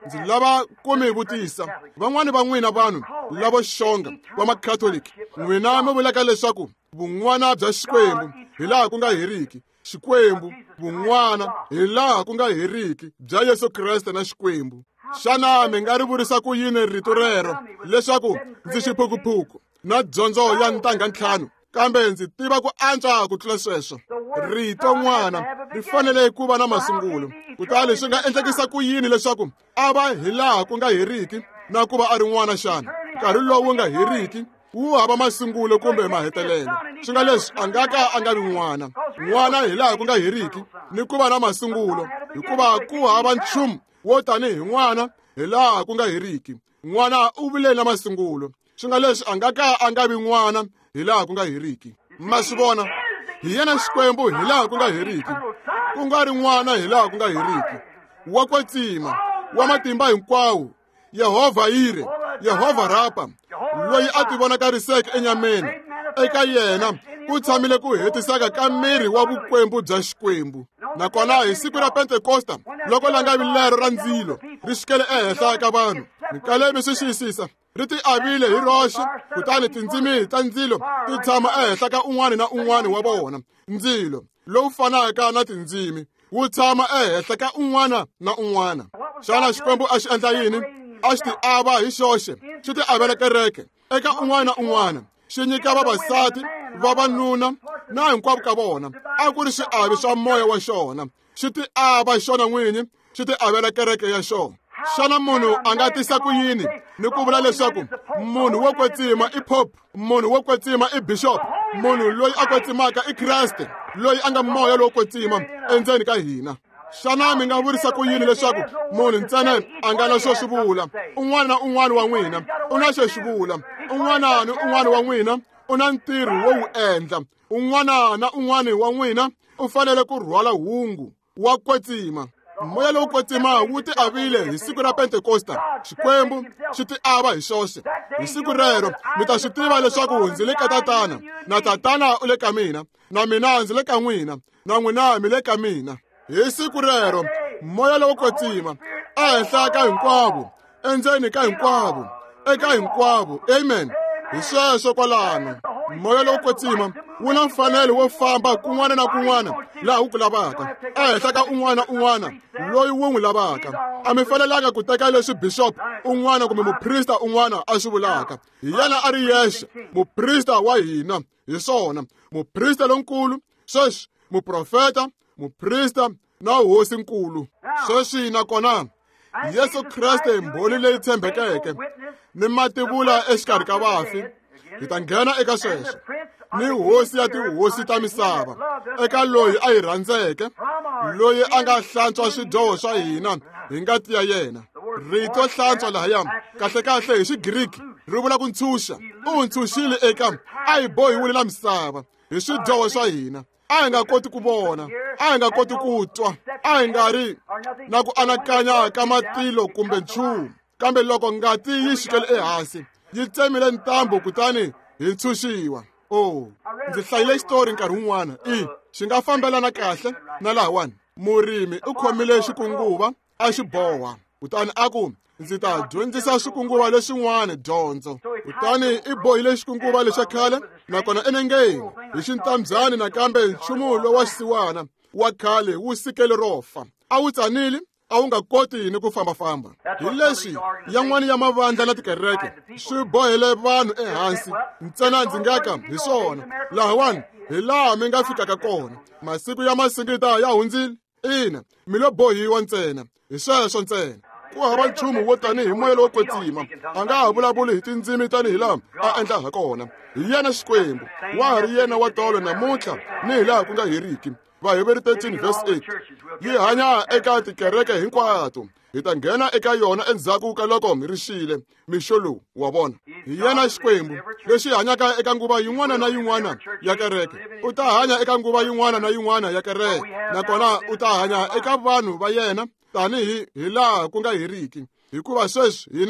ndzi lava ku mi vutisa van'wani va n'wina vanhu lavo xonga va makhatoliki n'wina mi vulaka leswaku vun'wana bya Xikwembu hi laha ku nga heriki Xikwembu vun'wana hi laha ku nga heriki bya Yesu Kriste na Xikwembu. Xana mi nga ri vurisa ku yini rito rero leswaku ndzi xiphukuphuku na dyondzo ya ntangha ntlhanu kambe ndzi tiva ku antswa ku tlula sweswo. Rito n'wana ri fanele ku va na masungulo kutani swi nga endlekisa ku yini leswaku a va hi laha ku nga heriki na ku va a ri n'wana xana nkarhi lowu nga heriki wu hava masungulo kumbe mahetelelo swi nga leswi a nga ka a nga vi n'wana. N'wana hi laha ku nga heriki ni ku va na masungulo hikuva ku hava nchumu wo tanihi n'wana hi laha ku nga heriki. N'wana u vile na masungulo swi nga leswi a nga ka a nga vi n'wana hi laha ku nga heriki. Ma swi vona hi yena Xikwembu hi laha ku nga heriki ku nga ri n'wana hi laha ku nga heriki. Wa kwetsima wa matimba hinkwawo Yehovha Yire Yehovha Rapa loyi a tivonakariseke enyameni eka yena ku tshamile ku hetiseka ka miri wa vukwembu bya Xikwembu. Nakona hi siku ra Pentekosta loko langavi lero ra ndzilo ri xikele ehenhla ka vanhu mikalemi swi xiyisisa ri ti avile hi roxe kutani tindzimi ta ndzilo ti tshama ehenhla ka un'wana na un'wana wa vona. Ndzilo lowu fanaka na tindzimi wu tshama ehenhla ka un'wana na un'wana. Xana Xikwembu a xi endla yini? A xi ti ava hi xoxe xi ti avela kereke eka un'wana na un'wana xi nyika vavasati vavanuna na hinkwavo ka vona a ku ri xiavi swa moya wa xona xi ti ava xona n'winyi xi ti avela kereke ya xona. Xana munhu a nga tisa ku yini ni ku vula leswaku munhu wo kwetsima i Pope, munhu wo kwetsima i Bishop, munhu loyi a kwetsimaka i Kriste loyi a nga moya lowo kwetsima endzeni ka hina? Xana mi nga vurisa ku yini leswaku munhu ntsena a nga na xo swi vula? Un'wana na un'wana wa n'wina u na xo swi vula. Un'wana na un'wana wa n'wina u na ntirho wo wu endla. Un'wana na un'wana wa n'wina u fanele ku rhwala hungu wa kwetsima. Moya lowu kwetsima wu ti avile hi siku ra Pentekosta. Xikwembu xi ti ava hi xoxe. Hi siku rero mi ta swi tiva leswaku ndzi le ka tatana na tatana u le ka mina na mina ndzi le ka n'wina na n'wina mi le ka mina. Hi siku rero moya lowu kwetsima ehenhla ka hinkwavo endzeni ka hinkwavo eka hinkwavo. Amen. Hi sweswo kwalano moya lowu kwetsima wu na mfanelo wo famba kun'wana na kun'wana laha wu ku lavaka ehenhla ka un'wana na un'wana loyi wu n'wi lavaka. A mi fanelanga ku teka leswi bishop un'wana kumbe muprista un'wana a swi vulaka. Hi yena a ri yexe muprista wa hina hi swona muprista lonkulu sweswi muprofeta muprista na hosinkulu. Sweswi nakona Yesu Kriste mbhoni leyi tshembekeke ni mativula exikarhi ka vafi hi ta nghena eka sweswo ni hosi ya tihosi ta misava eka loyi a hi rhandzeke loyi a nga hlantswa swidyoho swa hina hi ngati ya yena. Rito hlantswa lahaya kahlekahle hi Xigiriki ri vula ku ntshunxa. U ntshunxile eka a hi bohiwile na misava hi swidyoho swa hina. A hi nga koti ku vona a hi nga koti ku twa a hi nga ri na ku anakanya ka matilo kumbe nchumu kambe loko ngati yi xikele ehansi yi tsemile ntambu kutani hi ntshunxiwa. Ndzi hlayile xitori nkarhi wun'wana xi nga fambelana kahle na lahawani. Murimi u khomile xikunguva a xi boha kutani a ku ndzi ta dyondzisa swikunguva leswin'wana dyondzo. Kutani i bohile xikunguva lexa khale nakona enengeni hi xintambyani nakambe nchumu lowu wa xisiwana wa khale wu sikele rofa. A wu tsanile a wu nga koti ni ku fambafamba. Hi leswi yan'wana ya mavandla na tikereke swi bohele vanhu ehansi ntsena ndzi nga ka hi swona. Lahawani hi laha mi nga fikaka kona. Masiku ya masingita ya hundzile. Ina mi lo bohiwa ntsena hi sweswo ntsena. Ku hava nchumu wo tanihi moya lowo kwetsima a nga ha vulavuli hi tindzimi tanihi laha a endla ha kona. Hi yena Xikwembu wa ha ri yena wa tolo namuntlha ni hi laha ku nga heriki. Vaheveri 13 verse 8 yi hanya eka tikereke hinkwato. Hi ta nghena eka yona endzhaku ka loko mi ri xile mixo lowu wa vona. Hi yena Xikwembu lexi hanyaka eka nguva yin'wana na yin'wana ya kereke. U ta hanya eka nguva yin'wana na yin'wana ya kereke nakona u ta hanya eka vanhu va yena tanihi hi laha ku nga heriki hikuva sweswi hina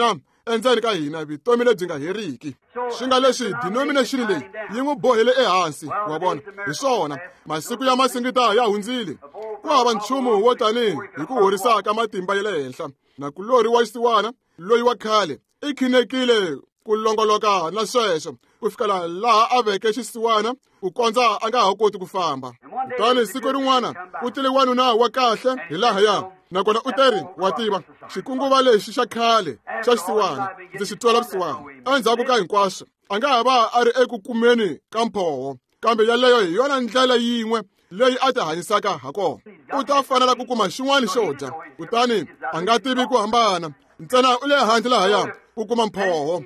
endzeni ka hina vutomi lebyi nga heriki. Swi nga leswi denomination leyi yi n'wi bohele ehansi, wa vona. Hi swona masiku ya masingita ya hundzile, ku hava nchumu wo tanihi hi ku horisaka matimba ya le henhla. Na kulori wa xisiwana loyi wa khale i khinekile ku longoloka na sweswo ku fikela laha a veke xisiwana ku kondza a nga ha koti ku famba. Kutani siku rin'wana u tile wanuna wa kahle hi lahaya, nakona u teri wa tiva xikunguva lexi xa khale xa xisiwana ndzi xi twela vusiwana. Endzhaku ka hinkwaswo a nga ha va a ri eku kumeni ka mphoho, kambe yaleyo hi yona ndlela yin'we leyi a ti hanyisaka ha kona. U ta fanela ku kuma xin'wana xo dya, kutani a nga tivi ku hambana, ntsena u le handle lahaya ku kuma mphoho.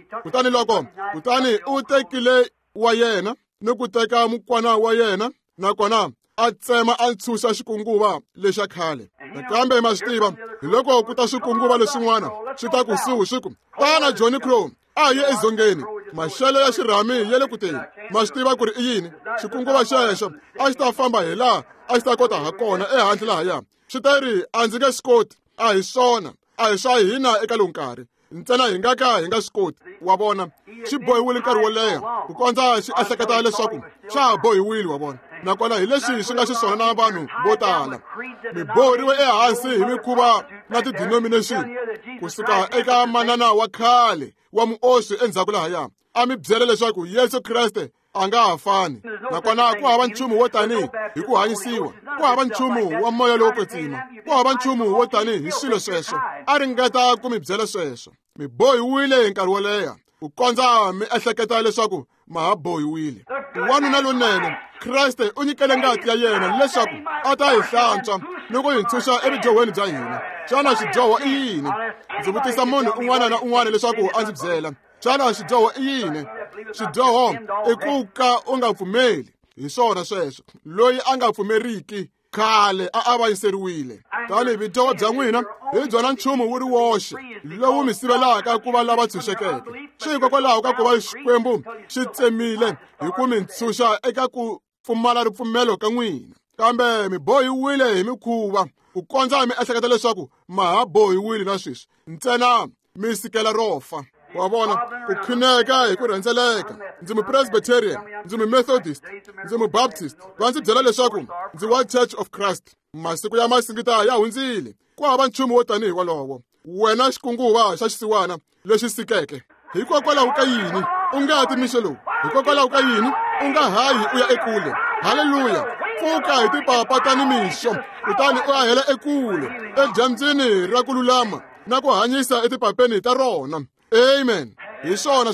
Kutani u tekile wa yena ni ku teka mukwana wa yena, nakona a tsema a ntshuxa xikunguva lexa khale. Nakambe ma swi tiva hi loko ku ta swikunguva leswin'wana swi ta kusuhi swi ku tana Johnny Crow a ye edzongeni, maxelo ya xirhami ya le kuteni. Ma swi tiva ku ri i yini xikunguva xexo a xi ta famba hi laha a xi ta kota ha kona ehandle lahaya. Swi ta ri a ndzi nge swi koti, a hi swona, a hi swa hina eka lowu nkarhi, ntsena hi nga ka hi nga swi koti. Wa vona xi bohiwile nkarhi wo leha ku kondza xi ehleketa leswaku xa ha bohiwile, wa vona. Nakona hi leswi swi nga xiswona na vanhu vo tala. Mi boheriwe ehansi hi mikhuva na ti-denomination kusuka eka manana wa khale wa muoswi endzhaku lahaya. A mi byela leswaku Yesu Kreste a nga ha fani, nakona ku hava nchumu wo tanihi hi ku hanyisiwa, ku hava nchumu wa moya lowo kwetsima, ku hava nchumu wo tanihi hi swilo sweswo. A ringeta ku mi byela sweswo. Mi bohiwile hi nkarhi wo leha ku kondza mi ehleketa leswaku ma ha bohiwile. Wanuna lonene Kreste u nyikele ngati ya yena leswaku a ta hi hlantswa ni ku hi ntshuxa evudyohweni bya hina. Xana xidyoho i yini? Ndzi vutisa munhu un'wana na un'wana leswaku a ndzi byela. Xana xidyoho i yini? Xidyoho i ku ka u nga pfumeli. Hi swona sweswo. Loyi a nga pfumeriki khale a avanyiseriwile. Tanihi vidyoho bya n'wina hi byona nchumu wu ri woxe lowu mi sivelaka ku va lava tshunxekeke. Swi hikokwalaho ka ku va Xikwembu xi tsemile hi ku mi ntshuxa eka ku pfumala ripfumelo ka n'wina. Kambe mi bohiwile hi mikhuva ku kondza mi ehleketa leswaku ma ha bohiwile na sweswi, ntsena mi sikela rofa. Wa vona ku khineka hi ku rhendzeleka. Ndzi mu-Presbyterian, ndzi mu-Methodist, ndzi mu-Baptist. Va ndzi byela leswaku ndzi wa Church of Christ. Masiku ya masingita ya hundzile, ku hava nchumu wo tanihi walowo. Wena xikunguva xa xisiwana lexi sikeke, hikokwalaho ka yini u nga ti mixo lowu? Hikokwalaho ka yini u nga hayi u ya ekule? Haleluya! Pfuka hi tipapa ta ni mixo, kutani u ya hela ekule edyambyini ra ku lulama na ku hanyisa etipapeni ta rona. Amen. Hi swona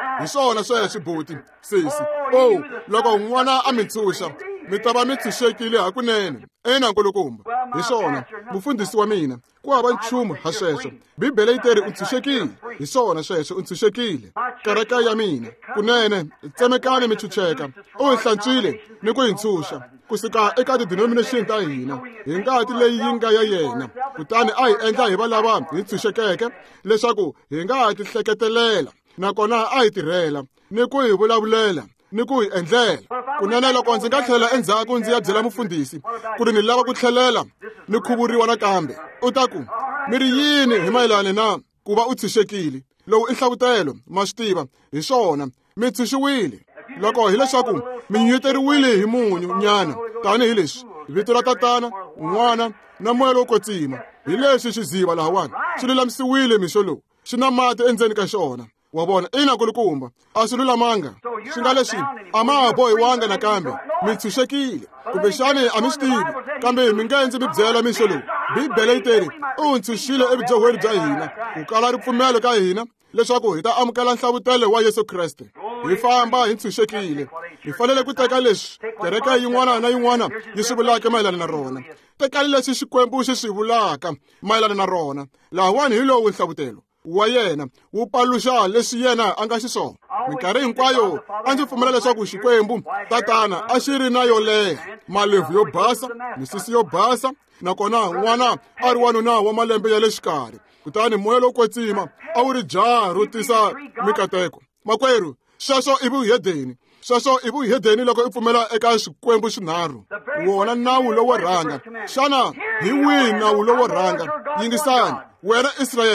sweswo buti sisi. Oh, loko n'wana a mi ntshuxa mi ta va mi tshunxekile hakunene. Ena nkulukumba. Hi swona mufundhisi wa mina ku hava nchumu ha sweswo. Bibele yi teri u tshunxekile. Hi swona sweswo u tshunxekile. Kereke ya mina kunene tsemekani mi chucheka. U hi hlantswile ni ku hi ntshuxa kusuka eka ti-denomination ta hina hi ngati leyi yi nga ya yena. Kutani a hi endla hi va lava hi tshunxekeke leswaku hi nga ha tihleketelela, nakona a hi tirhela ni ku hi vulavulela ni ku hi endlela. Kunene loko ndzi nga tlhela endzhaku ndzi ya byela mufundhisi ku ri ni lava ku tlhelela ni khuvuriwa nakambe, u ta ku mi ri yini hi mayelana na ku va u tshunxekile? Lowu i nhlavutelo, ma swi tiva. Hi swona mi tshunxiwile loko hi leswaku mi nyuteriwile hi munyu nyana, tanihi leswi vito ra Tatana, N'wana na Moya lowo kwetsima. Hi leswi xiziva lahawani swi lulamisiwile mixo lowu, xi na mati endzeni ka xona. Wa vona ina nkulukumba a swi lulamanga. Swi nga leswi a ma ha bohiwanga nakambe mi tshunxekile, kumbexani a mi swi tivi, kambe mi nge ndzi mi byela mixo lowu. Bibele yi teri u ntshunxile evudyohweni bya hina ku kala ripfumelo ka hina leswaku hi ta amukela nhlavutelo wa Yesu Kreste. Hi famba hi tshunxekile. Hi fanele ku teka leswi kereke yin'wana na yin'wana yi swi vulaka mayelana na rona. Tekani leswi Xikwembu xi swi vulaka mayelana na rona. Lahawani hi lowu nhlavutelo wa yena wu paluxa leswi yena a nga xiswona. Minkarhi hinkwayo a ndzi pfumela leswaku Xikwembu Tatana a xi ri na yo leha, malebvu yo basa, misisi yo basa, nakona n'wana a ri wanuna wa malembe ya le xikarhi. Kutani Moya lowo kwetsima a wu ri jaha ro tisa mikateko. Makwerhu, sweswo i vuhedeni. Sweswo i vuhedeni loko i pfumela eka Xikwembu xinharhu. Wona nawu lowo rhanga. Xana hi wihi nawu lowo rhanga? Yingisani, wena Israyele,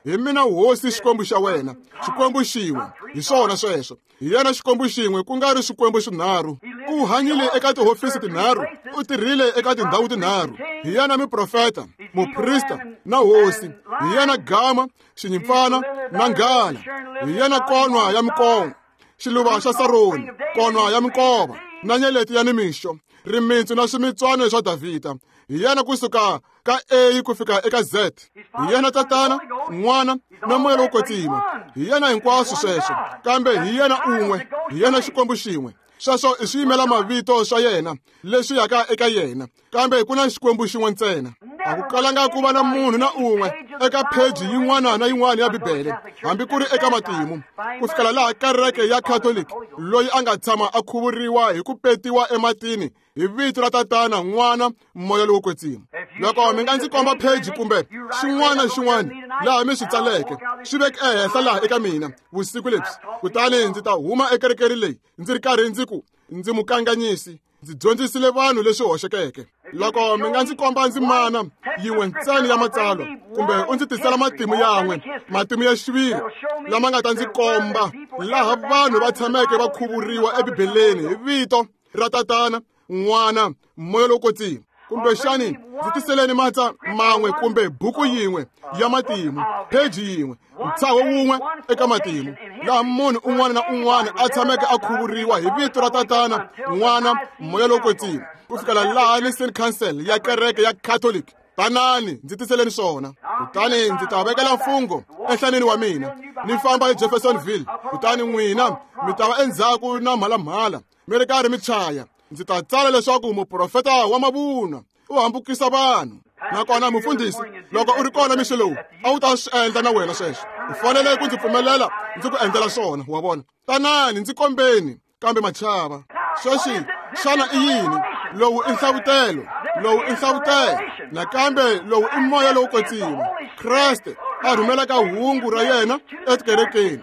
hi mina hosi xikwembu xa wena, xikwembu xin'we, hi swona sweswo. Hi yena xikwembu xin'we ku nga ri swikwembu swinharhu. U hanyile eka tihofisi tinharhu, u tirhile eka tindhawu tinharhu. Hi yena miprofeta, muprista na hosi. Hi yena gama, xinyimpfana na nghala. Hi yena konwa ya mikongo, xiluva xa Saroni, konwa ya minkova na nyeleti ya nimixo, rimitsu na swimitswana swa Davhida. Hi yena kusuka ka A ku fika eka Z. Hi yena Tatana, N'wana na Moya lowo kwetsima. Hi yena hinkwaswo sweswo, kambe hi yena un'we, hi yena xikwembu xin'we. Sweswo i swiyimela mavito swa yena leswi yaka eka yena, kambe ku na xikwembu xin'we ntsena. A ku kalanga ku va na munhu na un'we eka pheji yin'wana na yin'wana ya Bibele, hambi ku ri eka matimu, ku fikela laha kereke ya Catholic loyi a nga tshama a khuvuriwa hi ku petiwa ematini hi vito ra Tatana, N'wana, Moya lowo kwetsima. Loko mi nga ndzi komba pheji kumbe xin'wana na xin'wana laha mi swi tsaleke, swi veke ehenhla laha eka mina vusiku lebyi, kutani ndzi ta huma ekerekeni leyi ndzi ri karhi ndzi mukanganyisi, ndzi dyondzisile vanhu leswi hoxekeke. Loko mi nga ndzi komba ndzimana yin'we ntsena ya matsalwa, kumbe u ndzi tisela matimu yan'we, matimu ya xiviri lama nga ta ndzi komba laha vanhu va tshameke va khuvuriwa eBibeleni hi vito ra Tatana, N'wana, Moya lowo kwetsima. Kumbe xani ndzi tiseleni matsa man'we kumbe buku yin'we ya matimu, pheji yin'we, ntshaho wun'we eka matimu, laha munhu un'wana na un'wana a tshameke a khuvuriwa hi vito ra Tatana, N'wana, Moya lowo kwetsima, ku fikela laha Nicene Council ya kereke ya Catholic. Tanani ndzi tiseleni swona, kutani ndzi ta vekela mfungo enhlaneni wa mina. Ni famba eJeffersonville, kutani n'wina mi ta va endzhaku na mhalamhala mi ri karhi mi chaya. Ndzi ta tsala leswaku muprofeta wa mavunwa u hambukisa vanhu. Nakona mufundhisi, loko u ri kona mixo lowu, a wu ta swi endla na wena sweswo. U fanele ku ndzi pfumelela ndzi ku endlela swona, wa vona. Tanani ndzi kombeni, kambe machava. Sweswi, xana i yini? Lowu i nhlavutelo, lowu i nhlavutelo, nakambe lowu i Moya lowo kwetsima. Kreste a rhumelaka hungu ra yena etikerekeni.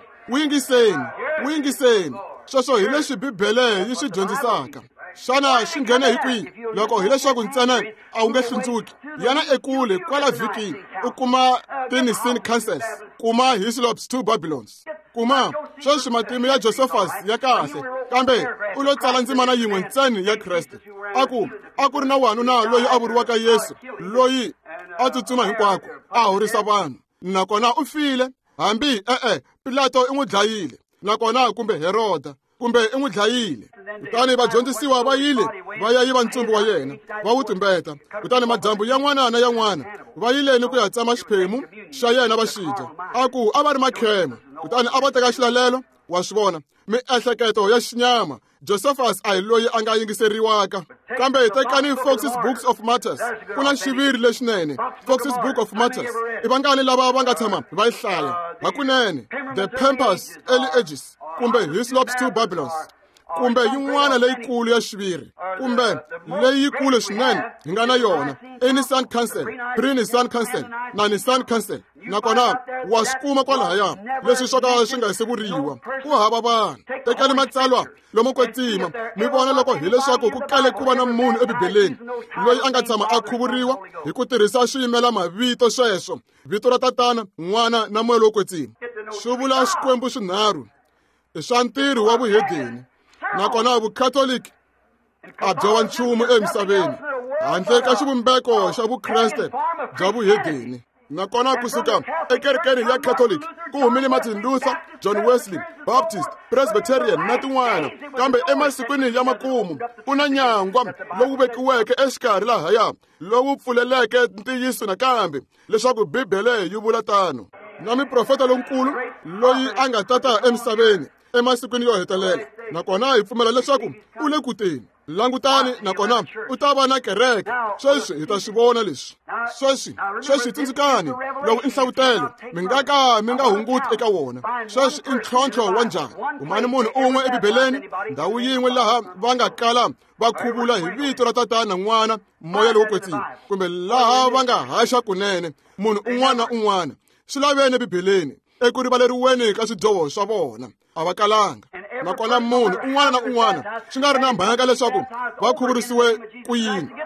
Wingiseni. Sweswo hi leswi Bibele yi swi dyondzisaka. Xana xi nghene hi kwihi? Loko hileswaku ntsena a wu nge hlundzuki. Yana ekule kwala vhikini u kuma ti-Nicene Councils, kuma Hislop's 2 Babylons, kuma sweswi matimu ya Josephus ya kahle, kambe u lo tsala ndzimana yin'we ntsena ya Kreste. A ku ri na wanuna loyi a vuriwaka Yesu, loyi a tsutsuma hinkwako, a horisa vanhu. Nakona u file, hambi Pilato i n'wi dlayile, nakona kumbe Heroda, kumbe i n'wi dlayile. Kutani vadyondzisiwa va yile va ya yiva ntsumbu wa yena, va wu tumbeta. Kutani madyambu ya n'wana va yileni ku ya tsama xiphemu xa yena va xi dya. A va ri makhema, kutani a va teka xilalelo. Wa swi vona miehleketo ya xinyama. Josephus a hi loyi a nga yingiseriwaka, kambe hi tekani Fox's Books of Martyrs. Ku na xiviri lexinene, Fox's Book of Martyrs. I vangani lava va nga tshama va yi hlaya hakunene, The Pampers, Early Ages, kumbe Hislop's 2 Babylons, kumbe yin'wana leyikulu ya xiviri, kumbe leyikulu swinene hi nga na yona, Nicene Council, Pre-Nicene Council na Nicene Council. Nakona wa swi kuma kwalahaya leswi swo ka swi nga se vuriwa. Ku hava vanhu. Tekani matsalwa lomo kwetsima, mi vona loko hileswaku ku kale ku va na munhu eBibeleni loyi a nga tshama a khuvuriwa hi ku tirhisa swiyimela mavito sweswo, vito ra Tatana, N'wana na Moya lowo kwetsima. Swi vula swikwembu swinharhu i swa ntirho wa vuhedeni. Nakona vukatoliki a byo wa nchumu emisaveni handle ka xivumbeko xa vukreste bya vuhedeni. Nakona kusuka ekerekeni ya Catholic ku humile Martin Luther, John Wesley, Baptist, Presbyterian na tin'wana, kambe emasikwini ya makumu ku na nyangwa lowu vekiweke exikarhi lahaya lowu pfuleleke ntiyiso nakambe leswaku Bibele yi vula tano. Na miprofeta lonkulu loyi a nga tata emisaveni emasikwini yo hetelela, nakona hi pfumela leswaku u le kuteni. Langutani, nakona u ta va na kereke. Sweswi hi ta swi vona leswi. Sweswi tsindzikani, lowu i nhlavutelo, mi nga hunguti eka wona. Sweswi i ntlhontlho wa njhani. Kumani munhu un'we eBibeleni, ndhawu yin'we laha va nga kala va khuvula hi vito ra Tatana, N'wana, Moya lowo kwetsima, kumbe laha va nga haxa kunene munhu un'wana na un'wana. Swi laveni eBibeleni, eku rivaleriweni ka swidyoho swa vona. A va kalanga. Nakona munhu un'wana na un'wana swi nga ri na mhaka leswaku va khuvurisiwe ku yini.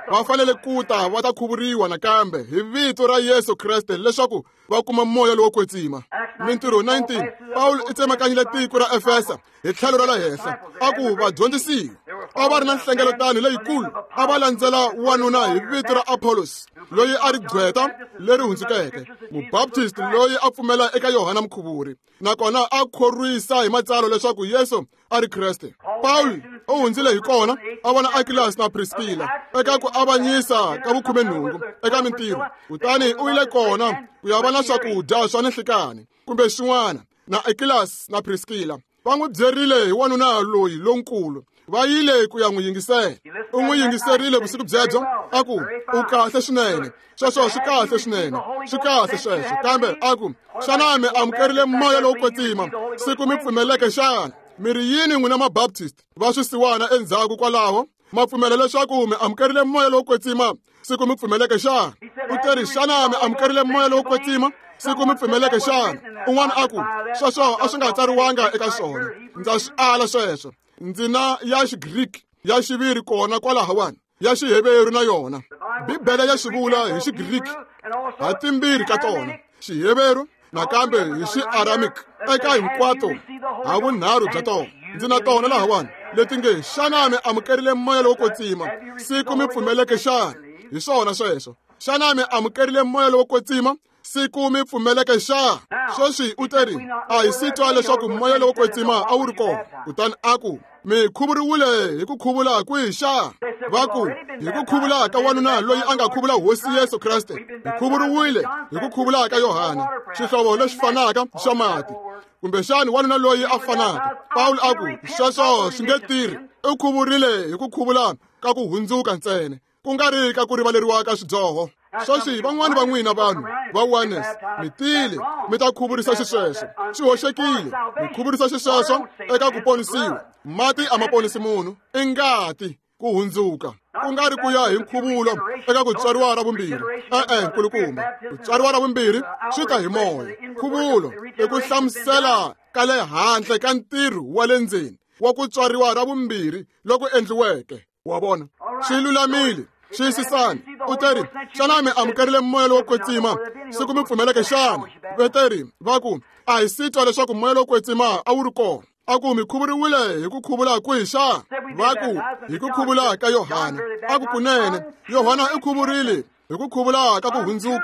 va fanele ku ta va ta khuvuriwa nakambe hi vito ra Yesu Kreste leswaku va kuma moya lowo kwetsima. Mintirho 19, Paul i tsemakanyile tiko ra Efesa hi tlhelo ra le henhla a ku vadyondzisi a va ri na nhlengeletano leyikulu a va landzela wanuna hi vito ra Apollos loyi a ri gqweta leri hundzukeke, mubaptisti loyi a pfumela eka Yohana Mkhuvuri, nakona a khorwisa hi matsalwa leswaku Yesu a ri Kreste. Paul u hundzile hi kona a vona Aquilus na Priscilla eka ku avanyisa ka vu-18 eka mintirho, kutani u yile kona ku ya va na swakudya swa ninhlikani kumbe swin'wana na Aquilus na Priscilla. Va n'wi byerile hi wanuna loyi lonkulu, va yile ku ya n'wi yingisela. U n'wi yingiserile vusiku byebyo a ku u kahle swinene, sweswo swi kahle swinene, swi kahle sweswo, kambe a ku xana mi amukerile moya lowo kwetsima siku mi pfumeleke xana? Mi ri yini n'wina mabaptisti va swisiwana endzhaku kwalaho ma pfumela leswaku mi amukerile moya lowo kwetsima siku mi pfumeleke xana? U teri xana mi amukerile moya lowo kwetsima siku mi pfumeleke xana? Un'wana a ku sweswo a swi nga tsariwanga eka swona, ndza swi ala sweswo. Ndzi na ya Xigriki ya xiviri kona kwalahawani, ya Xiheberu na yona. Bibele ya xivula hi Xigriki ha timbirhi ka tona, Xiheberu nakambe hi Xiaramic eka hinkwato ha vunharhu bya tona. Ndzi na tona lahawani leti nge xana mi amukerile moya lowo kwetsima siku mi pfumeleke xana? Hi swona sweswo, xana mi amukerile moya lowo kwetsima siku mi pfumeleke xana? Sweswi u teri a hi sitwa leswaku moya lowo kwetsima a wu ri kona, kutani a ku mi khuvuriwile hi ku khuvula kwihi xana? Va ku hi ku khuvula ka wanuna loyi a nga khuvula Hosi Yesu Kreste, hi khuvuriwile hi ku khuvula ka Yohana, xihlovo lexi fanaka xa mati, kumbe xana wanuna loyi a fanaka. Paul a ku sweswo swi nge tirhi, u khuvurile hi ku khuvula ka ku hundzuka ntsena, ku nga ri ka ku rivaleriwa ka swidyoho. Sweswi van'wani va n'wina vanhu va oneness mi tile mi ta khuvurisa xisweswo, swi hoxekile. Mi khuvurisa xisweswo eka ku ponisiwa. Mati a ma ponisi munhu, i ngati ku hundzuka, ku nga ri ku ya hi nkhuvulo eka ku tswariwa ra vumbirhi. Nkulukumba, ku tswariwa ra vumbirhi swi ta hi moya. Nkhuvulo i ku hlamusela ka le handle ka ntirho wa le ndzeni wa ku tswariwa ra vumbirhi loku endliweke. Wa vona swi lulamile, xiyisisani. U teri xana mi amukerile moya lowo kwetsima siku mi pfumeleke xana? Veteri va ku a hi sitwa leswaku moya lowo kwetsima a wu ri kona. A ku mi khuvuriwile hi ku khuvula kwihi xana? Va ku hi ku khuvula ka Yohana. A ku kunene Yohana i khuvurile hi ku khuvula ka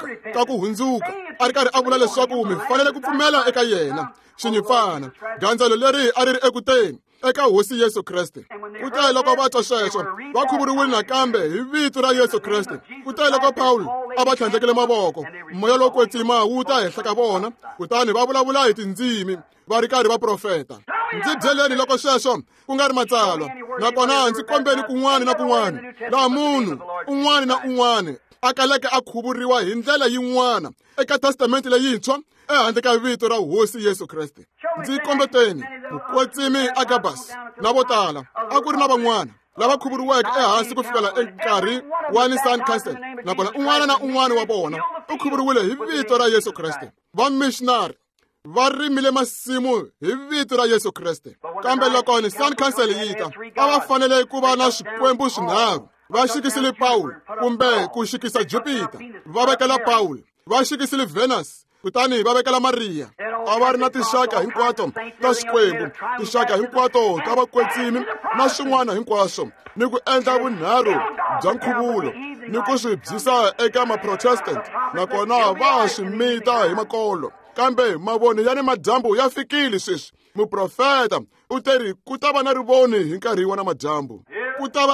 ku hundzuka, a ri karhi a vula leswaku mi fanele ku pfumela eka yena. Xinyipfana gandzelo leri a ri ri ekuteni eka Hosi Yesu Kreste. Kutani loko va twa sweswo va khuvuriwile nakambe hi vito ra Yesu Kreste. Kutani loko Paul a va tlhandlekele mavoko, moya lowo kwetsima wu ta henhla ka vona, kutani va vulavula hi tindzimi va ri karhi va profeta. Ndzi byeleni loko sweswo ku nga ri matsalwa, nakona ndzi kombeni kun'wana na kun'wana laha munhu un'wana na un'wana a kaleke a khuvuriwa hi ndlela yin'wana eka Testamenti leyintshwa ehandle ka vito ra Hosi Yesu Kreste. Ndzi kombeteni mukwetsimi Agabus na vo tala a ku ri na van'wana lava khuvuriweke ehansi ku fikela enkarhi wa Nisan Council, nakona un'wana na un'wana wa vona u khuvuriwile hi vito ra Yesu Kreste. Vamishinari va rimile masimu hi vito ra Yesu Kreste, kambe loko Nisan Council yi ta a va fanele ku va na swikwembu swinharhu. Va xikisile Paul kumbe ku xikisa Jupiter, va vekela Paul. Va xikisile Venus, kutani va vekela Maria. A va ri na tinxaka hinkwato ta swikwembu, tinxaka hinkwato ta vakwetsimi na swin'wana hinkwaswo, ni ku endla vunharhu bya nkhuvulo ni ku swi byisa eka maprotestant, nakona va swi mita hi makolo. Kambe mavoni ya ni madyambu ya fikile sweswi. Muprofeta u teri ku ta va na rivoni hi nkarhi wa namadyambu, ku ta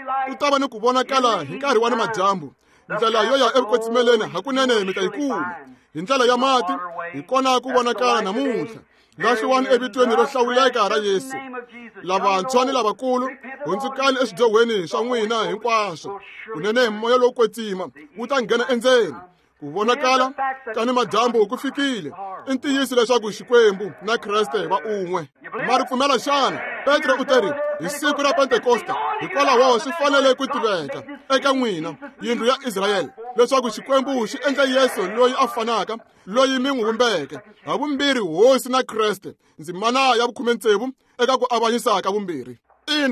va ni ku vonakala hi nkarhi wa namadyambu. Ndlela yo ya evukwetsimeleni hakunene mi ta yi kuma hi ndlela ya mati, hi kona ku vonakala namuntlha. Lahliwani evitweni ro hlawuleka ra Yesu. Lavantshwa ni lavakulu, hundzukani eswidyohweni swa n'wina hinkwaswo, kunene moya lowo kwetsima wu ta nghena endzeni. Ku vonakala ka nimadyambu ku fikile. I ntiyiso leswaku Xikwembu na Kreste va un'we. Ma ri pfumela xana? Petro u teri hi siku ra Pentekoste hikwalaho swi fanele ku tiveka eka n'wina yindlu ya Israyeli leswaku Xikwembu xi endle Yesu loyi a fanaka, loyi mi n'wi vumbeke, ha vumbirhi Hosi na Kreste, ndzimana ya 16 eka ku avanyisa ka vumbirhi. Ina,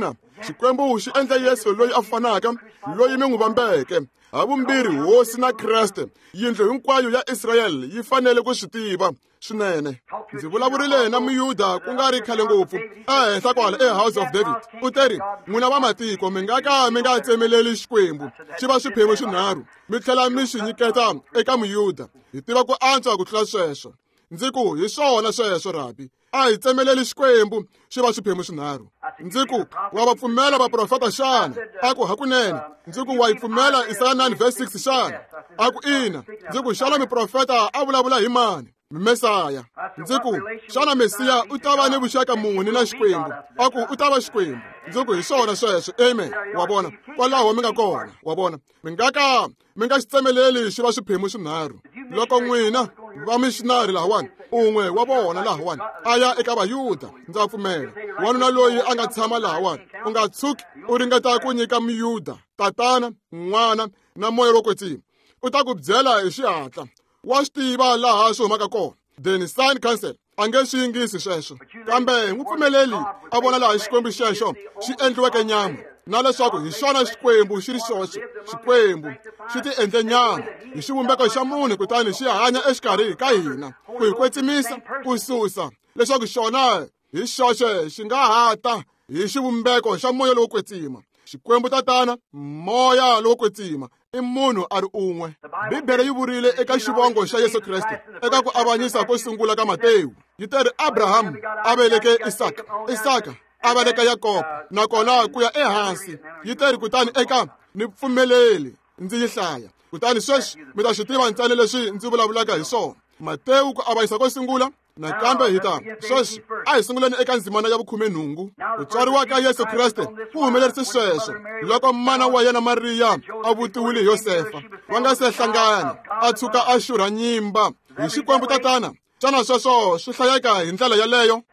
Xikwembu xi endle Yesu loyi a fanaka, loyi mi n'wi vambeke. Havumbirhi hosi na Kreste, yindlu hinkwayo ya Israyele yi fanele ku swi tiva swinene. Ndzi vulavurile na Muyuda ku nga ri khale ngopfu ehenhla kwala eHouse of David. U teri, n'wina va matiko mi nga tsemeleli Xikwembu xi va swiphemu swinharhu, mi tlhela mi xi nyiketa eka Muyuda. Hi tiva ku antswa ku tlula sweswo. Ndzi ku hi swona sweswo Rabi, a hi tsemeleli Xikwembu xi va swiphemu swinharhu. Ndzi ku wa va pfumela vaprofeta xana? A ku hakunene. Ndzi ku wa yi pfumela Isaya 9:6 xana? A ku ina. Ndzi ku xana miprofeta a vulavula hi mani? Mesaya. Ndzi ku xana Mesiya u ta va ni vuxaka muni na Xikwembu? A ku u ta va Xikwembu. Ndzi ku hi swona sweswo, amen. Wa vona kwalaho mi nga kona, wa vona mi nga xi tsemeleli xi va swiphemu swinharhu. Loko n'wina vamishinari lahawani, un'we wa vona lahawani a ya eka Vayuda, ndza pfumela. Wanuna loyi a nga tshama lahawani, u nga tshuki u ringeta ku nyika Muyuda tatana, n'wana na moya wo kwetsima. U ta ku byela hi xihatla, wa swi tiva laha swi humaka kona. Then sign cancel, a nge swi yingisi sweswo. Kambe n'wi pfumeleli a vona laha Xikwembu xexo xi endliweke nyama, na leswaku hi xona Xikwembu xi ri xoxe. Xikwembu xi ti endle nyama hi xivumbeko xa munhu, kutani xi hanya exikarhi ka hina ku hi kwetsimisa, ku susa leswaku xona hi xoxe xi nga hata hi xivumbeko xa moya lowo kwetsima. Xikwembu tatana, moya lowo kwetsima, i munhu a ri un'we. Bibele yi vurile eka xivongo xa Yesu Kreste eka ku avanyisa ko sungula ka Matewu. Yi teri Abrahamu a veleke Isaka, Isaka a veleka Yakobo, nakona ku ya ehansi yi teri kutani eka ni pfumeleli ndzi yi hlaya. Kutani sweswi mi ta swi tiva ntsena leswi ndzi vulavulaka hi swona. Matewu ku avanyisa ko sungula, nakambe hi ta sweswi a hi sunguleni eka ndzimana ya 18. Ku tswariwa ka Yesu Kreste ku humelerise sweswo loko mana wa yena Mariya a vutiwile hi Yosefa. Va nga se hlangana, a tshuka a xurha nyimba hi Xikwembu tatana. Xana sweswo swi hlayeka hi ndlela yaleyo?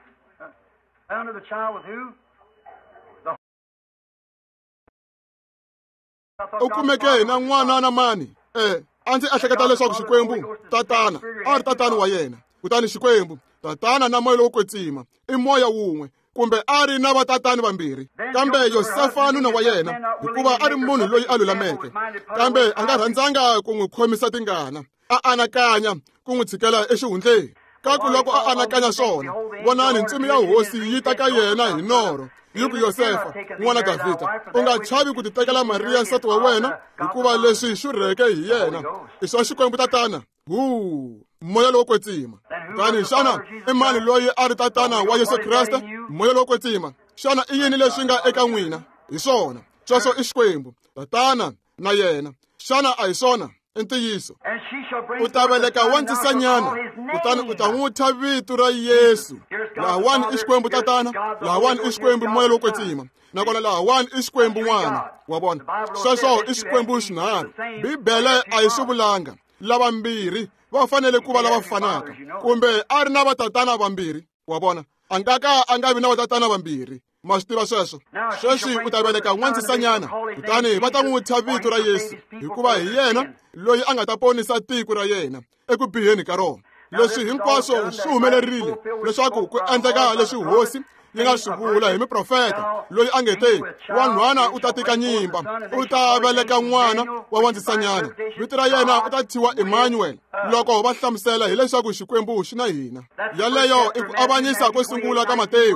U kumeke na n'wana na mani? A ndzi ehleketa leswaku Xikwembu tatana a ri tatana wa yena. Kutani Xikwembu tatana na moya lowo kwetsima i moya wun'we, kumbe a ri na vatatani vambirhi. Kambe Yosefa nuna wa yena, hikuva a ri munhu loyi a lulameke, kambe a nga rhandzanga ku n'wi khomisa tingana, a anakanya ku n'wi tshikela exihundleni. Kaku loko a anakanya swona, vonani ntsumi ya hosi yi ta ka yena hi norho. Yi ku Yosefa, n'wana Davhida, u nga chavi ku titekela Mariya nsati wa wena, hikuva leswi xurheke hi yena i swa Xikwembu tatana. Moya lowo kwetsima. Kani xana i mani loyi a ri tatana wa Yesu Kreste? Moya lowo kwetsima. Xana i yini leswi nga eka n'wina? Hi swona sweswo i Xikwembu tatana na yena. Xana a hi swona? I ntiyiso. U ta veleka wandzisanyana, kutani u ta n'wi thya vito ra Yesu. Lahawani i Xikwembu tatana, lahawani i Xikwembu moya lowo kwetsima, nakona lahawani i Xikwembu n'wana. Wa vona sweswo i Xikwembu xinharhu. Bibele a yi swi vulanga lavambirhi va fanele ku va lava fanaka, kumbe a ri na vatatana vambirhi. Wa vona a nga vi na vatatana vambirhi. Ma swi tiva sweswo? Sweswi u ta veleka n'wandzisanyana, kutani va ta n'wi thya vito ra Yesu, hikuva hi yena loyi a nga ta ponisa tiko ra yena eku biheni ka rona. Leswi hinkwaswo swi humelerile leswaku ku endleka leswi hosi yi nga swi vula hi miprofeta loyi a nge te, wanhwana u ta tika nyimba, u ta veleka n'wana wa wandzisanyana, vito ra yena u ta thyiwa Emmanuel. Loko va hlamusela hileswaku Xikwembu xi na hina. Yaleyo i ku avanyisa ko sungula ka Matewu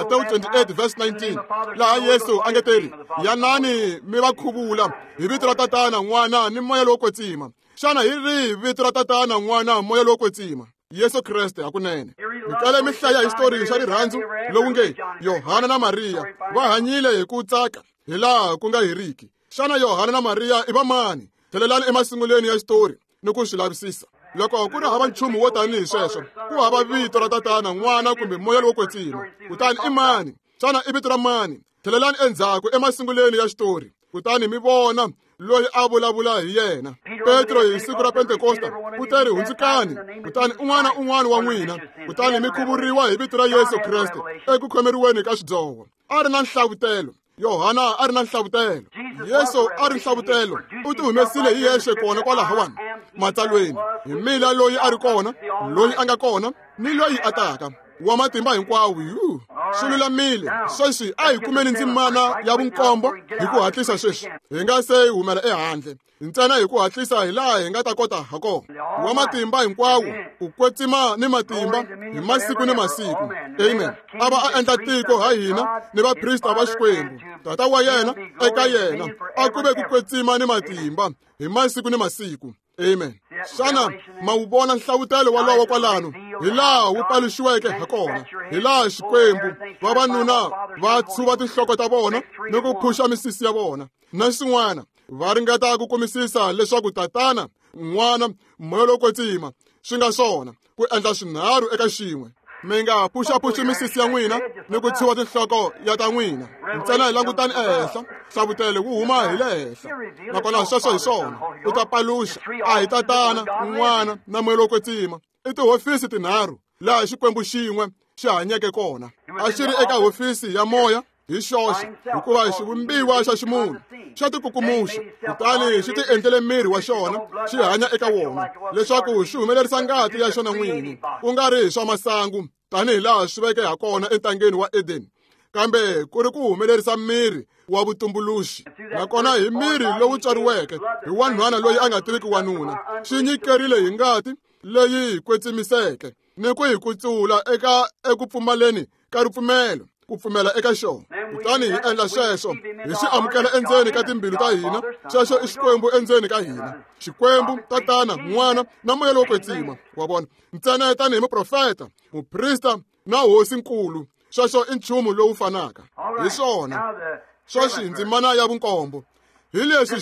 28:19, laha Yesu a nge teri, yanani mi va khuvula hi vito ra tatana, n'wana ni moya lowo kwetsima. Xana hi rihi vito ra tatana, n'wana, moya lowo kwetsima? Yesu Kreste hakunene. Mikale mi hlaya hi xitori xa rirhandzu lowu nge Yohana na Mariya va hanyile hi ku tsaka hi laha ku nga heriki. Xana Yohana na Mariya i va mani? Thelelani emasunguleni ya xitori ni ku swi lavisisa. Loko ku ri hava nchumu wo tanihi sweswo, ku hava vito ra tatana, n'wana kumbe moya lowo kwetsima, kutani i mani? Xana i vito ra mani? Thelelani endzhaku emasunguleni ya xitori, kutani mi vona loyi a vulavula hi yena. Petro hi siku ra Pentekosta u teri, hundzukani, kutani un'wana wa n'wina, kutani mi khuvuriwa hi vito ra Yesu Kreste eku khomeriweni ka swidzoho. A ri na nhlavutelo. Yohana a ri na nhlavutelo. Yesu a ri nhlavutelo. U ti humesile hi yexe kona kwalahawani matsalweni. Hi mila loyi a ri kona, loyi a nga kona, ni loyi a taka, wa matimba hinkwawo. swi lulamile. Sweswi a hi kumeni ndzimana ya vunkombo hi ku hatlisa sweswi. Hi nga se hi humela ehandle. Ntsena hi ku hatlisa hi laha hi nga ta kota hakona. Wa matimba hinkwawo, ku kwetsima ni matimba hi masiku ni masiku. Amen. A va a endla tiko ha hina ni vaprista va Xikwembu. Tata wa yena eka yena a ku ve ku kwetsima ni matimba hi masiku ni masiku. Amen. Xana ma wu vona nhlavutelo walowo kwalano hi laha wu paluxiweke hakona, hi laha Xikwembu vavanuna va tshuva tinhloko ta vona ni ku phusha misisi ya vona na swin'wana. Va ringeta ku kumisisa leswaku tatana, n'wana, moya lowo kwetsima swi nga swona ku endla swinharhu eka xin'we. Mi nga phuxaphuxi misisi ya n'wina ni ku tshuva tinhloko ya ta n'wina. Ntsena hi langutani ehenhla, nhlavutelo wu huma hi le henhla. Nakona sweswo hi swona u ta paluxa a hi tatana, n'wana na moya lowo kwetsima. I tihofisi tinharhu laha Xikwembu xin'we xi hanyeke kona. A xi ri eka hofisi ya moya hi xoxe, hikuva hi xivumbiwa xa ximunhu xa tikukumuxa, kutani xi ti endlele miri wa xona xi hanya eka wona leswaku xi humelerisa ngati ya xona n'wini, ku nga ri swa masangu tanihi laha swi veke hakona entangeni wa Edeni, kambe ku ri ku humelerisa miri wa vutumbuluxi. Nakona hi miri lowu tswariweke hi wanhwana loyi a nga tiviki wanuna, xi nyikerile hi ngati leyi hi kwetsimiseke ni ku hi kutsula eku pfumaleni ka ripfumelo, ku pfumela eka xona. Kutani hi endla sweswo hi xi amukela endzeni ka timbilu ta hina. Xexo i Xikwembu endzeni ka hina, Xikwembu, tatana, n'wana na moya lowo kwetsima. Wa vona, ntsena tanihi muprofeta, muprista na hosinkulu, sweswo i nchumu lowu fanaka. Hi swona sweswi ndzimana ya vunkombo hi leswi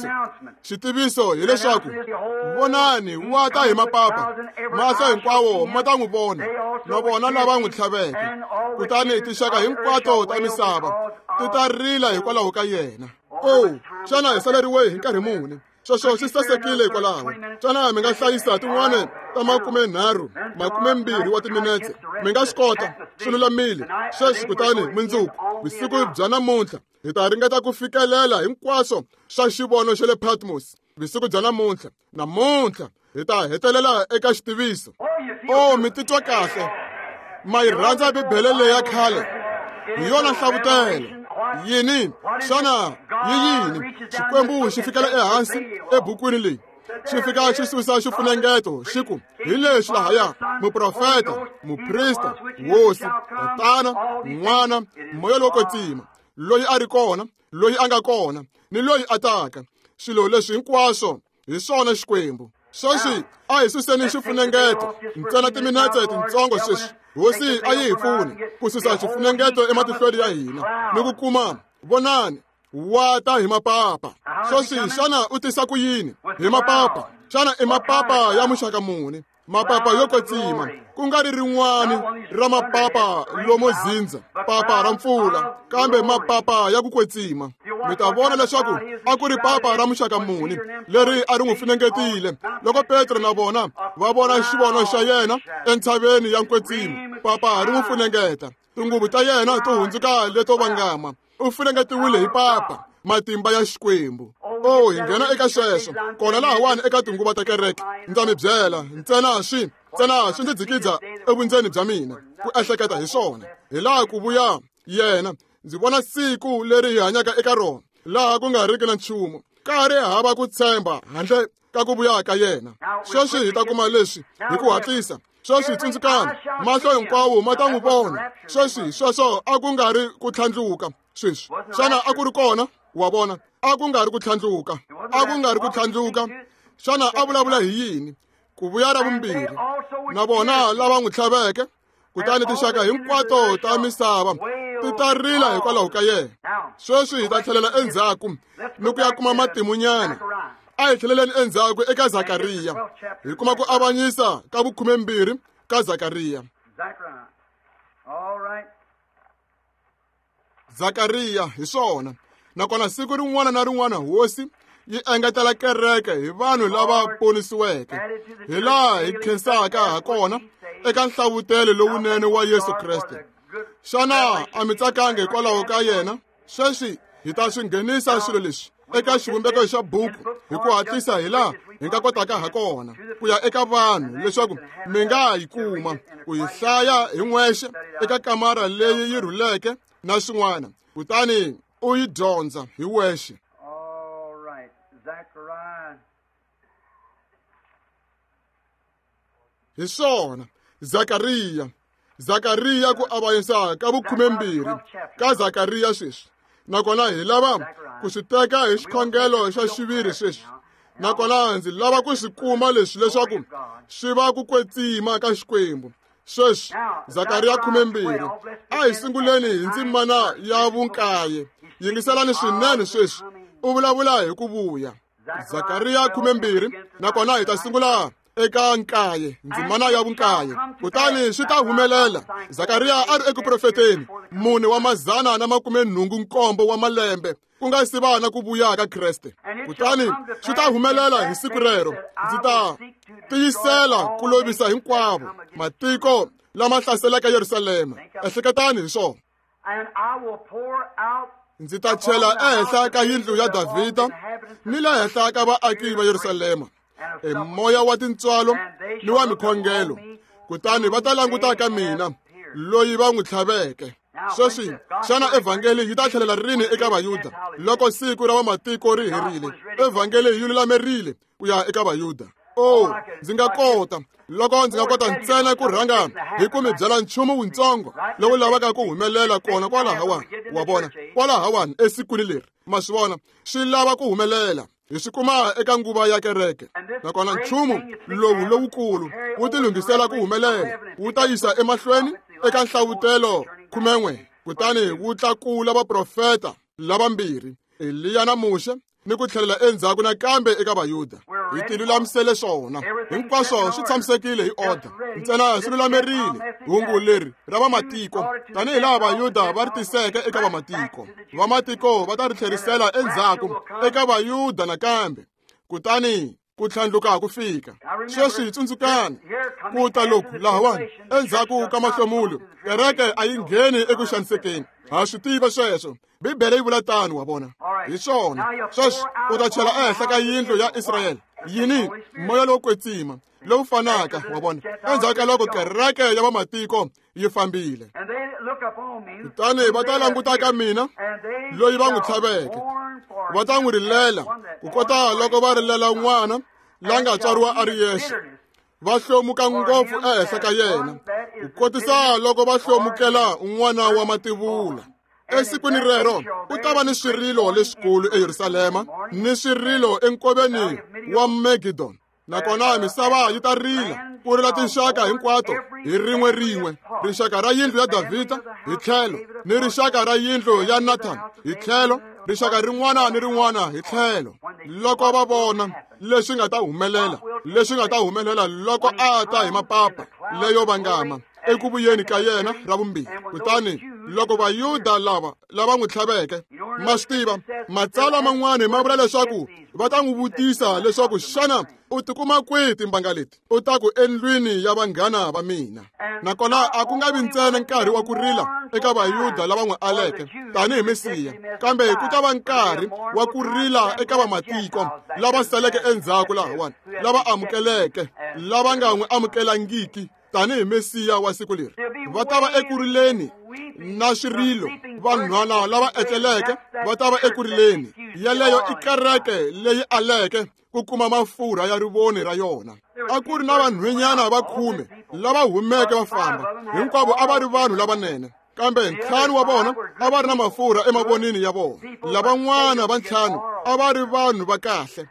xitiviso hi leswaku vonani wa ta hi mapapa, mahlo hinkwawo ma ta n'wi vona, na vona lava n'wi tlhaveke. Kutani tinxaka hinkwato ta misava ti ta rila hikwalaho ka yena. Xana hi saleriwe hi nkarhi muni? Sweswo swi sasekile hikwalaho. Xana mi nga hlayisa tin'wana ta 20 wa timinetse? Mi nga swi kota? Swi lulamile. Sweswi kutani mundzuku, vusiku bya namuntlha, hi ta ringeta ku fikelela hinkwaswo swa xivono xa le Patmos. Vusiku bya namuntlha hi ta hetelela eka xitiviso. Mi titwa kahle? Ma yi rhandza Bibele leyi ya khale? Hi yona nhlavutelo. Yini? Xana yi yini? Xikwembu xi fikela ehansi ebukwini leyi. Xi fika xi susa xifunengeto xi ku hi lexi lahaya, muprofeta, muprista, hosi, tatana, n'wana, moya lowo kwetsima, loyi a ri kona, loyi a nga kona, ni loyi a taka. Swilo leswi hinkwaswo hi swona Xikwembu. Sweswi a hi suseni xifunengeto ntsena timinetse tintsongo sweswi. Hosi a yi hi pfuni ku susa xifunengeto ematihlweni ya hina ni ku kuma, vonani, wa ta hi mapapa. Sweswi xana u tisa ku yini hi mapapa? Xana i mapapa ya muxaka muni? Mapapa yo kwetsima, ku nga ri rin'wani ra mapapa lomo zindza, papa ra mpfula, kambe mapapa ya ku kwetsima. Mi ta vona leswaku a ku ri papa ra muxaka muni leri a ri n'wi funengetile loko Petro na vona va vona xivono xa yena entshaveni ya nkwetsima. Papa ri n'wi funengeta, tinguvu ta yena to hundzuka leto vangama. U funengetiwile hi papa, matimba ya Xikwembu. Hi nghena eka sweswo kona lahawani eka tinguva ta kereke. Ndza mi byela, ntsena swi ndzi dzikidza evundzeni bya mina ku ehleketa hi swona. Hi laha ku vuya yena, ndzi vona siku leri hi hanyaka eka rona, laha ku nga riki na nchumu, ka ri hava ku tshemba handle ka ku vuya ka yena. Sweswi hi ta kuma leswi hi ku hatlisa. Sweswi tsundzukani, mahlo hinkwawo ma ta n'wi vona. Sweswo a ku nga ri ku tlhandluka. Sweswi xana a ku ri kona? Wa vona, a ku nga ri ku tlhandluka. Xana a vulavula hi yini? Ku vuya ra vumbirhi, na vona lava n'wi tlhaveke. Kutani tinxaka hinkwato ta misava ti ta rila hikwalaho ka yena. Sweswi hi ta tlhelela endzhaku ni ku ya kuma matimunyana. A hi tlheleleni endzhaku eka Zakariya, hi kuma ku avanyisa ka 12 ka Zakariya. Zakariya hi swona. Nakona siku rin'wana na rin'wana hosi yi engetela kereke hi vanhu lava ponisiweke, hi laha hi khensaka hakona eka nhlavutelo lowunene wa Yesu Kriste. Xana a mi tsakangi hikwalaho ka yena? Sweswi hi ta swi nghenisa swilo leswi eka xivumbeko xa buku hi ku hatlisa hi laha hi nga kotaka ha kona ku ya eka vanhu leswaku mi nga yi kuma ku yi hlaya hi n'wexe eka kamara leyi yi rhuleke na swin'wana kutani u yi dyondza hi wexe. All right. Zechariah. Hi swona Zakariya ku avanyisa ka 12 ka Zakariya sweswi nakona hi lava ku swi teka hi xikhongelo xa xiviri sweswi nakona ndzi lava ku swi kuma leswi leswaku swi va ku kwetsima ka Xikwembu. Sweswi Zakariya 12 a hi sunguleni hi ndzimana ya vu9 yingiselani swinene sweswi u vulavula hi ku vuya. Zakariya 12 nakona hi ta sungula eka 9 ndzimana ya vu9 kutani swi ta humelela. Zakariya a ri eku profeteni mune wa 187 wa malembe ku nga si va na ku vuya ka Kreste. Kutani swi ta humelela hi siku rero ndzi ta tiyisela ku lovisa hinkwavo matiko lama hlaselaka Yerusalema. Ehleketani hi swona. And I will pour out Ndzi ta chela ehenhla ka yindlu ya Davhida ni le henhla ka vaaki va Yerusalema moya wa tintswalo ni wa mikhongelo kutani va ta languta ka mina loyi va n'wi tlhaveke. Sweswi xana evhangeli yi ta tlhelela rini eka Vayuda loko siku ra vamatiko ri herile? Evhangeli yi lulamerile ku ya eka Vayuda. Ndzi nga kota loko ndzi nga kota ntsena ku rhanga hi ku mi byela nchumu wutsongo lowu lavaka ku humelela kona kwalahawani wa vona kwalahawani esikwini leri ma swi vona swi lava ku humelela hi swi kuma eka nguva ya kereke nakona nchumu lowukulu wu tilunghisela ku humelela wu ta yisa emahlweni eka nhlavutelo 11 kutani wu tlakula vaprofeta lavambirhi Eliya na Moshe ni ku tlhelela endzhaku nakambe eka Vayuda. Hi tilulamisele swona hinkwaswo swi tshamisekile hi order ntsena swi lulamerile hungu leri ra vamatiko tanihi laha Vayuda va ri tiseke eka vamatiko va ta ri tlherisela endzhaku eka Vayuda nakambe kutani ku tlhandluka ku fika. Sweswi tsundzukani ku ta loku lahawani endzhaku ka mahlomulo kereke a yi ngheni eku xanisekeni. Ha swi tiva sweswo Bibele yi vula tano wa vona hi swona. Sweswi u ta chela ehenhla ka yindlu ya Israyele yini moya lowu kwetsima lowu fanaka wa vona endzhaku ka loko kereke ya vamatiko yi fambile. Kutani va ta languta ka mina loyi va n'wi tlhaveke va ta n'wi rilela ku kota loko va rilela n'wana la nga tswariwa a ri yexe va hlomuka ngopfu ehenhla ka yena ku kotisa loko va hlomukela un'wana wa mativula. Esikwini rero ku ta va ni swirilo leswikulu eYerusalema ni swirilo enkoveni wa Megidon nakona misava yi ta rila ku rila tinxaka hinkwato hi rin'we rixaka ra yindlu ya Davhida hi tlhelo ni rixaka ra yindlu ya Nathani hi tlhelo rixaka rin'wana ni rin'wana hi tlhelo. Loko va vona leswi nga ta humelela loko a ta hi mapapa leyo vangama eku vuyeni ka yena ra vumbirhi. Kutani loko Vayuda lava n'wi tlhaveke ma swi tiva matsalwa man'wana ma vula leswaku va ta n'wi vutisa leswaku xana u tikuma kwihi timbanga leti? U ta ku endlwini ya vanghana va mina. Nakona a ku nga vi ntsena nkarhi wa ku rila eka Vayuda lava n'wi aleke tanihi Mesiya kambe ku ta va nkarhi wa ku rila eka vamatiko lava saleke endzhaku lahawani lava amukeleke lava nga n'wi amukelangiki tanihi Mesiya wa siku leri. Va ta va ekurileni na swirilo vanhwana lava etleleke va ta va ekurileni yaleyo i kereke leyi aleke ku kuma mafurha ya rivoni ra yona. A ku ri na vanhwanyana va 10 lava humeke va famba hinkwavo a va ri vanhu lavanene kambe 5 wa vona a va ri na mafurha emavonini ya vona. Lavan'wana va 5 a va ri vanhu va kahle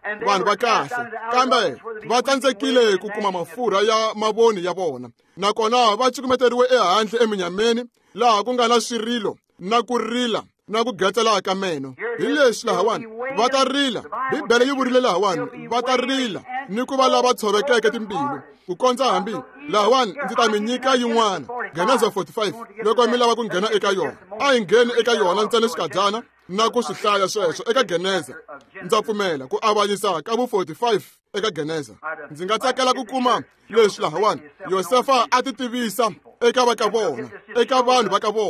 kambe va tsandzekile ku kuma mafurha ya mavoni ya vona nakona va cukumeteriwe ehandle eminyameni laha ku nga na swirilo na ku rila na ku getsela ka meno. Hi leswi lahawani va ta rila. Bibele yi vurile lahawani va ta rila ni ku va lava tshovekeke timbilu ku kondza hambi lahawani ndzi ta mi nyika yin'wana Geneza 45 loko mi lava ku nghena eka yona. A hi ngheni eka yona ntsena xikadyana na ku swi hlaya sweswo eka Geneza. Ndza pfumela ku avanyisa ka vu 45 eka Geneza. Ndzi nga tsakela ku kuma leswi lahawani Yosefa a ti tivisa eka va ka vona eka vanhu va ka vona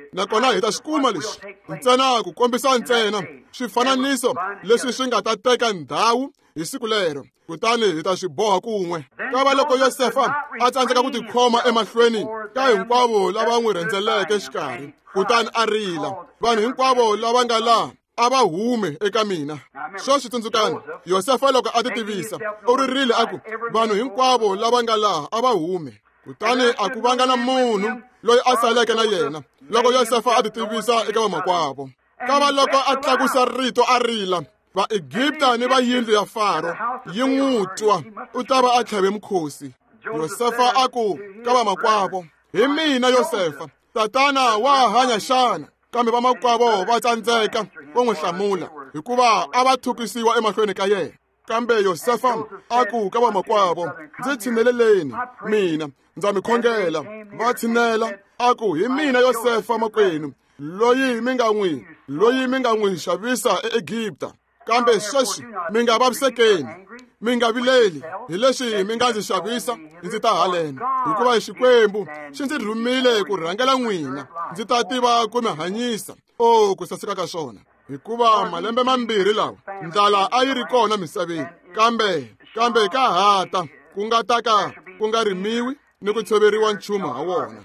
nakona hi ta swi kuma lexi ntsena ku kombisa ntsena swifananiso leswi swi nga ta teka ndhawu hi siku lero, kutani hi ta swi boha kun'we. Kava loko Yosefa a tsandzeka ku tikhoma emahlweni ka hinkwavo lava n'wi rhendzeleke exikarhi, kutani a rila, vanhu hinkwavo lava nga laha a va hume eka mina. Sweswi tsundzukani, Yosefa loko a ti tivisa u ririle a ku vanhu hinkwavo lava nga laha a va hume, kutani a ku vanga na munhu loyi a saleke na yena loko Yosefa a ti tivisa eka vamakwavo. Kava loko a tlakusa rito a rila, va-Egipta ni va yindlu ya Faro yi n'wi twa, u ta va a tlhave mukhosi. Yosefa a ku ka vamakwavo, hi mina Yosefa, tatana wa hanya xana? Kambe vamakwavo va tsandzeka ku n'wi hlamula hikuva a va thukisiwa emahlweni ka yena. Kambe Yosefa a ku ka vamakwavo, ndzi tshineleleni, mina ndza mi khongela. Va tshinela a ku, hi mina Yosefa makwenu, loyi mi nga n'wi xavisa eEgipta. Kambe sweswi mi nga vavisekeni, mi nga vileli hi leswi mi nga ndzi xavisa ndzi ta halena, hikuva hi Xikwembu xi ndzi rhumile ku rhangela n'wina ndzi ta tiva ku mi hanyisa. Ku saseka ka swona, hikuva malembe mambirhi lawa ndlala a yi ri kona misaveni, kambe ka hata ku nga ta ka ku nga rimiwi ni ku tshoveriwa nchumu ha wona.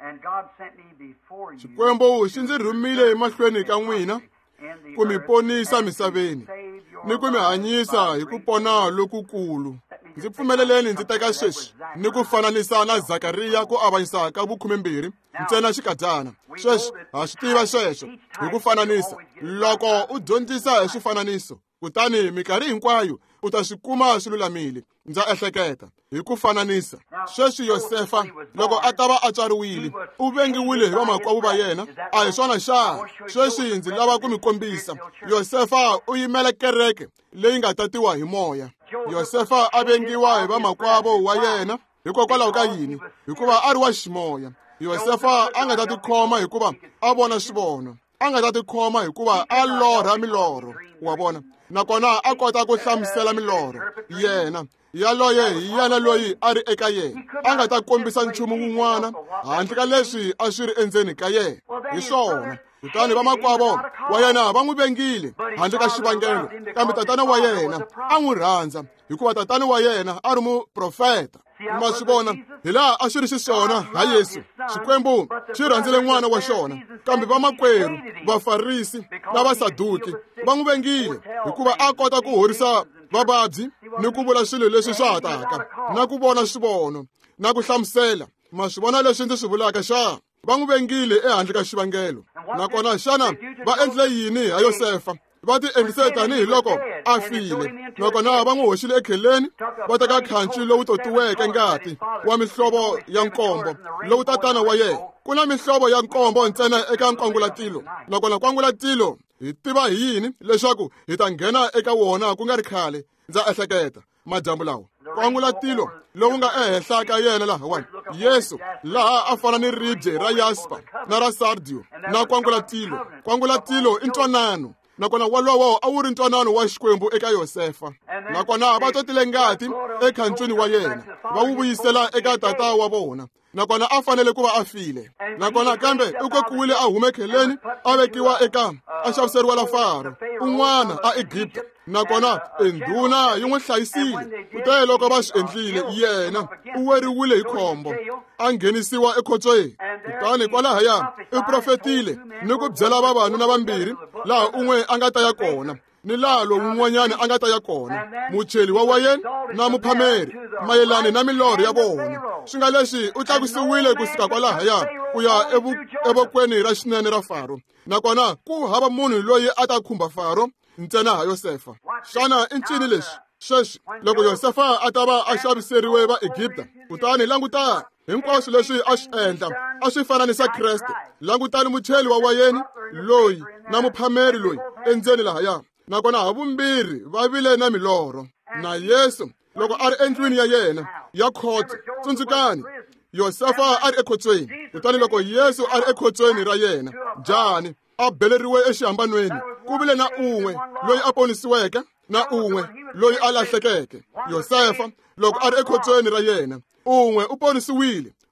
Xikwembu xi ndzi rhumile emahlweni ka n'wina ku mi ponisa misaveni ni ku mi hanyisa hi ku pona lokukulu. Ndzi pfumeleleni ndzi teka sweswi ni ku fananisa na Zakariya ku avanyisa ka 12 ntsena xikadyana. Sweswi ha swi tiva sweswo hi ku fananisa. Loko u dyondzisa hi swifananiso, kutani minkarhi hinkwayo u ta swi kuma swi lulamile. Ndza ehleketa hi ku fananisa. Sweswi Yosefa loko a ta va a tswariwile u vengiwile hi vamakwavo va yena, a hi swona xana? Sweswi ndzi lava ku mi kombisa, Yosefa u yimele kereke leyi nga tatiwa hi moya. Yosefa a vengiwa hi vamakwavo wa yena hikokwalaho ka yini? Hikuva a ri wa ximoya. Yosefa a nga ta tikhoma hikuva a vona swivono, a nga ta tikhoma hikuva a lorha milorho, wa vona, nakona a kota ku hlamusela milorho. Yena yaloye hi yena loyi a ri eka yena a nga ta kombisa nchumu wun'wana handle ka leswi a swi ri endzeni ka yena. Hi swona kutani vamakwavo wa yena va n'wi vengile handle ka xivangelo, kambe tatana wa yena a n'wi rhandza hikuva tatana wa yena a ri muprofeta. Ma swi vona hi laha a swi ri xiswona ha Yesu. Xikwembu xi rhandzile n'wana wa xona, kambe vamakwerhu, vafarisi na vasaduki va n'wi vengile hikuva a kota ku horisa vavabyi ni ku vula swilo leswi swa ha taka na ku vona swivono na ku hlamusela. Ma swi vona leswi ndzi swi vulaka xana? Va n'wi vengile ehandle ka xivangelo. Nakona xana va endle yini ha Yosefa? Va ti endlise tanihi loko a file, nakona va n'wi hoxile ekheleni, va teka khanci lowu totiweke ngati wa mihlovo ya nkombo lowu tatana wa yena. Ku na mihlovo ya nkombo ntsena eka nkwangulatilo, nakona nkwangulatilo hi tiva hi yini? Leswaku hi ta nghena eka wona ku nga ri khale. Ndza ehleketa madyambu lawa nkwangulatilo lowu nga ehenhla ka yena lahawani Yesu, laha a fana ni ribye ra yaspa na ra sardio na nkwangulatilo i ntwanano, nakona walowo a wu ri ntwanano wa Xikwembu eka Yosefa. Nakona va totile ngati ekhancini wa yena va wu vuyisela eka tata wa vona, nakona a fanele ku va a file. Nakona kambe u kokiwile a hume kheleni a vekiwa eka a xaviseriwa la Faro un'wana a Egipta, nakona endhuna yi n'wi hlayisile. Kutani loko va swi endlile, yena u weriwile hi khombo a nghenisiwa ekhotsweni. Kutani kwalahaya u profetile ni ku byela vavanuna vambirhi laha un'we a nga ta ya kona ni laha lowun'wanyana a nga ta ya kona, mucheli wa wayeni na muphameri, mayelana na milorho ya vona. Swi nga leswi u tlakusiwile kusuka kwalahaya ku ya evokweni ra xinene ra Faro, nakona ku hava munhu loyi a ta khumba Faro ntsena ha Yosefa. Xana i ncini leswi? Sweswi loko Yosefa a ta va a xaviseriwe va Egipta, kutani langutani hinkwaswo leswi a swi endla a swi fananisa Kreste. Langutani mucheli wa wayeni loyi na muphameri loyi endzeni lahaya, nakona havumbirhi va vile na milorho. Na Yesu loko a ri endlwini ya yena ya khotso, tsundzukani Yosefa a ri ekhotsweni, kutani loko Yesu a ri ekhotsweni ra yena, njhani a beleriwe exihambanweni, ku vile na un'we loyi a ponisiweke na un'we loyi a lahlekeke. Yosefa loko a ri ekhotsweni ra yena, un'we u ponisiwile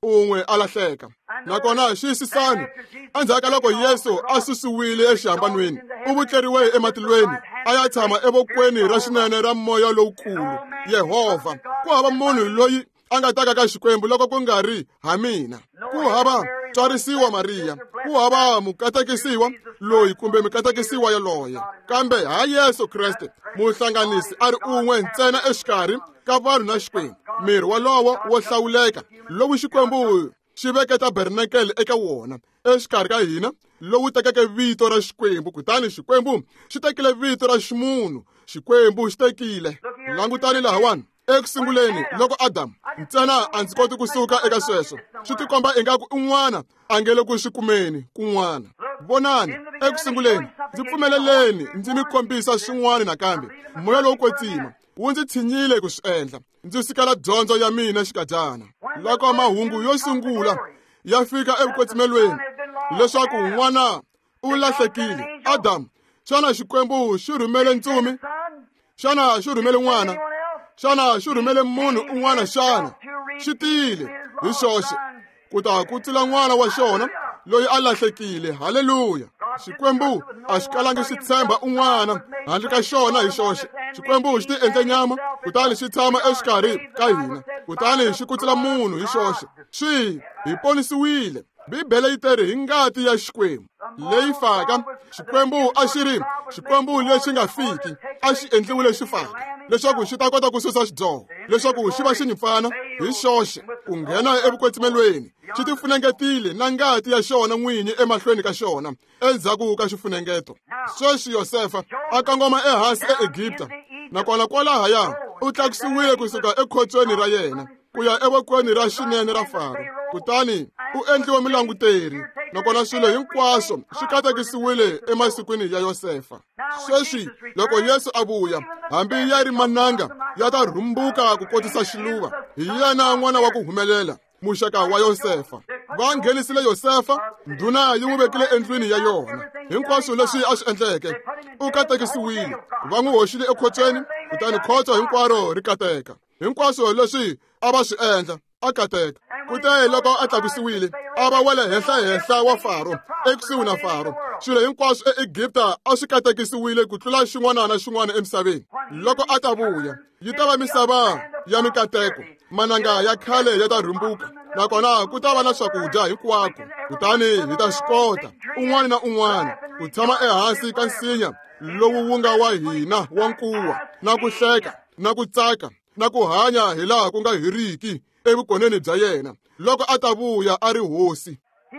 un'we a lahleka. Nakona xiyisisani endzhaku ka loko Yesu a susiwile exihambanweni u vutleriwe ematilweni a ya tshama evokweni ra xinene ra moya lowukulu Yehovha. Ku hava munhu loyi a nga taka ka Xikwembu loko ku nga ri ha mina. Ku hava tswarisiwa Mariya, ku hava mukatekisiwa loyi kumbe mukatekisiwa yoloye, kambe ha Yesu Kriste muhlanganisi a ri un'we ntsena exikarhi ka vanhu na Xikwembu. Miri walowo wo hlawuleka lowu Xikwembu xi veke tabernakele eka wona exikarhi ka hina, lowu tekeke vito ra Xikwembu, kutani Xikwembu xi tekile vito ra ximunhu. Xikwembu xi tekile. Langutani lahawani. Ekusunguleni loko Adamu ntsena a ndzi koti kusuka eka sweswo, swi tikomba ingaku un'wana a nge le ku swi kumeni kun'wana. Vonani, ekusunguleni ndzi pfumeleleni ndzi mi kombisa swin'wana nakambe. Moya lowu kwetsima wu ndzi tshinyile ku swi endla. Ndzi sikela dyondzo ya mina xikadyana. Loko mahungu yo sungula ya fika evukwetsimelweni leswaku n'wana u lahlekile, Adamu, xana Xikwembu xi rhumele ntsumi? Xana xi rhumele n'wana? Xana xi rhumele munhu un'wana xana? Xi tiyile hi xoxe ku ta ku tsila n'wana wa xona loyi a lahlekile. Haleluya. Xikwembu a xi kalangi xi tshemba un'wana handle ka xona hi xoxe. Xikwembu xi ti endle nyama kutani xi tshama exikarhi ka hina, kutani xi kutsila munhu hi xoxe. Swi hi ponisiwile. Bibele yi teri hi ngati ya Xikwembu leyi faka. Xikwembu a xi ri Xikwembu lexi nga fiki a xi endliwile xi faka leswaku xi ta kota ku susa xidzoho, leswaku xi va xinyimpfana hi xoxe ku nghena evukwetsimelweni. Xi ti funengetile na ngati ya xona n'winyi emahlweni ka xona endzhaku ka xifunengeto. Sweswi Yosefa a kongoma ehansi eEgipta, nakona kwalahaya u tlakusiwile kusuka ekhotsweni ra yena ku ya evokweni ra xinene ra Faro. Kutani u endliwe mulanguteri, nakona swilo hinkwaswo swi katekisiwile emasikwini ya Yosefa. Sweswi loko Yesu a vuya, hambi ya ri mananga ya ta rhumbuka ku kotisa xiluva. Hi yena n'wana wa ku humelela, muxaka wa Yosefa. Va nghenisile Yosefa, ndhuna yi n'wi vekile endlwini ya yona. Hinkwaswo leswi a swi endleke u katekisiwile. Va n'wi hoxile ekhotsweni, kutani khotso hinkwaro ri kateka. Hinkwaswo leswi a va swi endla a kateka. Kutani loko a tlakusiwile a va wele henhla wa Faro, ekusuhi na Faro. Swilo hinkwaswo eEgipta a swi katekisiwile ku tlula xin'wana na xin'wana emisaveni. Loko a ta vuya yi ta va misava ya mikateko, mananga ya khale ya ta rhumbuka, nakona ku ta va na swakudya hinkwako. Kutani hi ta swi kota un'wana na un'wana ku tshama ehansi ka nsinya lowu wu nga wa hina wa nkuwa, na ku hleka na ku tsaka na ku hanya hi laha ku nga heriki evukoneni bya yena loko a ta vuya a ri hosi.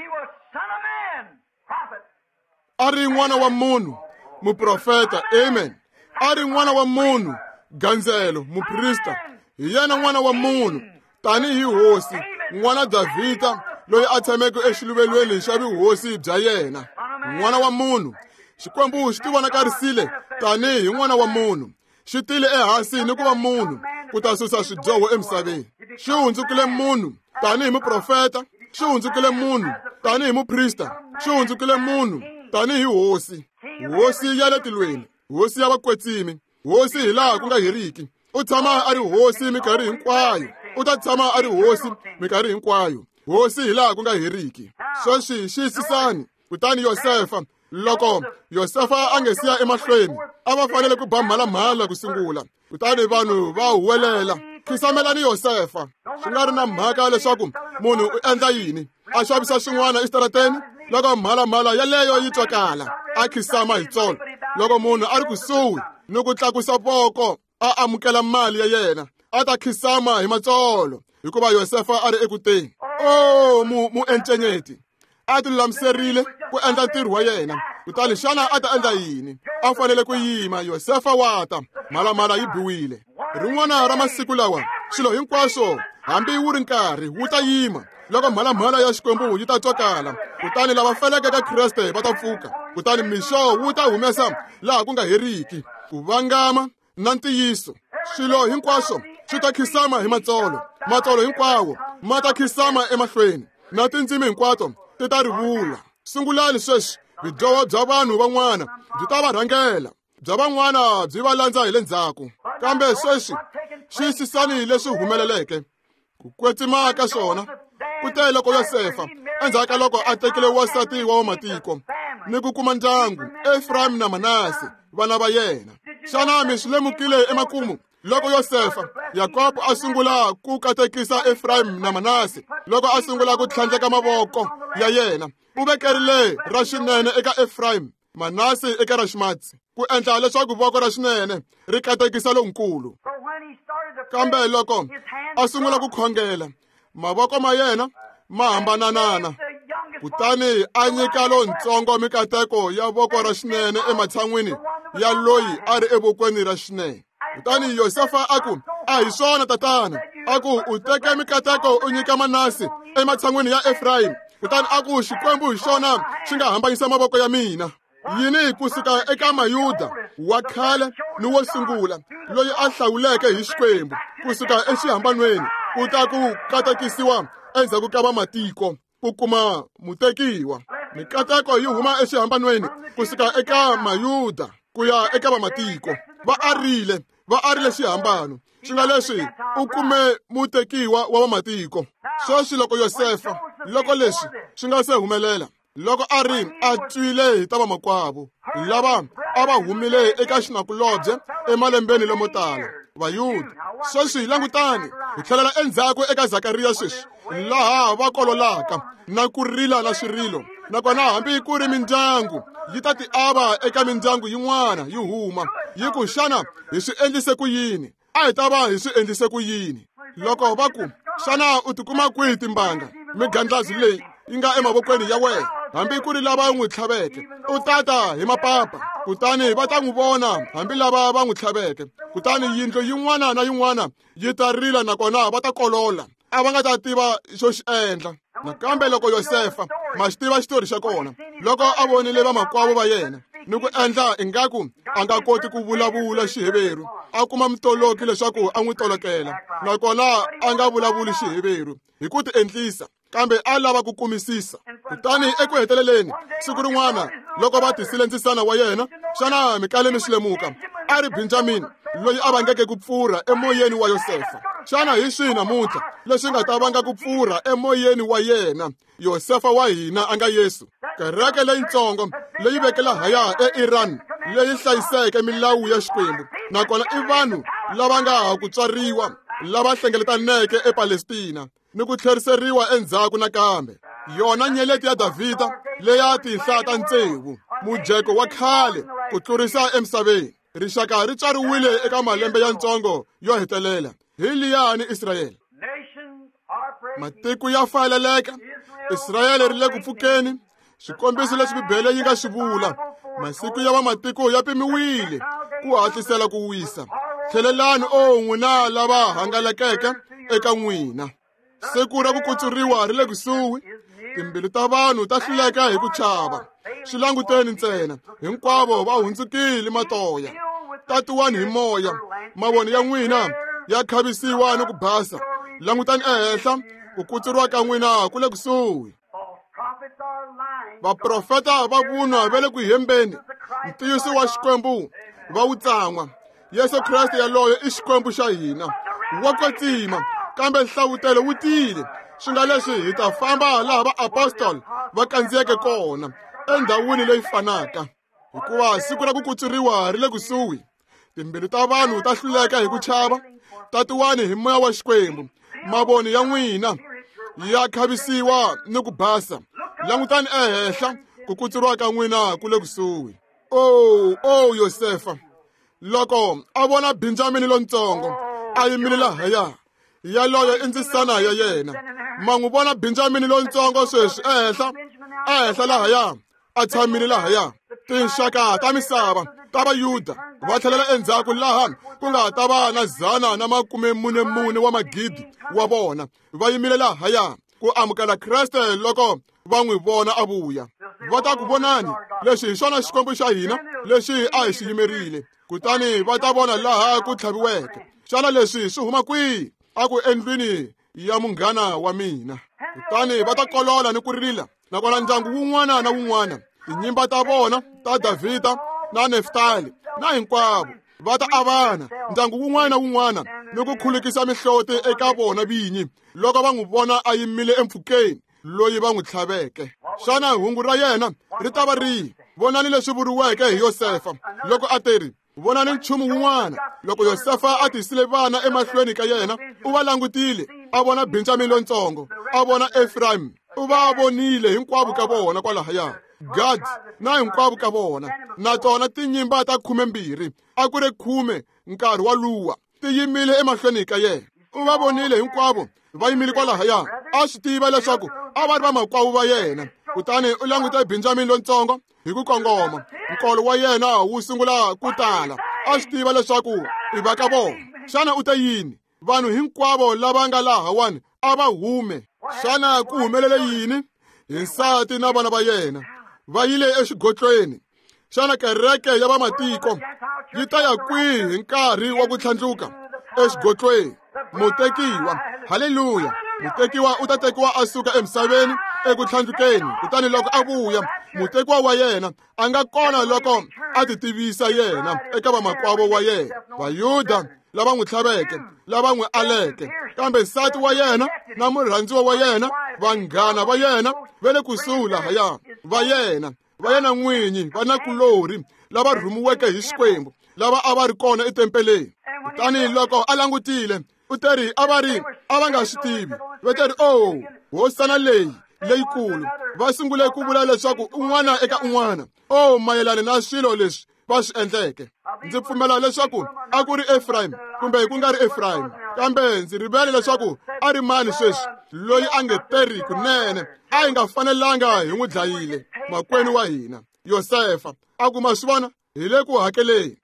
A ri n'wana wa munhu, muprofeta. Amen. A ri n'wana wa munhu, gandzelo, muprista. Hi yena n'wana wa munhu tanihi hosi, n'wana Davhida loyi a tshameke exiluvelweni xa vuhosi bya yena. N'wana wa munhu. Xikwembu xi tivonakarisile tanihi n'wana wa munhu. Xi tile ehansi ni ku va munhu ku ta susa swidyoho emisaveni. Xi hundzukile munhu tanihi muprofeta. Xi hundzukile munhu tanihi muprista. Xi hundzukile munhu tanihi hosi. Hosi ya le tilweni, hosi ya vakwetsimi, hosi hi laha ku nga heriki. U tshama a ri hosi minkarhi hinkwayo. U ta tshama a ri hosi minkarhi hinkwayo. Hosi hi laha ku nga heriki. Sweswi xiyisisani. Kutani Yosefa, loko Yosefa a nga siya emahlweni, a va fanele ku ba mhalamhala ku sungula. Kutani vanhu va huwelela. Khisamelani Yosefa. Swi nga ri na mhaka leswaku munhu u endla yini. A xavisa swin'wana exitarateni. Loko mhalamhala yaleyo yi twakala, a khisama hi tsolo. Loko munhu a ri kusuhi ni ku tlakusa voko a amukela mali ya yena, a ta khisama hi matsolo hikuva Yosefa a ri ekuteni. Muencenyeti a ti lulamiserile ku endla ntirho wa yena. Kutani xana a ta endla yini? A fanele ku yima. Yosefa wata, mhalamhala yi biwile. Rin'wana ra masiku lawa swilo hinkwaswo hambi wu ri nkarhi wu ta yima loko mhalamhala ya Xikwembu yi ta twakala. Kutani lava feleke ka Kriste va ta pfuka. Kutani mixo wu ta humesa laha ku nga heriki ku vangama na ntiyiso. Swilo hinkwaswo swi ta khisama hi matsolo. Matsolo hinkwawo ma ta khisama emahlweni, na tindzimi hinkwato ti ta rivula. Sungulani sweswi. Vidyoho bya vanhu van'wana byi ta va rhangela, bya van'wana byi va landza hi le ndzhaku. Kambe sweswi xiyisisani leswi humeleleke. ku kwetsima ka swona ku te loko Yosefa endzhaku ka loko a tekile wasati wa matiko ni ku kuma ndyangu Efraim na Manase vana va yena. Xana mi swi lemukile emakumu loko Yosefa Yakobo a sungula ku katekisa Efraim na Manase, loko a sungula ku tlhandleka mavoko ya yena u vekerile ra xinene eka Efraim, Manase eka ra ximatsi, ku endla leswaku voko ra xinene ri katekisa lonkulu. Kambe loko a sungula ku khongela mavoko ma yena ma hambananana, kutani a nyika lontsongo mikateko ya voko ra xinene ematshan'wini ya loyi a ri evokweni ra xinene. Kutani Yosefa aku, a hi swona tatana, aku u teke mikateko u nyika Manase ematshan'wini ya Efraim, kutani aku xikwembu hi xona xi nga hambanyisa mavoko ya mina. Yini kusuka eka Mayuda wa khale ni wo sungula loyi a hlawuleke hi xikwembu kusuka exihambanweni ku ta ku katekisiwa endzhaku ka vamatiko ku kuma mutekiwa. Mikateko yi huma exihambanweni kusuka eka Mayuda ku ya eka vamatiko. Va arile xihambano, swi nga leswi u kume mutekiwa wa vamatiko. Sweswi loko Yosefa, loko leswi swi nga se humelela, loko a ri a twile hi ta vamakwavo lava a va humile eka xinakulobye emalembeni lomo tala, Vayuda. Sweswi langutani hi tlhelela endzhaku eka Zakariya sweswi, laha va kololaka na ku rila na swirilo, nakona hambi ku ri mindyangu yi ta ti ava eka mindyangu yin'wana yi huma yi ku xana hi swi endlise ku yini, a hi ta va hi swi endlise ku yini. Loko va ku xana u tikuma kwihi timbanga migandlazi leyi yi nga emavokweni ya wena, hambi ku ri lava n'wi tlhaveke u tata hi mapapa, kutani va ta n'wi vona hambi lava va n'wi tlhaveke. Kutani yindlu yin'wana na yin'wana yi ta rila nakona va ta kolola, a va nga ta tiva xo xi endla. Nakambe loko Yosefa, ma xi tiva xitori xa kona, loko a vonile vamakwavo va yena ni ku endla ingaku a nga koti ku vulavula Xiheveru, a kuma mutoloki leswaku a n'wi tolokela, nakona a nga vulavuli Xiheveru hi ku ti endlisa, kambe a lava ku kumisisa. Kutani eku heteleleni siku rin'wana loko va tisile ndzisana wa yena, xana mi kale mi swi lemuka, a ri Benjamini loyi a vangeke ku pfurha emoyeni wa Yosefa. Xana hi swihi namuntlha leswi nga ta vanga ku pfurha emoyeni wa yena Yosefa wa hina a nga Yesu? Kereke leyitsongo leyi vekela haya eIran, leyi hlayiseke milawu ya Xikwembu, nakona i vanhu lava nga ha ku tswariwa lava hlengeletaneke ePalestina ni ku tlheriseriwa endzhaku nakambe. Yona nyeleti ya Davhida leya tinhla ta tsevu, mujeko wa khale ku tlurisa emisaveni. Rixaka ri tswariwile eka malembe ya ntsongo yo hetelela hi liyani Israyele. Matiko ya faleleka, Israyele ri le ku pfukeni. Swikombiso leswi Bibele yi nga swi vula, masiku ya vamatiko ya pimiwile ku hatlisela ku wisa. Tlhelelani n'wina lava hangalakeke eka n'wina. Siku ra ku kutsuriwa ri le kusuhi, timbilu ta vanhu ta hluleka hi ku chava. Swi languteni ntsena, hinkwavo va hundzukile matoya, tatiwani hi moya, mavoni ya n'wina ya khavisiwa ni ku basa. Langutani ehenhla, ku kutsuriwa ka n'wina ku le kusuhi. Vaprofeta va vunwa va le ku hembeni, ntiyiso wa Xikwembu va wu tsan'wa. Yesu Kreste yaloye i Xikwembu xa hina, wa kwetsima, kambe nhlavutelo wu tiyile. Swi nga leswi hi ta famba laha vaapostoli va kandziyeke kona, endhawini leyi fanaka. Hikuva siku ra ku kutsuriwa ri le kusuhi, timbilu ta vanhu ta hluleka hi ku chava. Tatiwani hi moya wa Xikwembu, mavoni ya n'wina ya khavisiwa ni ku basa. Langutani ehenhla, ku kutsuriwa ka n'wina ku le kusuhi. Oh Yosefa, loko a vona Benjamini lontsongo a yimile lahaya, yaloye i ndzisana ya yena. Ma n'wi vona Benjamini lontsongo sweswi ehenhla lahaya, a tshamile lahaya. Tinxaka ta misava ta Vayuda va tlhelela endzhaku laha ku nga ta va na 144 wa magidi wa vona va yimile lahaya ku amukela Kreste loko va n'wi vona a vuya. Va ta ku vonani, leswi hi xona Xikwembu xa hina lexi a hi xi yimerile. Kutani va ta vona laha ku tlhaviweke. Xana leswi swi huma kwihi? A ku endlwini ya munghana wa mina. Kutani va ta kolola ni ku rila, nakona ndyangu wun'wana na wun'wana, tinyimba ta vona ta Davhida na Neftali na hinkwavo va ta avana. Ndyangu wun'wana na wun'wana ni ku khulukisa mihloti eka vona vinyi loko va n'wi vona a yimile empfhukeni loyi va n'wi tlhaveke. Xana hungu ra yena ri ta va rihi? Vonani leswi vuriweke hi Yosefa loko a teri, vonani nchumu wun'wana. Loko Yosefa a tisile vana emahlweni ka yena, u va langutile, a vona Benjamini lontsongo, a vona Efraim, u va vonile hinkwavo ka vona kwalahaya, Gad na hinkwavo ka vona, na tona tinyimba ta 12 a ku ri 10 nkarhi wa luwa ti yimile emahlweni ka yena. U va vonile hinkwavo va yimile kwalahaya, a swi tiva leswaku a va ri va makwavo va yena. Kutani u langute Benjamini lontsongo hi ku kongoma, nkolo wa yena wu sungula ku tala, a swi tiva leswaku i va ka vona. Xana u ta yini? Vanhu hinkwavo lava nga laha wani a va hume. Xana ku humelele yini? Hi nsati na vana va yena va yile exigotlweni. Xana kereke ya vamatiko yi ta ya kwihi hi nkarhi wa ku tlhandluka? Exigotlweni. Mutekiwa, haleluya, mutekiwa u ta tekiwa a suka emisaveni eku tlhandlukeni. Kutani loko a vuya, mutekiwa wa yena a nga kona loko a ti tivisa yena eka vamakwavo wa yena, Vayuda lava n'wi tlhaveke, lava n'wi aleke. Kambe nsati wa yena na murhandziwa wa yena, vanghana va yena va le kusuhi lahaya, va yena n'winyi, vanakulori lava rhumiweke hi Xikwembu, lava a va ri kona etempeleni. Kutani loko a langutile, u teri a va nga swi tivi. Va teri, oh, hosana leyikulu. Va sungule ku vula leswaku un'wana eka un'wana, oh, mayelana na swilo leswi va swi endleke. Ndzi pfumela leswaku a ku ri Efraim kumbe ku nga ri Efraim, kambe ndzi rivele leswaku a ri mani sweswi loyi a ngeteri kunene, a hi nga fanelanga hi n'wi dlayile, makwenu wa hina Yosefa. A ku ma swi vona hi le ku hakeleni.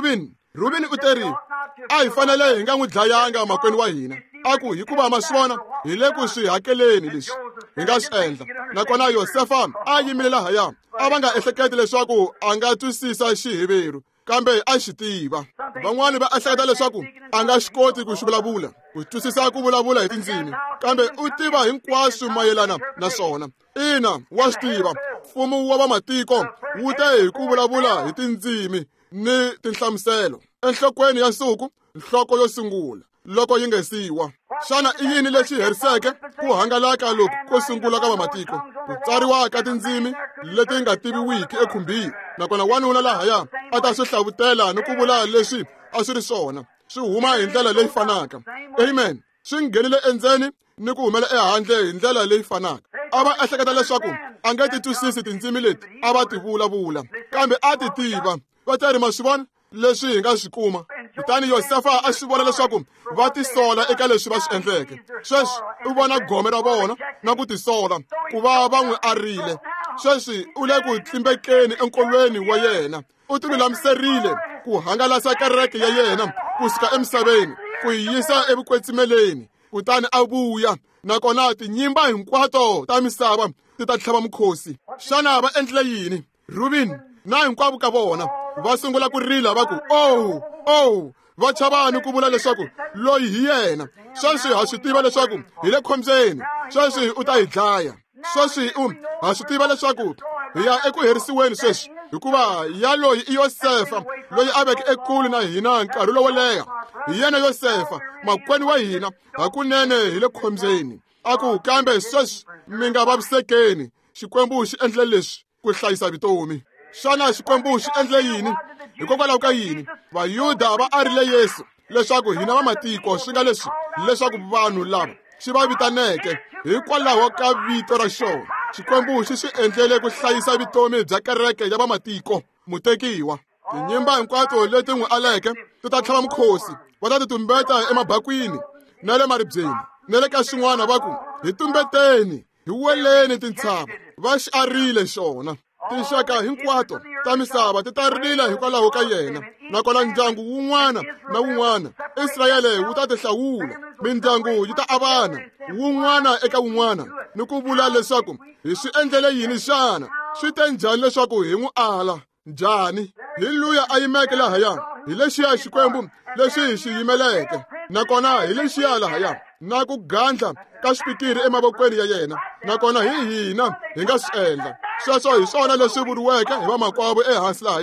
Rubeni u teri a hi fanele hi nga n'wi dlayanga makwenu wa hina. A ku hikuva ma swi vona hi le ku swi hakeleni leswi hi nga swi endla. Nakona Yosefa a yimile lahaya, a va nga ehleketi leswaku a nga twisisa Xiheberu, kambe a xi tiva. Van'wani va ehleketa leswaku a nga xi koti ku xi vulavula, ku twisisa ku vulavula hi tindzimi, kambe u tiva hinkwaswo mayelana na swona. Ina, wa swi tiva. Mfumo wa vamatiko wu te hi ku vulavula hi tindzimi ni tinhlamuselo. Enhlokweni ya suku, nhloko yo sungula, loko yi nga siwa. Xana i yini lexi heriseke ku hangalaka loku ko sungula ka vamatiko? Ku tsariwa ka tindzimi leti nga tiviwiki ekhumbihi. Nakona wanuna lahaya a ta swi hlavutela ni ku vula leswi a swi ri swona, swi huma hi ndlela leyi fanaka. Amen. Swi nghenile endzeni ni ku humela ehandle hi ndlela leyi fanaka. A va ehleketa leswaku a nga ti twisisi tindzimi leti a va ti vulavula, kambe a ti tiva. Va teri ma swi vona leswi hi nga swi kuma. Kutani Yosefa a swi vona leswaku va tisola eka leswi va swi endleke. Sweswi u vona gome ra vona na ku tisola, ku va n'wi arile. Sweswi u le ku tlimbekeni enkolweni wa yena. U tilulamiserile ku hangalasa kereke ya yena kusuka emisaveni, ku yi yisa evukwetsemeleni. Kutani a vuya, nakona tinyimba hinkwato ta misava ti ta tlhava mukhosi. Xana va endle yini? Rubeni na hinkwavo ka vona va sungula ku rila va ku, oh, va chavani ku vula leswaku loyi hi yena. Sweswi ha swi tiva leswaku hi le khombyeni. Sweswi u ta hi dlaya. Sweswi ha swi tiva leswaku hi ya eku herisiweni sweswi, hikuva ya loyi i Yosefa loyi a veke ekule na hina nkarhi lowo leha. Hi yena Yosefa, makwenu wa hina, hakunene hi le khombyeni. A ku kambe sweswi mi nga vavisekeni. Xikwembu xi endle leswi ku hlayisa vutomi. Xana Xikwembu xi endle yini? Hikokwalaho ka yini Vayuda va arile Yesu leswaku hina vamatiko swi nga leswaku vanhu lava xi va vitaneke hikwalaho ka vito ra xona. Xikwembu xi swi endlele ku hlayisa vutomi bya kereke ya vamatiko. Mutekiwa, tinyimba hinkwato leti n'wi aleke ti ta tlhava mukhosi. Va ta ti tumbeta emabakwini na le maribyeni na le ka swin'wana va ku, hi tumbeteni, hi weleni tintshava. Va xi arile xona. Tinxaka hinkwato ta misava ti ta rila hikwalaho ka yena. Nakona ndyangu wun'wana na wun'wana Israyele wu ta tihlawula. Mindyangu yi ta avana wun'wana eka wun'wana ni ku vula leswaku hi swi endlele yini xana? Swi te njhani leswaku hi n'wi ala njhani? Hi luya a yimeke lahaya, hi lexiya Xikwembu lexi hi xi yimeleke. Nakona hi lexiya lahaya na ku gandla ka xipikiri emavokweni ya yena. Nakona hi hina hi nga swi endla. Sweswo hi swona leswi vuriweke hi vamakwavo ehansi lahaya,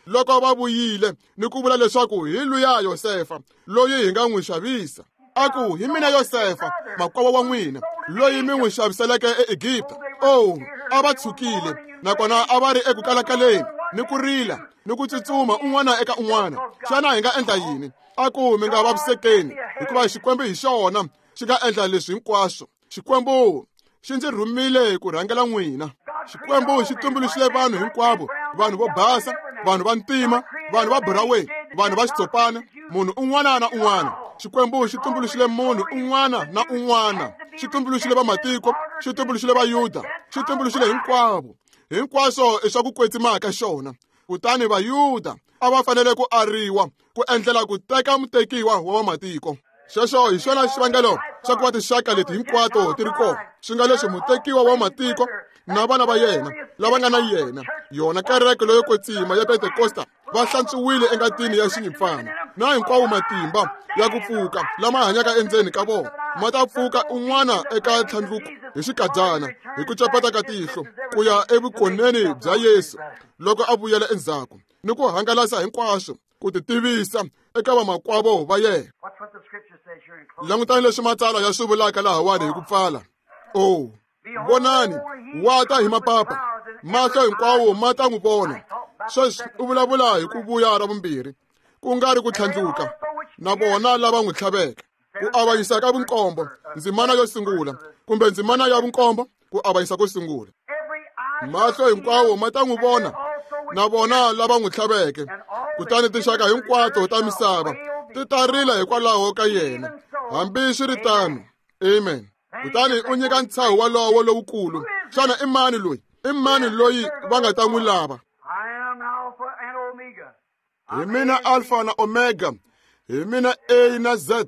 loko va vuyile ni ku vula leswaku hi luya Yosefa loyi hi nga n'wi xavisa. A ku hi mina Yosefa makwavo wa n'wina loyi mi n'wi xaviseleke eEgipta. A va tshukile nakona a va ri eku kalakaleni ni ku rila ni ku tsutsuma un'wana eka un'wana. Xana hi nga endla yini? A ku mi nga vavisekeni hikuva Xikwembu hi xona xi nga endla leswi hinkwaswo. Xikwembu xi ndzi rhumile ku rhangela n'wina. Xikwembu xi tumbuluxile vanhu hinkwavo, vanhu vo basa, vanhu va ntima, vanhu va buraweni, vanhu va xitsopana, munhu un'wana na un'wana. Xikwembu xi tumbuluxile munhu un'wana na un'wana. Xi tumbuluxile va matiko, xi tumbuluxile va Yuda, xi tumbuluxile hinkwavo. Hinkwaswo i swa ku kwetsimaka xona. Kutani va Yuda a va fanele ku ariwa ku endlela ku teka mutekiwa wa vamatiko. Xexo hi xona xivangelo xa ku va tinxaka leti hinkwato ti ri kona. Swi nga leswi mutekiwa wa matiko na vana va yena lava nga na yena, yona kereke leyo kwetsima ya Pentekosta, va hlantswiwile engatini ya xinyimpfana, na hinkwawo matimba ya ku pfuka lama hanyaka endzeni ka vona ma ta pfuka un'wana eka tlhandluko hi xikadyana hi ku cepeta ka tihlo ku ya evukoneni bya Yesu loko a vuyela endzhaku ni ku hangalasa hinkwaswo ku titivisa eka vamakwavo va yena. Langutani leswi matsalwa ya swi vulaka lahawani hi ku pfala. Vonani wa ta hi mapapa, mahlo hinkwawo ma ta n'wi vona. Sweswi u vulavula hi ku vuya ra vumbirhi, ku nga ri ku tlhandluka, na vona lava n'wi tlhaveke. Ku avanyisa ka vunkombo, ndzimana yo sungula, kumbe ndzimana ya vunkombo, ku avanyisa ko sungula. Mahlo hinkwawo ma ta n'wi vona, na vona lava n'wi tlhaveke. Kutani tinxaka hinkwato ta misava ti ta rila hikwalaho ka yena. Hambi swi ri tano. Amen. Kutani u nyika ntshaho walowo lowukulu. Xana i mani loyi? I mani loyi va nga ta n'wi lava? Hi mina Alpha na Omega. Hi mina A na Z.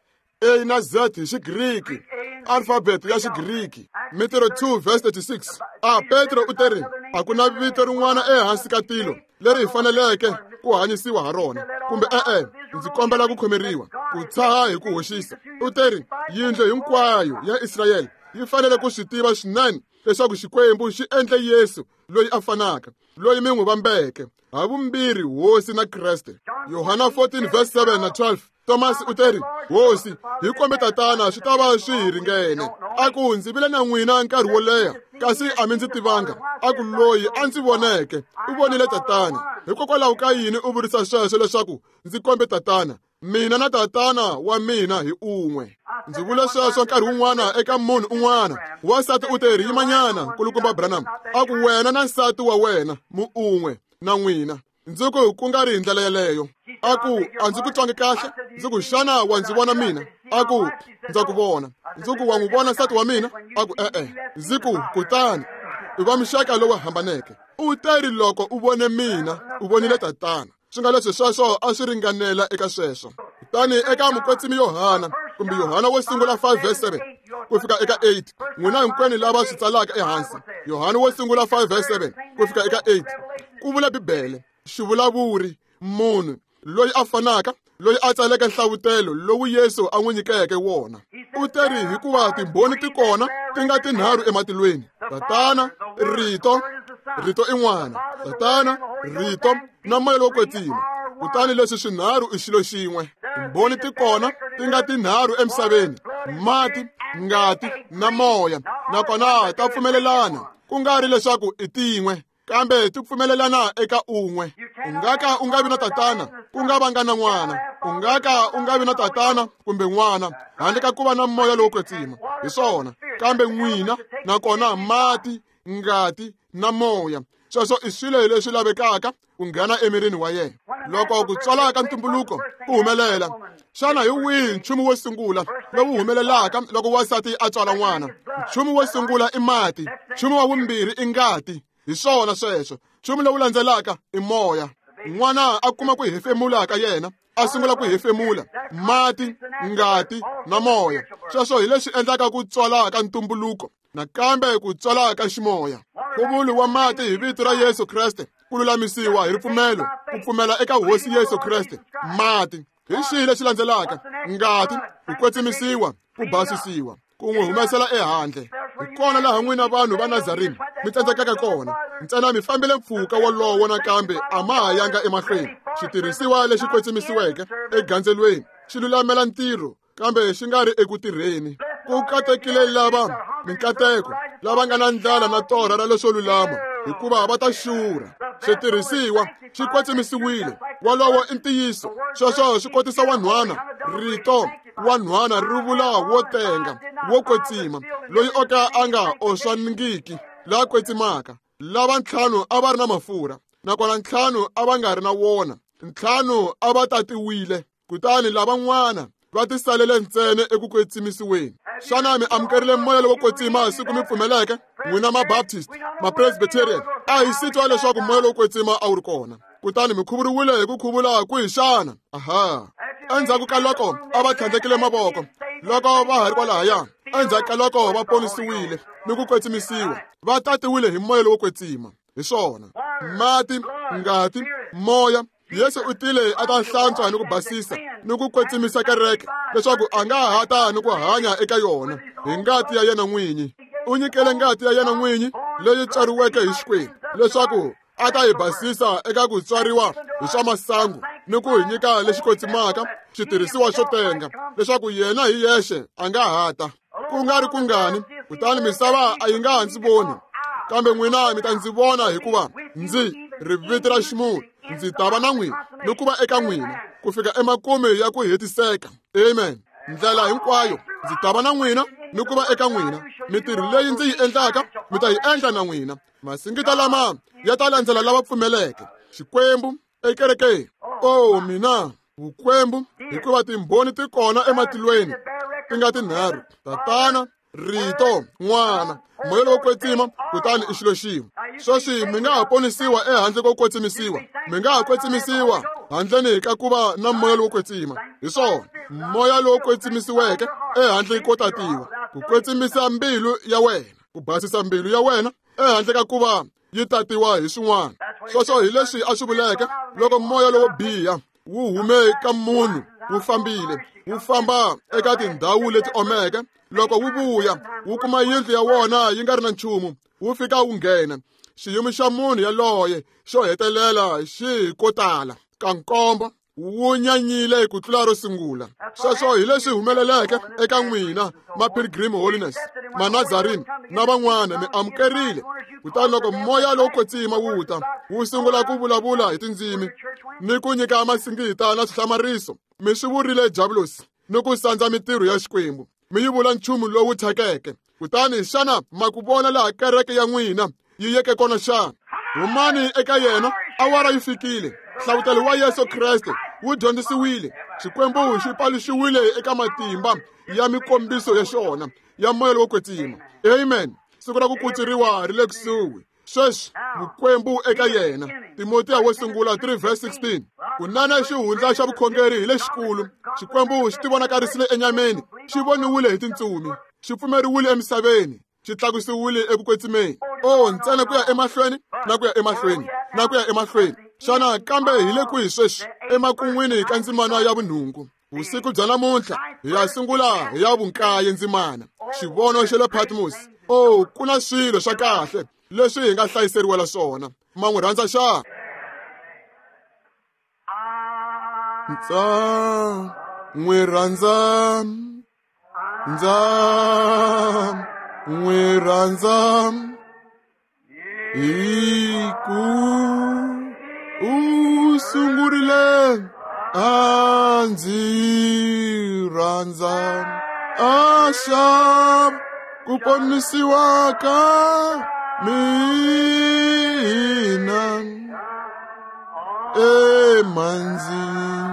A na Z hi Xigriki, alphabet ya Xigriki. Mitero 2 verse 36. Petro u teri a ku na vito rin'wana ehansi ka tilo leri hi faneleke ku hanyisiwa ha rona, kumbe ndzi kombela ku khomeriwa, ku tshaha hi ku hoxisa. U teri yindlu hinkwayo ya Israyeli yi fanele ku swi tiva swinene leswaku Xikwembu xi endle Yesu loyi a fanaka, loyi mi n'wi vambeke, havumbirhi hosi na Kreste. Yohana 14 verse 7 na 12. Thomas u teri, hosi hi kombe tatana swi ta va swi hi ringene. A ku ndzi vile na n'wina nkarhi wo leha, kasi a mi ndzi tivanga. A ku loyi a ndzi voneke u vonile tatana. Hikokwalaho ka yini u vurisa sweswo leswaku ndzi kombe tatana? Mina na tatana wa mina hi un'we. Ndzi vule sweswo nkarhi wun'wana eka munhu un'wana. Wasati u teri yimanyana nkulukumba Branham. A ku wena na nsati wa wena mu un'we na n'wina. Ndzi ku nga ri hi ndlela yeleyo. A ku a ndzi ku twangi kahle. Ndzi ku xana wa ndzi vona mina? A ku ndza ku vona. Ndzi ku wa n'wi vona nsati wa mina? A ku ndzi ku kutani u va muxaka lowu hambaneke. U teri loko u vone mina u vonile tatana. Swi nga leswi sweswo a swi ringanela eka sweswo. Kutani eka mukwetsimi Yohana, kumbe Yohana wo sungula 5 verse 7 ku fika eka 8. N'wina hinkwenu lava swi tsalaka ehansi. Yohana wo sungula 5 verse 7 ku fika eka 8. Ku vula Bibele, xivulavuri, munhu loyi a fanaka, loyi a tsaleke nhlavutelo lowu Yesu a n'wi nyikeke wona. U teri hikuva timbhoni ti kona ti nga tinharhu ematilweni. Tatana, Rito, Rito i n'wana, tatana, Rito na moya lowo kwetsima. Kutani leswi swinharhu i xilo xin'we. Timbhoni ti kona ti nga tinharhu emisaveni, mati, ngati na moya, nakona ta pfumelelana. Ku nga ri leswaku i tin'we, kambe ti pfumelelana eka un'we. U nga ka u nga vi na tatana, ku nga vanga na n'wana. U nga ka u nga vi na tatana kumbe n'wana, handle ka ku va na moya lowo kwetsima. Hi swona, kambe n'wina, nakona mati, ngati na moya. Sweswo i swilo leswi lavekaka ku nghena emirini wa yena. Loko ku tswala ka ntumbuluko ku humelela, xana hi wihi nchumu wo sungula lowu humelelaka loko wasati a tswala n'wana? Nchumu wo sungula i mati, nchumu wa vumbirhi i ngati. Hi swona sweswo. Nchumu lowu landzelaka i moya. N'wana a kuma ku hefemula ka yena, a sungula ku hefemula. Mati, ngati na moya. Sweswo hi leswi endlaka ku tswala ka ntumbuluko, nakambe ku tswala ka ximoya. Nkhuvulo wa mati hi vito ra Yesu Kreste, ku lulamisiwa hi ripfumelo, ku pfumela eka hosi Yesu Kreste. Mati hi xihi lexi landzelaka? Ngati, ku kwetsimisiwa, ku basisiwa, ku n'wi humesela ehandle. hi kona laha n'wina vanhu va Nazareni mi tsandzekaka kona. Ntsena mi fambile mpfhuka wolowo nakambe a ma ha yanga emahlweni. Xitirhisiwa lexi kwetsimisiweke egandzelweni xi lulamela ntirho kambe xi nga ri eku tirheni. Ku katekile lava minkateko lava nga na ndlala na torha ra leswo lulama hikuva va ta xurha. Xitirhisiwa xi kwetsimisiwile, wolowo i ntiyiso. Sweswo swi kotisa wanhwana. Rito wanhwana ri vula wo tenga, wo kwetsima, loyi o ka a nga oxaningiki, la kwetsimaka. Lava 5 a va ri na mafurha, nakona 5 a va nga ri na wona. 5 a va tatiwile, kutani lavan'wana va tisalele ntsena eku kwetsimisiweni. Xana mi amukerile moya lowo kwetsima siku mi pfumeleke? N'wina ma-Baptist, ma-Presbyterian, a hi sitwa leswaku moya lowo kwetsima a wu ri kona. Kutani mi khuvuriwile hi ku khuvula kwihi xana? Aha. Endzhaku ka loko a va tlhandlekile mavoko, loko va ha ri kwalahaya, endzhaku ka loko va ponisiwile ni ku kwetsimisiwa, va tatiwile hi moya lowo kwetsima. Hi swona mati, ngati, moya. Yesu u tile a ta hlantswa ni ku basisa ni ku kwetsimisa kereke leswaku a nga ha ta ni ku hanya eka yona hi ngati ya yena n'winyi. U nyikele ngati ya yena n'winyi leyi tswariweke hi Xikwembu leswaku a ta hi basisa eka ku tswariwa hi swa masangu ni ku hi nyika lexi kwetsimaka xitirhisiwa xo tenga leswaku yena hi yexe a nga ha ta. Ku nga ri ku ngani, kutani misava a yi nga ha ndzi voni, kambe n'wina mi ta ndzi vona hikuva ndzi ri vito ra ximunhu ndzi ta va na n'wina ni ku va eka n'wina ku fika emakumu ya ku hetiseka. Amen. Ndlela hinkwayo ndzi ta va na n'wina ni ku va eka n'wina. Mitirho leyi ndzi yi endlaka mi ta yi endla na n'wina. Masingita lama ya ta landzela lava pfumeleke. Xikwembu ekerekeni. Mina vukwembu hikuva timbhoni ti kona ematilweni ti nga tinharhu: Tatana, Rito, N'wana, moya lowo kwetsima, kutani i xilo xin'we. Sweswi mi nga ha ponisiwa ehandle ko kwetsimisiwa. Mi nga ha kwetsimisiwa handleni ka ku va na moya lowo kwetsima. Hi swona moya lowo kwetsimisiweke ehandle ko tatiwa, ku kwetsimisa mbilu ya wena, ku basisa mbilu ya wena ehandle ka ku va yi tatiwa hi swin'wana. Sweswo hi leswi a swi vuleke loko moya lowo biha wu hume ka munhu wu fambile, wu famba eka tindhawu leti omeke. Loko wu vuya wu kuma yindlu ya wona yi nga ri na nchumu, wu fika wu nghena. Xiyimo xa munhu yaloye xo hetelela xi ko tala ka nkombo wu nyanyile ku tlula ro sungula. Sweswo hi leswi humeleleke eka n'wina ma-Pilgrim Holiness, ma-Nazarene na van'wana. Mi amukerile, kutani loko moya lowo kwetsima wu ta wu sungula ku vulavula hi tindzimi ni ku nyika masingita na swihlamariso. Mi swi vurile javulosi ni ku sandza mitirho ya Xikwembu. Mi yi vula nchumu lowu thyakeke. Kutani xana ma ku vona laha kereke ya n'wina yi yeke kona xana? Humani eka yena, awara yi fikile. Nhlavutelo wa Yesu Kreste wu dyondzisiwile. Xikwembu xi paluxiwile eka matimba ya mikombiso ya xona ya moya lowo kwetsima. Amen. Siku ra ku kutsuriwa ri le kusuhi. Sweswi vukwembu eka yena. Timoteyo wo sungula 3:16. Kunana xihundla xa vukhongeri hi lexikulu. Xikwembu xi tivonakarisile enyameni, xi voniwile hi tintsumi, xi pfumeriwile emisaveni, xi tlakusiwile eku kwetsimeni. Ntsena ku ya emahlweni na ku ya emahlweni na ku ya emahlweni. Xana kambe hi le kwihi sweswi? Emakun'wini ka ndzimana ya vunhungu. Vusiku bya namuntlha hi ya sungula hi ya vunkaye ndzimana. Xivono xa le Patmos. Ku na swilo swa kahle leswi hi nga hlayiseriwela swona. Ma n'wi rhandza xana? N'wi rhandza, n'wi rhandza hi ku u sungurile a ndzi rhandza xa ku ponisiwa ka mina emanzi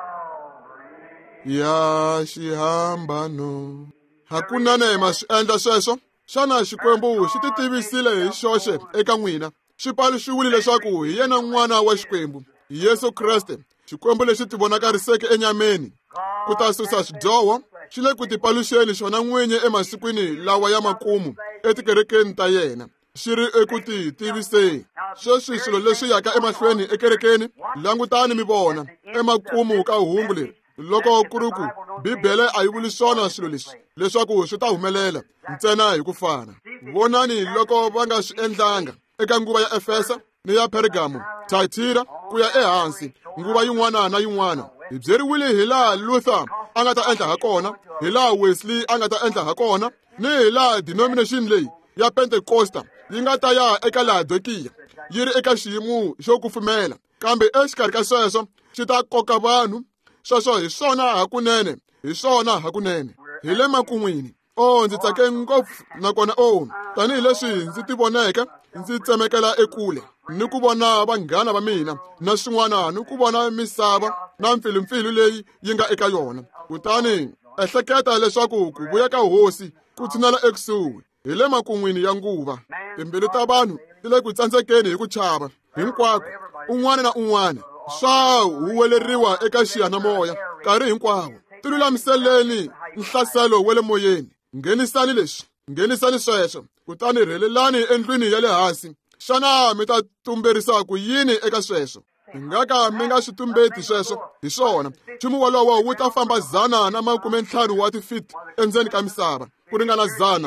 ya xihambano. Hakunene ma swi endla sweswo. Xana Xikwembu xi titivisile hi xoxe eka n'wina. Xi paluxiwile leswaku hi yena n'wana wa Xikwembu, Yesu Kreste, Xikwembu lexi tivonakariseke enyameni ku ta susa swidyoho. Xi le ku tipaluxeni xona n'winyi emasikwini lawa ya makumu etikerekeni ta yena. Xi ri eku ti tiviseni. Sweswi swilo leswi yaka emahlweni ekerekeni, langutani mi vona emakumu ka hungu leri. loko ku ri ku Bibele a yi vuli swona swilo leswi leswaku swi ta humelela ntsena hi ku fana. Vonani loko va nga swi endlanga eka nguva ya Efesa ni ya Pergamo, Thyatira ku ya ehansi nguva yin'wana na yin'wana. Hi byeriwile hi laha Luther a nga ta endla ha kona, hi laha Wesley a nga ta endla ha kona, ni hi laha denomination leyi ya Pentecosta yi nga ta ya eka Laodikiya yi ri eka xiyimo xo kufumela. Kambe exikarhi ka sweswo xi ta koka vanhu. Sweswo hi swona hakunene, hi swona hakunene. Hi le makun'wini. Ndzi tsake ngopfu nakona tanihileswi ndzi ti voneke ndzi tsemekela ekule ni ku vona vanghana va mina na swin'wana ni ku vona misava na mpfilumpfilu leyi yi nga eka yona. Kutani ehleketa leswaku ku vuya ka hosi ku tshinela ekusuhi hi le makun'wini ya nguva. Timbilu ta vanhu ti le ku tsandzekeni hi ku chava hinkwako. Un'wana na un'wana swa huweleriwa eka xiyanamoya nkarhi hinkwawo. Tilulamiseleni nhlaselo wa le moyeni. Nghenisani leswi, nghenisani sweswo, kutani rhelelani endlwini ya le hansi. Xana mi ta tumberisa ku yini eka sweswo? Ngaka mi nga swi tumbeti sweswo hi swona. Nchumu wolowo wu ta famba 150 wa tifiti endzeni ka misava, ku ringana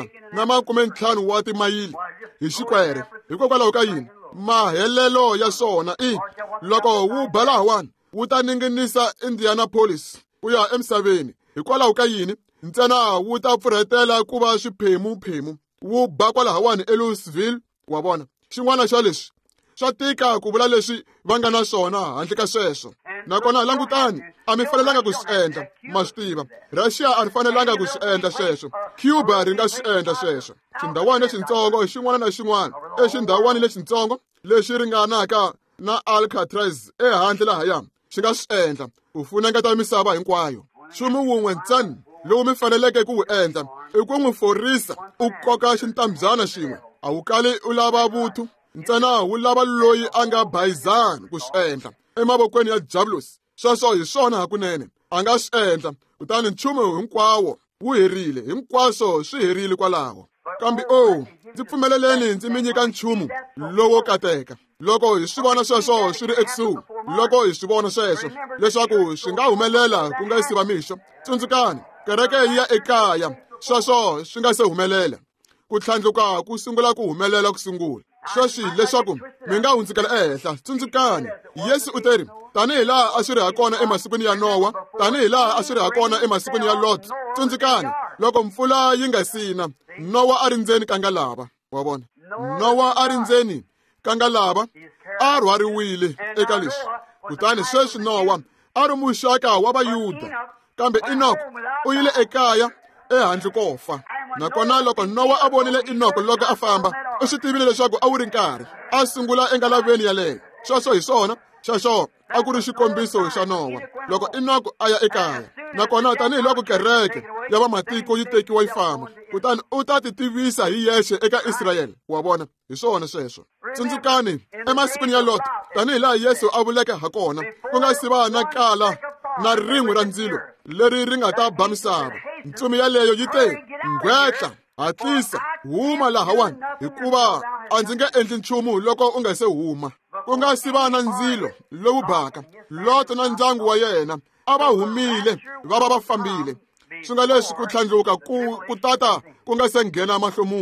150 wa timayili hi xikwere. Hikokwalaho ka yini? Mahelelo ya swona loko wu ba lahawani wu ta ninginisa Indianapolis ku ya emisaveni. Hikwalaho ka yini? Ntsena wu ta pfurhetela ku va swiphemu wu ba kwalahawani eLouisville, wa vona. Xin'wana xa leswi swa tika ku vula leswi va nga na swona handle ka sweswo. Nakona langutani, a mi fanelanga ku swi endla, ma swi tiva. Russia a ri fanelanga ku swi endla sweswo. Cuba ri nga swi endla sweswo. Xindhawani lexintsongo xin'wana na xin'wana exindhawani lexintsongo lexi ringanaka na Alcatraz ehandle lahaya xi nga swi endla ku funengeta misava hinkwayo. Nchumu wun'we ntsena lowu mi faneleke ku wu endla i ku n'wi forisa u koka xintambyana xin'we. A wu kali u lava vuthu, ntsena wu lava loyi a nga bayizani ku swi endla emavokweni ya Jabulosi. Sweswo hi swona hakunene a nga swi endla. Kutani nchumu hinkwawo wu herile, hinkwaswo swi herile kwalaho. Kambe ndzi pfumeleleni ndzi mi nyika nchumu lowo kateka. Loko hi swi vona sweswo swi ri ekusuhi, loko hi swi vona sweswo leswaku swi nga humelela ku nga si va mixo, tsundzukani, kereke yi ya ekaya sweswo swi nga se humelela. Ku tlhandluka ku sungula ku humelela ku sungula. Sweswi leswaku mi nga hundzukela ehenhla, tsundzukani. Yesu u teri tanihi laha a swi ri hakona emasikwini ya Nowa, tanihi laha a swi ri hakona emasikwini ya Lot. Tsundzukani, loko mpfula yi nga sina, Nowa a ri ndzeni ka ngalava, wa vona. Nowa a ri ndzeni ka ngalava, a rhwariwile eka leswi. Kutani sweswi Nowa a ri muxaka wa Vayuda, kambe Enoko u yile ekaya ehandle ko fa. Nakona loko Nowa a vonile Enoko loko a famba, u swi tivile leswaku a wu ri nkarhi a sungula engalaveni yaleyo. Sweswo hi swona xexo a ku ri xikombiso xa Nowa loko Enoko a ya ekaya. Nakona tanihiloko kereke ya vamatiko yi tekiwa yi famba, kutani u ta titivisa hi yexe eka Israyele, wa vona. Hi swona sweswo. Tsundzukani emasikwini ya Lot, tanihilaha Yesu a vuleke hakona, ku nga si va na kala na rin'we ra ndzilo leri ri nga ta ba misava. Ntsumi yaleyo yi te, ngwetla, hatlisa, huma lahawani, hikuva a ndzi nge endli nchumu loko u nga se huma. Ku nga si va na ndzilo lowu baka. Lot na ndyangu wa yena a va humile, va va fambile. Swi nga leswi ku tlhandluka ku tata ku nga se nghena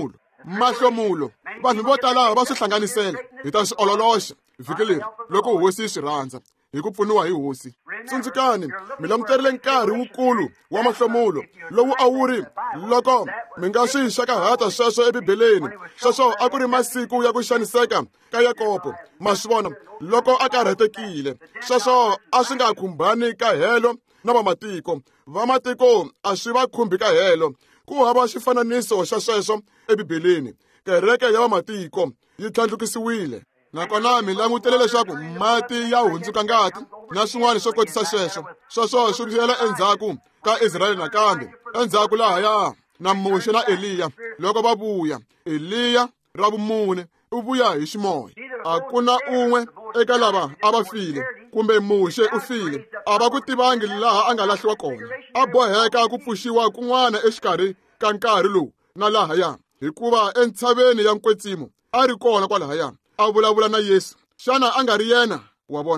mahlomulo. Vanhu vo tala va swi hlanganisela. Hi ta swi ololoxa vhiki leri loko hosi swi rhandza, hi ku pfuniwa hi hosi. Tsundzukani, mi languterile nkarhi wukulu wa mahlomulo lowu a wu ri loko mi nga swi xakahata sweswo ebibeleni. Sweswo a ku ri masiku ya ku xaniseka ka Yakobo, ma swi vona, loko a karhatekile. Sweswo a swi nga khumbani kahelo na vamatiko. Vamatiko a swi va khumbi kahelo. Ku hava xifananiso xa sweswo ebibeleni. Kereke ya vamatiko yi tlhandlukisiwile. Nakona mi langutele leswaku mati ya hundzuka ngati na swin'wana swo kotisa sweswo. Sweswo swi vuyela endzhaku ka Israyeli nakambe. Endzhaku lahaya na Moshe na Eliya loko va vuya. Eliya ra vumune u vuya hi ximoya. A ku na un'we eka lava a va file, kumbe Moshe u file. A va ku tivangi laha a nga lahliwa kona. A boheka ku pfuxiwa kun'wana exikarhi ka nkarhi lowu na lahaya, hikuva entshaveni ya nkwetsimo a ri kona kwalahaya. A vulavula na Yesu. Xana a nga ri yena, wa vona.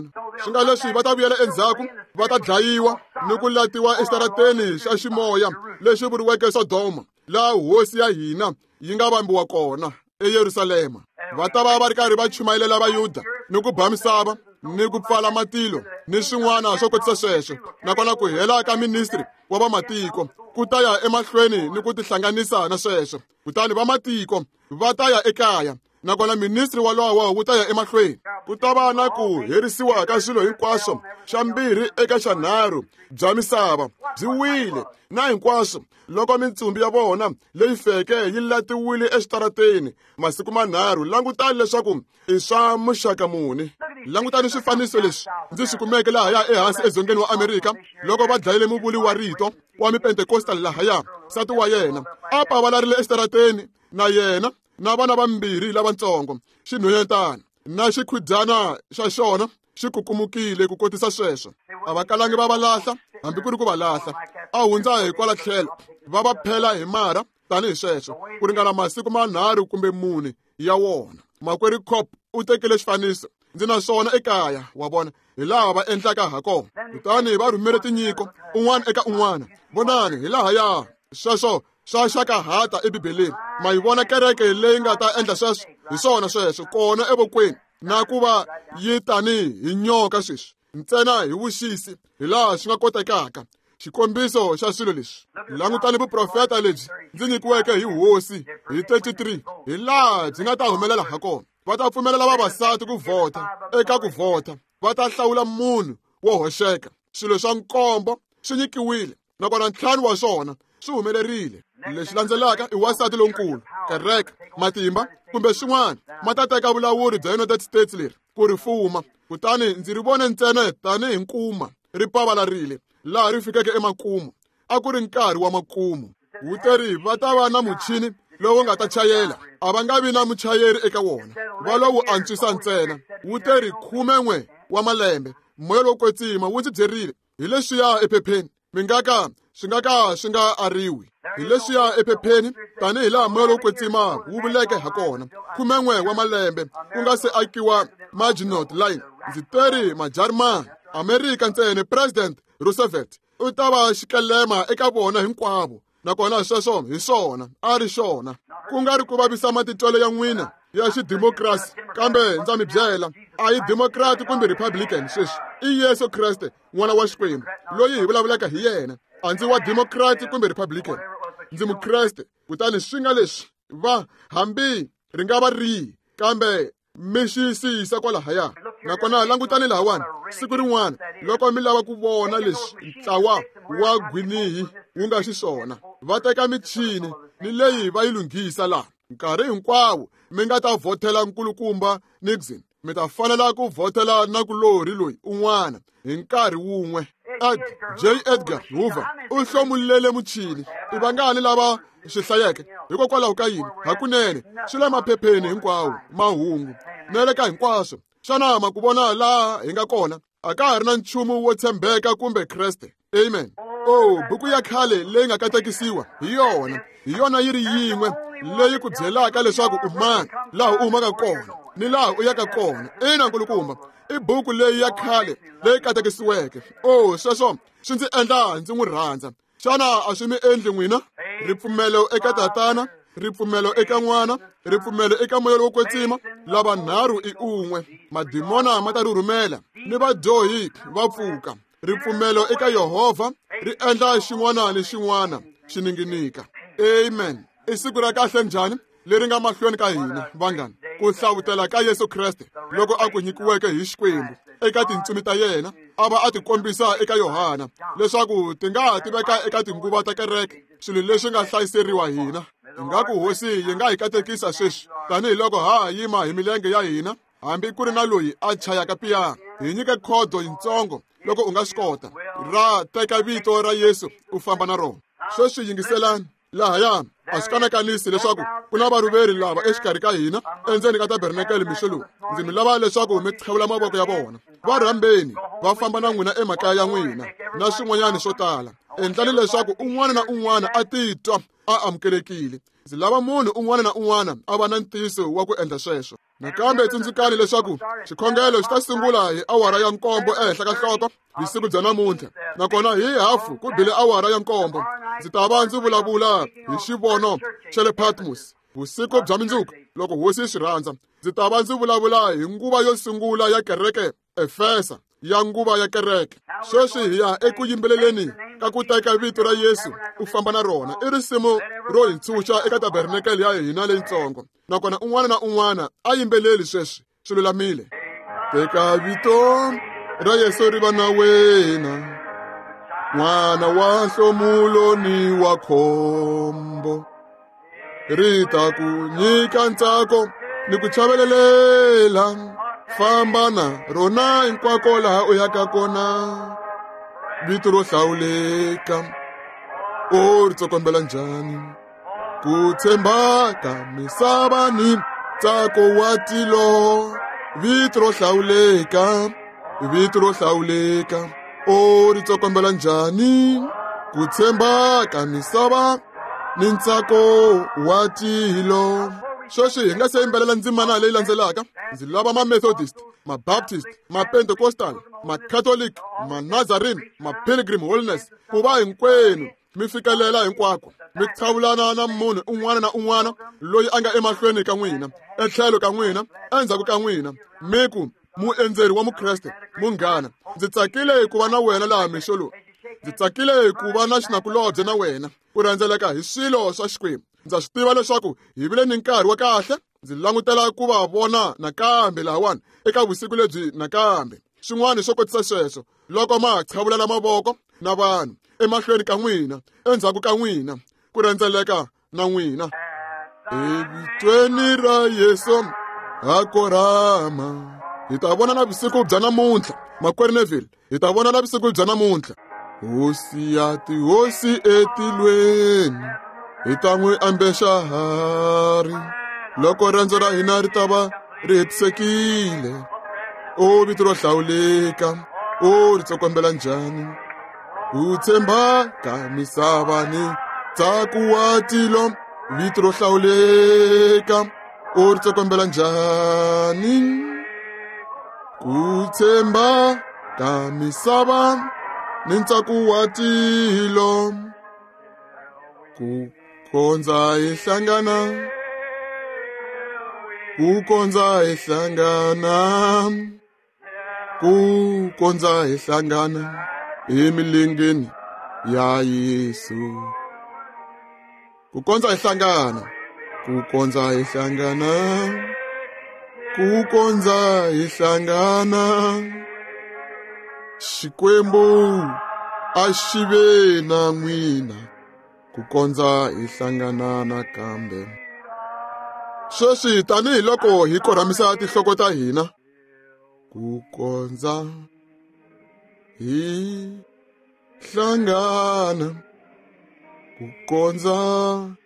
swi nga leswi va ta vuyela endzhaku va ta dlayiwa ni ku latiwa exitarateni xa ximoya lexi vuriweke Sodoma, laha hosi ya hina yi nga vambiwa kona eYerusalema. Va ta va ri karhi va chumayelela Vayuda ni ku ba misava ni ku pfala matilo ni swin'wana swo kotisa sweswo, nakona ku hela ka ministry wa vamatiko ku ta ya emahlweni ni ku tihlanganisa na sweswo. Kutani vamatiko va ta ya ekaya, nakona ministry walowo wu ta ya emahlweni. Ku ta va na ku herisiwa ka swilo hinkwaswo xa mbirhi eka xa nharhu bya misava byi wile na hinkwaswo loko mintsumbi ya vona leyi feke yi latiwile exitarateni masiku manharhu. Langutani leswaku i swa muxaka muni. Langutani swifaniso leswi ndzi swi kumeke lahaya ehansi edzongeni wa Amerika loko va dlayile muvuli wa rito wa mipentekostal lahaya. Nsati wa yena a pavalarile exitarateni na yena na vana vambirhi lavantsongo, xinhwanyatana na xikhwidyana xa xona xi kukumukile ku kotisa sweswo. A va kalangi va va lahla, hambi ku ri ku va lahla. A hundza hi kwala tlhelo va va phela hi mara tanihi sweswo ku ringana masiku manharhu kumbe mune ya wona. Makwerhu Cop u tekile xifaniso, ndzi na swona ekaya, wa vona hi laha va endlaka ha kona. Kutani va rhumele tinyiko un'wana eka un'wana. Vonani hi lahaya sweswo swa xakahata ebibeleni. Ma yi vona kereke leyi nga ta endla sweswo hi swona sweswo kona evokweni, na ku va yi tanihi nyoka sweswi ntsena hi vuxisi hi laha swi nga kotekaka. Xikombiso xa swilo leswi, langutani vuprofeta lebyi ndzi nyikiweke hi hosi hi 33 hi laha byi nga ta humelela ha kona. Va ta pfumelela vavasati ku vhota eka ku vhota. Va ta hlawula munhu wo hoxeka. Swilo swa nkombo swi nyikiwile, nakona ntlhanu wa swona swi humelerile. Lexi landzelaka i wasati lonkulu, kereke, matimba kumbe swin'wana ma ta teka vulawuri bya United States leri ku ri fuma. Kutani ndzi ri vone ntsena tanihi nkuma ri pavalarile laha ri fikeke emakumu. A ku ri nkarhi wa makumu. Vuteri va ta va na muchini lowu nga ta chayela, a va nga vi na muchayeri eka wona. Va lo wu antswisa ntsena. Vuteri 11 wa malembe. Moya lowo kwetsima wu ndzi byerile hi leswiya ephepheni. Swi nga ariwi hi leswiya ephepheni tanihi laha moya lowo kwetsima wu vuleke ha kona. 11 wa malembe ku nga se akiwa Maginot Line. Ndzi teri maJarimani, Amerika ntsena. President Roosevelt u ta va xikelema eka vona hinkwavo, nakona sweswo hi swona a ri xona. Ku nga ri ku vavisa matitwelo ya n'wina ya xidemokirasi, kambe ndza mi byela a hi Democrat kumbe Republican sweswi. I Yesu Kreste n'wana wa Xikwembu loyi hi vulavulaka hi yena. A ndzi wa Democrat kumbe Republican, ndzi mukreste. Kutani swi nga leswi va hambi ri nga va rihi, kambe mi xiyisisa kwalahaya. Nakona langutani lahawani, siku rin'wana loko mi lava ku vona leswi ntlawa wa Gwinihi wu nga xiswona, va teka michini ni leyi va yi lunghisa laha. Nkarhi hinkwawo mi nga ta vhotela nkulukumba Nixon, mi ta fanela ku vhotela na kulori loyi un'wana hi nkarhi wun'we. J. Edgar Hoover u hlomulele muchini. I vangani lava swi hlayeke hikokwalaho ka yini? Hakunene swi le maphepheni hinkwawo mahungu na le ka hinkwaswo. Xana ma ku vona laha hi nga kona a ka ha ri na nchumu wo tshembeka kumbe Kreste. Amen. Buku ya khale leyi nga katekisiwa hi yona yi ri yin'we leyi ku byelaka leswaku u mani, laha u humaka kona ni laha u yaka kona. Ina nkulukumba, i buku leyi ya khale leyi katekisiweke. Sweswo swi ndzi endla ndzi n'wi rhandza. Xana a swi mi endli n'wina? Ripfumelo eka Tatana, ripfumelo eka N'wana, ripfumelo eka Moya lowo kwetsima, lava nharhu i un'we. Madimona ma ta rhurhumela ni vadyohi va pfuka. Ripfumelo eka Yehovha ri endla xin'wana ni xin'wana xi ninginika. Amen. I siku ra kahle njhani leri nga mahlweni ka hina vanghana, ku hlavutela ka Yesu Kreste loko a ku nyikiweke hi Xikwembu eka tintsumi ta yena. A va a tikombisa eka Yohana leswaku ti nga tiveka eka tinguva ta kereke swilo leswi nga hlayiseriwa hina. Ingaku hosi yi nga hi katekisa sweswi tanihiloko ha yima hi milenge ya hina, hambi ku ri na loyi a chayaka piyano. Hi nyike khodo yintsongo loko u nga swi kota ra teka vito ra Yesu u famba na rona. Sweswi yingiselani lahaya. A swi kanakanisi leswaku ku na varhuveri lava exikarhi ka hina endzeni ka tabernakele mixo lowu. Ndzi mi lava leswaku mi tlhavula mavoko ya vona. Va rhambeni va famba na n'wina emakaya ya n'wina na swin'wanyana swo tala. Endlani leswaku un'wana na un'wana a titwa a amukelekile. Ndzi lava munhu un'wana na un'wana a va na ntiyiso wa ku endla sweswo. nakambe tsundzukani leswaku xikhongelo xi ta sungula hi awara ya 7 ehenhla ka nhloko hi siku bya namuntlha, nakona hi hafu ku bile awara ya 7 ndzi ta va ndzi vulavula hi xivono xa le Patmos, vusiku bya mindzuku loko hosi yi swi rhandza. Ndzi ta va ndzi vulavula hi nguva yo sungula ya kereke Efesa, ya nguva ya kereke. Sweswi hi ya eku yimbeleleni ka ku teka vito ra Yesu u famba na rona, i risimu ro hi ntshunxa eka tabernakele ya hina leyitsongo, nakona un'wana na un'wana a yimbeleli sweswi swi lulamile. Teka vito ra Yesu ri va na wena, n'wana wa nhlomulo ni wa khombo, ri ta ku nyika ntsako ni ku chavelelela, famba na rona hinkwako laha u yaka kona. Vito ro hlawuleka, o ri tsokombela njhani, ku tshemba ka misava ni ntsako wa tilo. Vito ro hlawuleka, vito ro hlawuleka, o ri tsokombela njhani, ku tshemba ka misava ni ntsako wa tilo. Sweswi hi nga se yimbelela ndzimana leyi landzelaka, ndzi lava ma-Methodist, ma-Baptist, ma-Pentecostal, ma-Catholic, ma-Nazarene, ma-Pilgrim Holiness, ku va hinkwenu mi fikelela hinkwako mi qhavulana na munhu un'wana na un'wana loyi a nga emahlweni ka n'wina, etlhelo ka n'wina, endzhaku ka n'wina, mi ku muendzeri wa Mukreste, munghana. Ndzi tsakile ku va na wena laha mixo lowu. Ndzi tsakile ku va na xinakulobye na wena, ku rhendzeleka hi swilo swa Xikwembu. Ndza swi tiva leswaku hi vile ni nkarhi wa kahle. Ndzi langutela ku va vona nakambe lahawani eka vusiku lebyi nakambe. Swin'wana swo kotisa sweswo, loko ma qhavulana mavoko na vanhu emahlweni ka n'wina, endzhaku ka n'wina, ku rhendzeleka na n'wina. Evitweni ra Yesu ha korama, hi ta vona na vusiku bya namuntlha, makwerhu Neville, hi ta vona na vusiku bya namuntlha. Hosi ya tihosi etilweni, hi ta n'wi ambexa hari, loko rendzo ra hina ri ta va ri hetisekile. O vito ro hlawuleka, o ri tsokombela njhani, ku tshemba ka misava ni ntsako wa tilo. Vito ro hlawuleka, o ri tsokombela njhani, ku tshemba ka misava ni ntsako wa tilo. Ku konza hi hlangana, ku konza hi hlangana, ku konza hi hlangana emilengeni ya Yesu. Ku konza hi hlangana, ku konza hi hlangana, ku konza hi hlangana. Xikwembu a xi ve na n'wina, ku konza hi hlangana nakambe. Sweswi tanihiloko hi korhamisa tinhloko ta hina, ku konza hi hlangana, ku konza